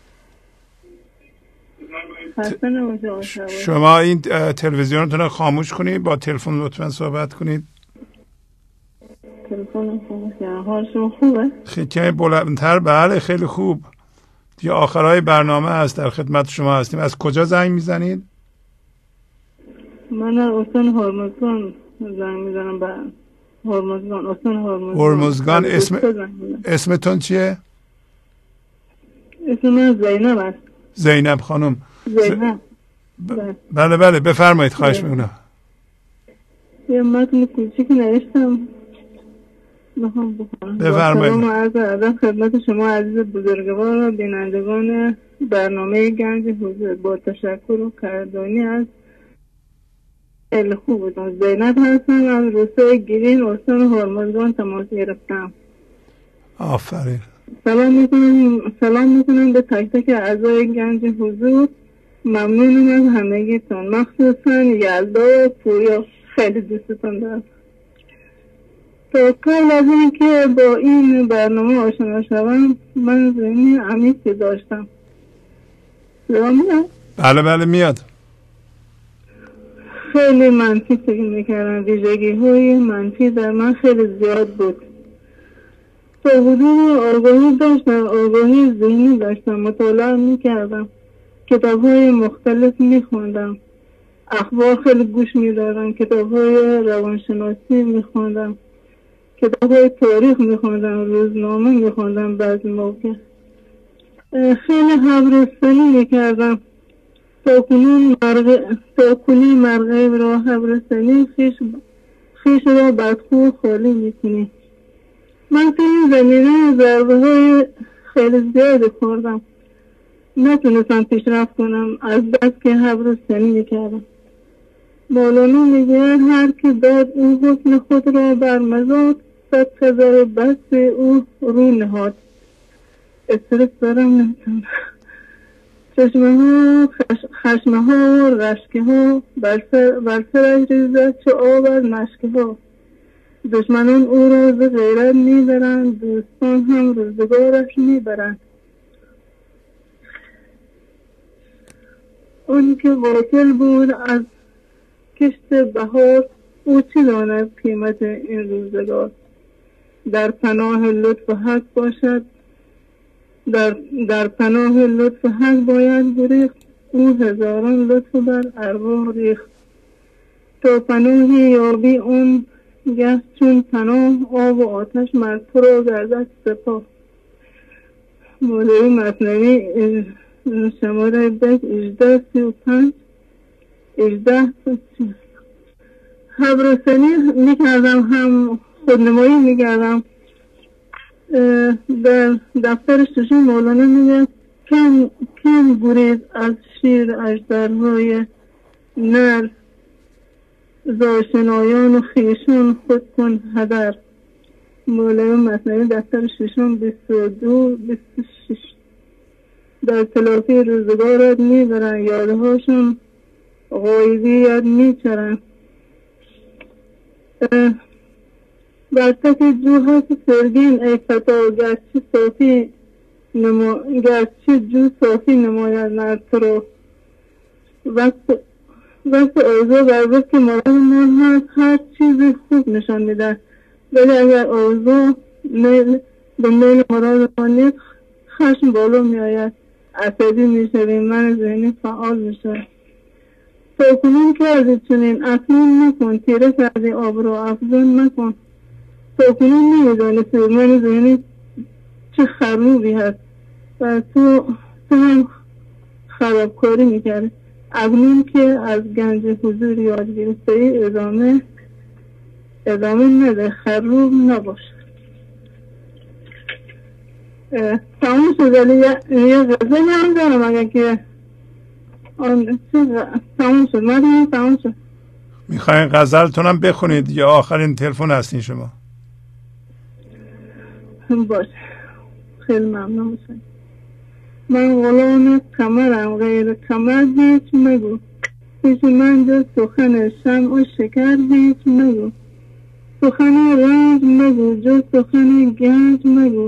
شما این تلویزیونتون رو خاموش کنید، با تلفن لطفا صحبت کنید. تلفن خاموش. حال شما خوبه؟ خیلی بلندتر. بله خیلی خوب. دیگه آخرای برنامه هست، در خدمت شما هستیم. از کجا زنگ میزنید؟ من از استان هرمزگان زنگ میزنم. به هرمزگان، استان هرمزگان. اسمتون چیه؟ اسم من زینب است. زینب خانم. زینب. بله بفرمایید. خواهش میکنم. یه متن کوچیک نوشتم میخوام بخونم. بفرمایید. سلام و عرض ادب خدمت شما عزیز بزرگوار و بینندگان برنامه گنج حضور. با تشکر و قدردانی از خیلی خوب بودم. زینب هستم، از روستای گیرین استان هرمزگان تماس گرفتم. آفرین. سلام میکنم به تک تک اعضای گنج حضور. ممنونم از همگیتون، مخصوصا یلدا و پویا. خیلی دوستتون دارم. تا قبل از این که با این برنامه آشنا شوم من ذهنی عمیقی داشتم. بله میاد. خیلی منفی فکر میکردم. ویژگی های منفی در من خیلی زیاد بود. تا حدود آگاهی داشتم، آگاهی ذهنی داشتم. مطالعه میکردم، کتاب های مختلف میخوندم، اخبار خیلی گوش میدادم، کتاب های روانشناسی میخوندم، کتاب های تاریخ میخوندم، روزنامه میخوندم. بعضی موقع خیلی خبررسانی میکردم. تا کنی مرغه را خبررسانی خیش را بدخو خالی میکنی. من تو این زمینه ضربه های خیلی زیادی خوردم. نتونستم پیشرفت کنم از بس که حبر سنی میکردم. مولانا میگه هر که داد او حسن خود را بر مزاد، 100,000 بس او رو نهاد. استرس دارم نمیتونم. چشمه ها خشمه ها و رشکه ها بر سرش ریزد چه آب از مشکه ها. دشمنان او را ز غیرت میبرند، دوستان هم روزگارش میبرند. اون که واکل بود از کشت بهار، او چه داند قیمت این روزگار. در پناه لطف حق باشد، در پناه لطف حق باید گریخت، او هزاران لطف بر ارواح ریخت. تا پناهی یابی اون گه چون پناه، آب و آتش مر تو را گردد سپاه. مولوی مثنوی شماره بیت 1835 حبرستانی میکردم، هم خودنمایی میکردم. در دفتر ششم مولانا میگه کم گریز از شیر اژدرهای نر، زاشنایان و خیشان خود کن هدر. مولوی مثنوی دفتر ششم 22-26. در تلافی روزگارت میبرن، یادهاشون غایبیت میچرن. بر تک جو هست سرگین ای فتا، گرچه جو صافی نماید مرد تو رو. وقت اوضاع بر وقت مراد من هست، هر چیزی خوب نشان میده. ولی اگر اوضاع به میل مراد ما نیست، خشم بالا میآید، عصبی میشویم، من ذهنی فعال میشه. تا کنون کردی چنین اکنون نکن، تیره کردی آب را افزون نکن. تا کنون نمیدانستی من ذهنی چه خروبی هست و تو هم خرابکاری میکردی. اکنون که از گنج حضور یاد گرفته ای، ادامه نده، خروب نباش. تمام شد. ولی یه غزل هم دارم اگر که تمام شد. من تمام شد. میخواین غزلتونم بخونید یا آخرین تلفن هستین شما؟ باشه، خیلی ممنون میشم. من غلام کمرم، غیر کمر هیچ مگو. پیش من جز سخن شمع و شکر هیچ مگو. سخن رنج مگو، جز سخن گنج مگو.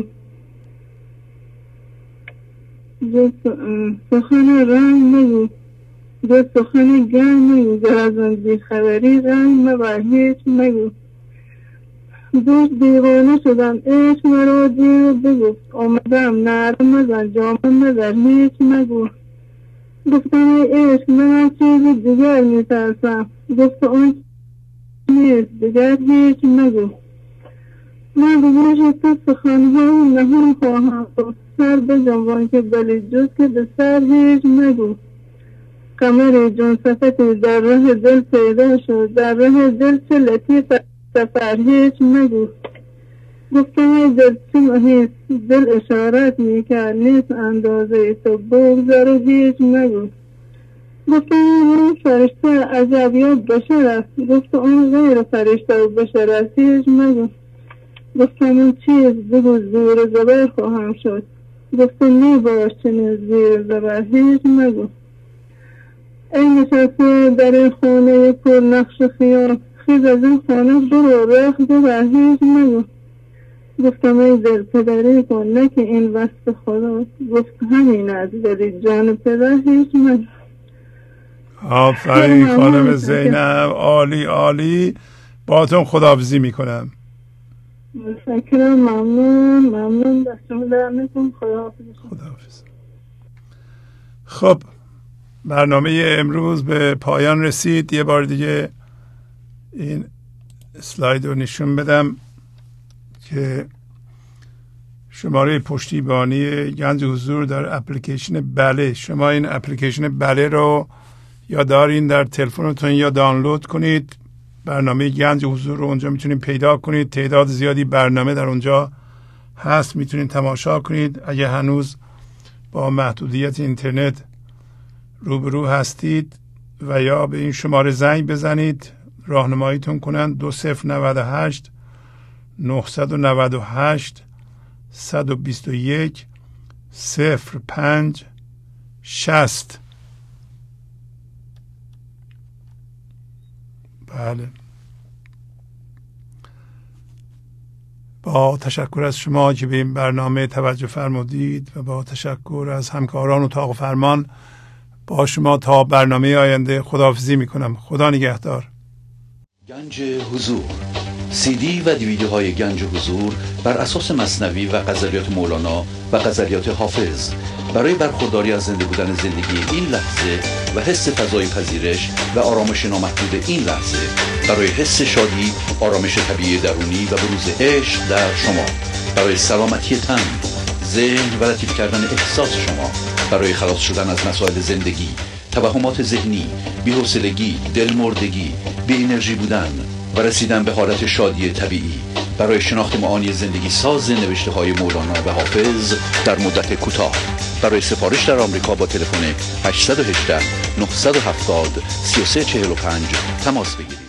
جز سخن رنج مگو، جز سخن گنج مگو. گر از آن بیخبری رنج مبر هیچ مگو. دوست دیوانه شدم، عشق مرا دیر بگفت. آمدم نرم مزن، جامه مزر هیچ مگو. گفتم ای عشق من از چیز دیگر میترسم. گفت اون نیست دیگر هیچ مگو. من به گوش تو سخنهای نهان خواهم گفت. سر بجنبان که بلی جز که به سر هیچ مگو. قمر جان صفتی در راه دل پیدا شد، در راه دل چه لطیف سفر هیچ مگو. گفتم ای دل چه محیط، دل اشارت میکرد نیست اندازه تو، بگذار و هیچ مگو. گفتم اون فرشته عجب یا بشر است. گفت اون غیر فرشته و بشر است هیچ مگو. گفتم اون چیز بگو زیر زبر خواهم شد. گفتم نیباش چنین زیر زبر هیچ مگو. ای نشسته در این خانه پر نقش خیال، خیز از این خانه برو رخ ببر هیچ مگو. گفتم ای دل پدری کن نه که این وصف خدا. گفت همین از دلی جان پدر هیچ مگو. آفرین خانم زینب، عالی عالی. باهاتون خداحافظی میکنم. متشکرم، ممنون دستم در میکنم. خداحافظ. خب برنامه امروز به پایان رسید. یه بار دیگه این اسلاید رو نشون بدم که شماره پشتیبانی گنج حضور در اپلیکیشن بله. شما این اپلیکیشن بله رو یا دارین در تلفنتون یا دانلود کنید. برنامه گنج حضور رو اونجا میتونید پیدا کنید. تعداد زیادی برنامه در اونجا هست، میتونید تماشا کنید. اگه هنوز با محدودیت اینترنت روبرو هستید و یا به این شماره زنگ بزنید راهنماییتون کنند. 2098 998 121 05 60. بله، با تشکر از شما که به این برنامه توجه فرمودید و با تشکر از همکاران اتاق فرمان با شما تا برنامه آینده خداحافظی میکنم. خدا نگهدار. گنج حضور، CD و دیویدیوهای گنج حضور بر اساس مثنوی و غزلیات مولانا و غزلیات حافظ برای برخورداری از زنده بودن زندگی این لحظه و حس فضای پذیرش و آرامش نامحدود این لحظه، برای حس شادی، آرامش طبیعی درونی و بروز عشق در شما، برای سلامتی تن، ذهن و لطیف کردن احساس شما، برای خلاص شدن از مسائل زندگی، توهمات ذهنی، بی‌حوصلگی، دلمردگی، بی انرژی بودن و رسیدن به حالت شادی طبیعی، برای شناخت معانی زندگی ساز نوشته های مولانا و حافظ در مدت کوتاه. برای سفارش در آمریکا با تلفن 818 970 3345 تماس بگیرید.